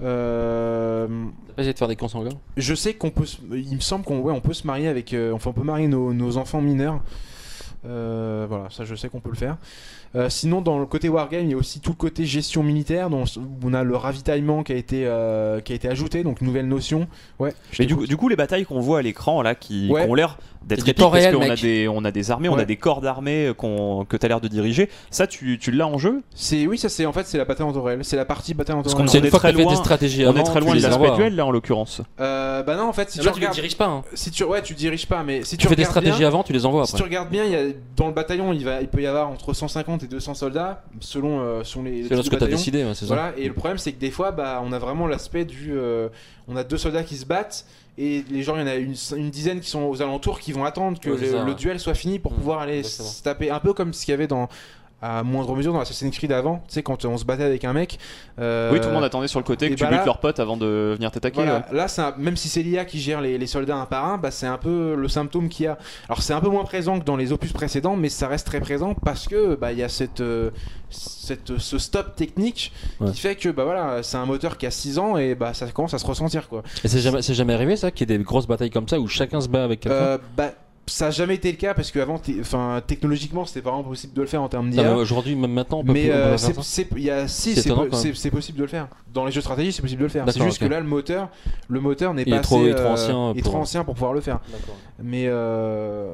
Euh... T'as pas essayé de faire des consanguins? Je sais qu'on peut. Il me semble qu'on ouais, on peut se marier avec. Euh... Enfin, on peut marier nos, nos enfants mineurs. Euh... Voilà, ça, je sais qu'on peut le faire. Euh, sinon, dans le côté wargame, il y a aussi tout le côté gestion militaire, dont on a le ravitaillement qui a été euh, qui a été ajouté, donc nouvelle notion. Ouais. Mais du coup, du coup, les batailles qu'on voit à l'écran là, qui, ouais. qui ont l'air d'être épiques parce qu'on a des on a des armées, ouais. on a des corps d'armée qu'on que t'as l'air de diriger. Ça, tu, tu l'as en jeu? C'est oui, ça c'est en fait c'est la bataille en temps réel, c'est la partie bataille en temps réel. Parce qu'on est très loin. On est très loin de l'aspect duel là en l'occurrence. Euh, bah non, en fait, si là, tu regardes, tu les diriges pas. Hein. Si tu ouais, tu diriges pas, mais si tu, tu fais des stratégies bien, avant, tu les envoies après. Si tu regardes bien, il y a dans le bataillon, il va il peut y avoir entre cent cinquante et deux cents soldats. Selon, euh, selon les selon ce que tu as décidé, ouais, c'est ça. Voilà, et le problème c'est que des fois bah, on a vraiment l'aspect du euh, on a deux soldats qui se battent et les gens, il y en a une, une dizaine qui sont aux alentours qui vont attendre que ouais, le, ça, le ouais. duel soit fini pour mmh, pouvoir aller exactement. se taper, un peu comme ce qu'il y avait dans à moindre mesure dans Assassin's Creed avant, tu sais, quand on se battait avec un mec. Euh, oui, tout le monde attendait sur le côté que tu bah butes leur pote avant de venir t'attaquer. Voilà, ouais. Là, c'est un, même si c'est l'I A qui gère les, les soldats un par un, bah, c'est un peu le symptôme qu'il y a. Alors, c'est un peu moins présent que dans les opus précédents, mais ça reste très présent parce que bah, y a cette, euh, cette, ce stop technique ouais. qui fait que bah, voilà, c'est un moteur qui a six ans et bah, ça commence à se ressentir. Quoi. Et c'est jamais, c'est jamais arrivé ça, qu'il y ait des grosses batailles comme ça où chacun se bat avec quelqu'un euh, bah, ça n'a jamais été le cas parce qu'avant, enfin, technologiquement, c'était vraiment possible de le faire en termes d'I A. Aujourd'hui, même maintenant, on peut mais plus, euh, c'est, c'est, y a, si, c'est, po- c'est, c'est possible de le faire. Dans les jeux de stratégie, c'est possible de le faire. D'accord, c'est juste okay. que là, le moteur, le moteur n'est il pas est trop, assez, il est trop ancien, euh, pour... est trop ancien pour pouvoir le faire. D'accord. Mais euh,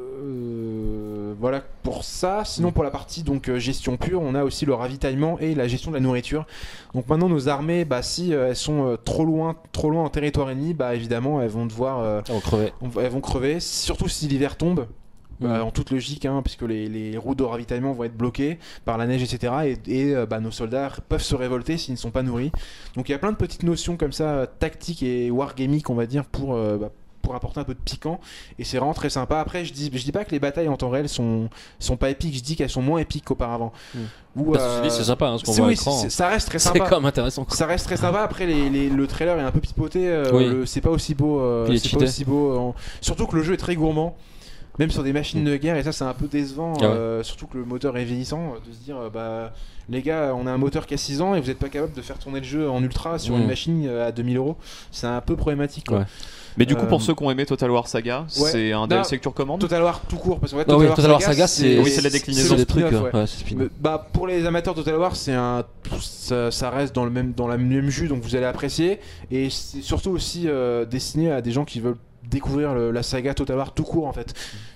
euh, voilà pour ça. Sinon, pour la partie donc euh, gestion pure, on a aussi le ravitaillement et la gestion de la nourriture. Donc maintenant, nos armées, bah, si euh, elles sont euh, trop loin, trop loin en territoire ennemi, bah évidemment, elles vont devoir, euh, elles vont crever. On, elles vont crever. Surtout si l'hiver tombe. Bah, en toute logique, hein, puisque les, les routes de ravitaillement vont être bloquées par la neige, et cetera. Et, et bah, nos soldats peuvent se révolter s'ils ne sont pas nourris. Donc il y a plein de petites notions comme ça, tactiques et wargamiques, on va dire, pour, euh, bah, pour apporter un peu de piquant. Et c'est vraiment très sympa. Après, je dis, je dis pas que les batailles en temps réel sont, sont pas épiques, je dis qu'elles sont moins épiques qu'auparavant. Mmh. Ou, euh, c'est sympa hein, ce qu'on c'est, voit oui, à l'écran. C'est, ça reste très sympa. C'est quand même intéressant. Quoi. Ça reste très sympa. Après, les, les, le trailer est un peu pipoté. Euh, oui. le, c'est pas aussi beau. Euh, c'est pas aussi beau euh, en... Surtout que le jeu est très gourmand. Même sur des machines de guerre, et ça c'est un peu décevant, ah ouais. euh, surtout que le moteur est vieillissant, de se dire euh, bah les gars, on a un moteur qui a six ans et vous n'êtes pas capable de faire tourner le jeu en ultra sur mmh. une machine à deux mille euros. C'est un peu problématique. Quoi. Ouais. Mais du coup, euh... pour ceux qui ont aimé Total War Saga, ouais. c'est un D L C que tu recommandes? Total War tout court, parce qu'en fait, Total, Total, oui, Total War Saga, Saga c'est... Oui, c'est la déclinaison des trucs. Ouais. Ouais, c'est Mais, bah, pour les amateurs de Total War, c'est un, ça, ça reste dans le même, dans la même jus, donc vous allez apprécier. Et c'est surtout aussi euh, destiné à des gens qui veulent découvrir le, la saga Total War tout court en fait,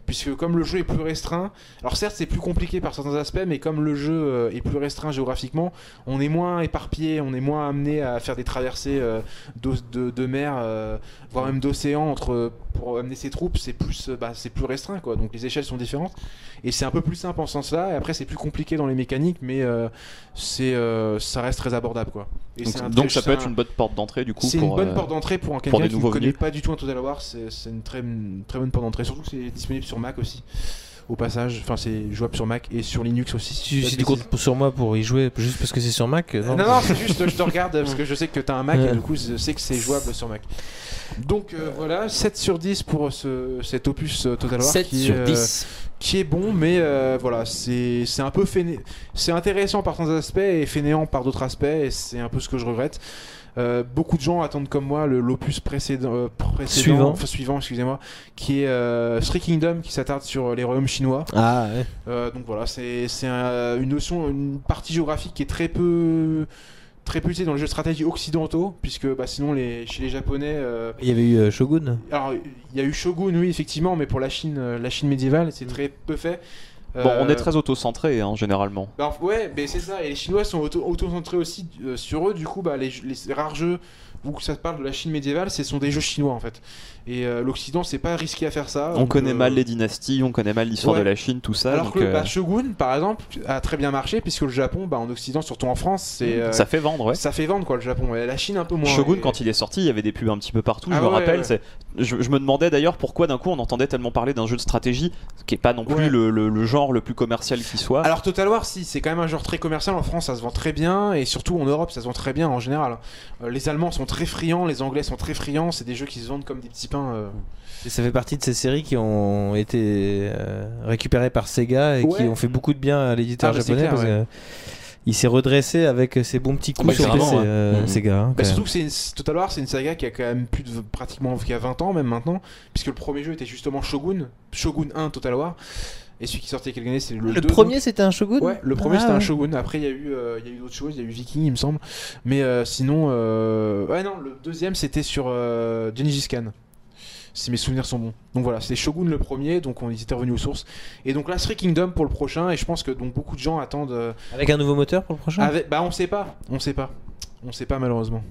puisque comme le jeu est plus restreint, alors certes c'est plus compliqué par certains aspects, mais comme le jeu euh, est plus restreint géographiquement, on est moins éparpillé, on est moins amené à faire des traversées euh, de, de, de mer, euh, voire même d'océan entre pour amener ses troupes, c'est plus, bah, c'est plus restreint quoi. Donc les échelles sont différentes et c'est un peu plus simple en ce sens-là. Et après c'est plus compliqué dans les mécaniques, mais euh, c'est, euh, ça reste très abordable quoi. Et donc, c'est un donc très, ça peut être un... une bonne porte d'entrée du coup. C'est pour, une bonne euh, porte d'entrée pour un quelqu'un qui ne connaît venus. pas du tout un Total War. C'est, c'est une très, une très bonne porte d'entrée. Surtout que c'est disponible sur Mac aussi. Au passage, enfin c'est jouable sur Mac et sur Linux aussi. Si, si tu comptes sur moi pour y jouer juste parce que c'est sur Mac. Non, non, non c'est juste je te regarde parce que je sais que t'as un Mac et du coup je sais que c'est jouable sur Mac. Donc euh, voilà, sept sur dix pour ce, cet opus euh, Total War sept qui, sur euh, dix. qui est bon, mais euh, voilà, c'est, c'est un peu fainé... c'est intéressant par certains aspects et fainéant par d'autres aspects, et c'est un peu ce que je regrette. Euh, beaucoup de gens attendent comme moi le, l'opus précédent, euh, précédent suivant. Enfin, suivant, excusez-moi, qui est euh, Three Kingdoms, qui s'attarde sur les royaumes chinois. Ah ouais. Euh, donc voilà, c'est, c'est un, une notion, une partie géographique qui est très peu, très peu utilisée dans les jeux de stratégie occidentaux, puisque bah, sinon les, chez les Japonais. Euh, il y avait eu euh, Shogun. Alors il y a eu Shogun, oui effectivement, mais pour la Chine, euh, la Chine médiévale, c'est très peu fait. Bon, euh... on est très auto-centré hein, généralement. Bah, ouais, mais c'est ça. Et les Chinois sont auto- auto-centrés aussi euh, sur eux. Du coup, bah, les, les rares jeux où ça parle de la Chine médiévale, ce sont des jeux chinois en fait. Et euh, l'Occident, c'est pas risqué à faire ça. On donc, connaît euh... mal les dynasties, on connaît mal l'histoire ouais. de la Chine, tout ça. Alors donc que euh... bah, Shogun, par exemple, a très bien marché, puisque le Japon, bah, en Occident, surtout en France, c'est euh... ça fait vendre, ouais. Ça fait vendre quoi, le Japon. Et la Chine un peu moins. Shogun, et... quand il est sorti, il y avait des pubs un petit peu partout. Ah, je me ouais, rappelle. ouais. C'est... Je, je me demandais d'ailleurs pourquoi d'un coup on entendait tellement parler d'un jeu de stratégie qui est pas non plus ouais. le, le, le genre le plus commercial qui soit. Alors Total War, si, c'est quand même un genre très commercial. En France, ça se vend très bien, et surtout en Europe, ça se vend très bien en général. Euh, les Allemands sont très friands, les Anglais sont très friands. C'est des jeux qui se vendent comme des petits pains. Euh... Et ça fait partie de ces séries qui ont été euh, récupérées par Sega et ouais. qui ont fait beaucoup de bien à l'éditeur ah, bah, japonais clair, parce ouais. que il s'est redressé avec ses bons petits coups sur P C, euh, mmh. Sega. Hein, bah, surtout que c'est une... Total War, c'est une saga qui a quand même plus de pratiquement qui a vingt ans même maintenant, puisque le premier jeu était justement Shogun, Shogun un Total War. Et celui qui sortait il y a quelques années, c'est le Le deux, premier, donc... c'était un Shogun. Ouais, le premier ah, c'était ouais. un Shogun. Après, il y a eu, euh, il y a eu d'autres choses. Il y a eu Viking, il me semble. Mais euh, sinon, euh... ouais, non, le deuxième c'était sur euh, Gengis Khan. Si mes souvenirs sont bons. Donc voilà, c'est Shogun le premier, donc on était revenu aux sources. Et donc là, Three Kingdoms pour le prochain. Et je pense que donc beaucoup de gens attendent. Euh... Avec un nouveau moteur pour le prochain. Avec... Bah, on sait pas. On sait pas. On sait pas malheureusement.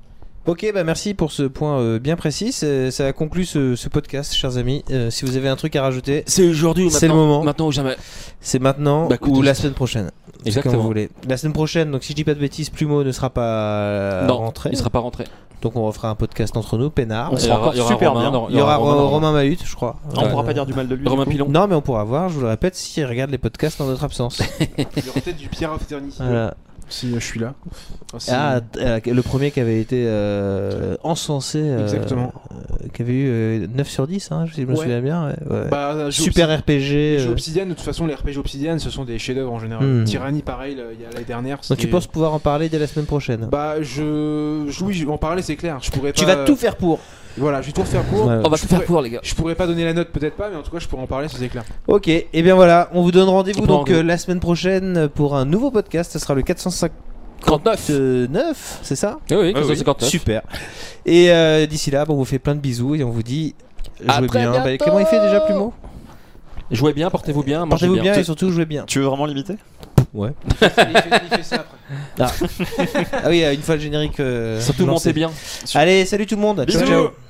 Ok, bah merci pour ce point euh, bien précis. C'est, ça a conclu ce, ce podcast, chers amis. Euh, si vous avez un truc à rajouter, c'est aujourd'hui ou c'est maintenant, le moment. Maintenant ou jamais. C'est maintenant bah, ou la semaine prochaine. Exactement. Comme vous voulez. La semaine prochaine, donc si je dis pas de bêtises, Plumeau ne sera pas non, rentré. Il sera pas rentré. Donc on refera un podcast entre nous, peinard. On sera encore super bien. Il y aura Romain, Romain Mahut, je crois. On euh, pourra pas dire du mal de lui. Romain Pilon. Non, mais on pourra voir. Je vous le répète, s'il regarde les podcasts en notre absence. Il y aura peut-être du Pierre of Eternity. Voilà. Si je suis là. Enfin, si... Ah, euh, le premier qui avait été euh, encensé. Euh, Exactement. Euh, qui avait eu euh, neuf sur dix, hein, si je me ouais. souviens bien. Ouais, ouais. Bah, Super Obsid... R P G. Les jeux euh... Obsidian, de toute façon, les R P G Obsidian, ce sont des chefs-d'œuvre en général. Hmm. Tyranny, pareil, il y a l'année dernière. Donc tu penses pouvoir en parler dès la semaine prochaine? Bah, je. je... Oui, je vais en parler, c'est clair. Je pourrais pas... Tu vas tout faire pour. Voilà, je vais tout refaire pour. Ouais, on va tout pourrais... faire pour, les gars. Je pourrais pas donner la note, peut-être pas, mais en tout cas, je pourrais en parler, ça c'est clair. Ok, et bien voilà, on vous donne rendez-vous on donc euh, la semaine prochaine pour un nouveau podcast. Ce sera le quatre cent cinquante-neuf, c'est ça? Oui, oui, quatre cent cinquante-neuf. Super. Et euh, d'ici là, bon, on vous fait plein de bisous et on vous dit jouez bien. Bah, comment il fait déjà, Plumeau? Jouez bien, portez-vous bien, portez-vous bien, bien et surtout jouez bien. Tu veux vraiment l'imiter? Ouais. il, fait, il fait ça après. Ah, ah oui, une fois le générique. Euh, surtout lancé. montez bien. Allez, salut tout le monde. Bisous. Ciao, ciao.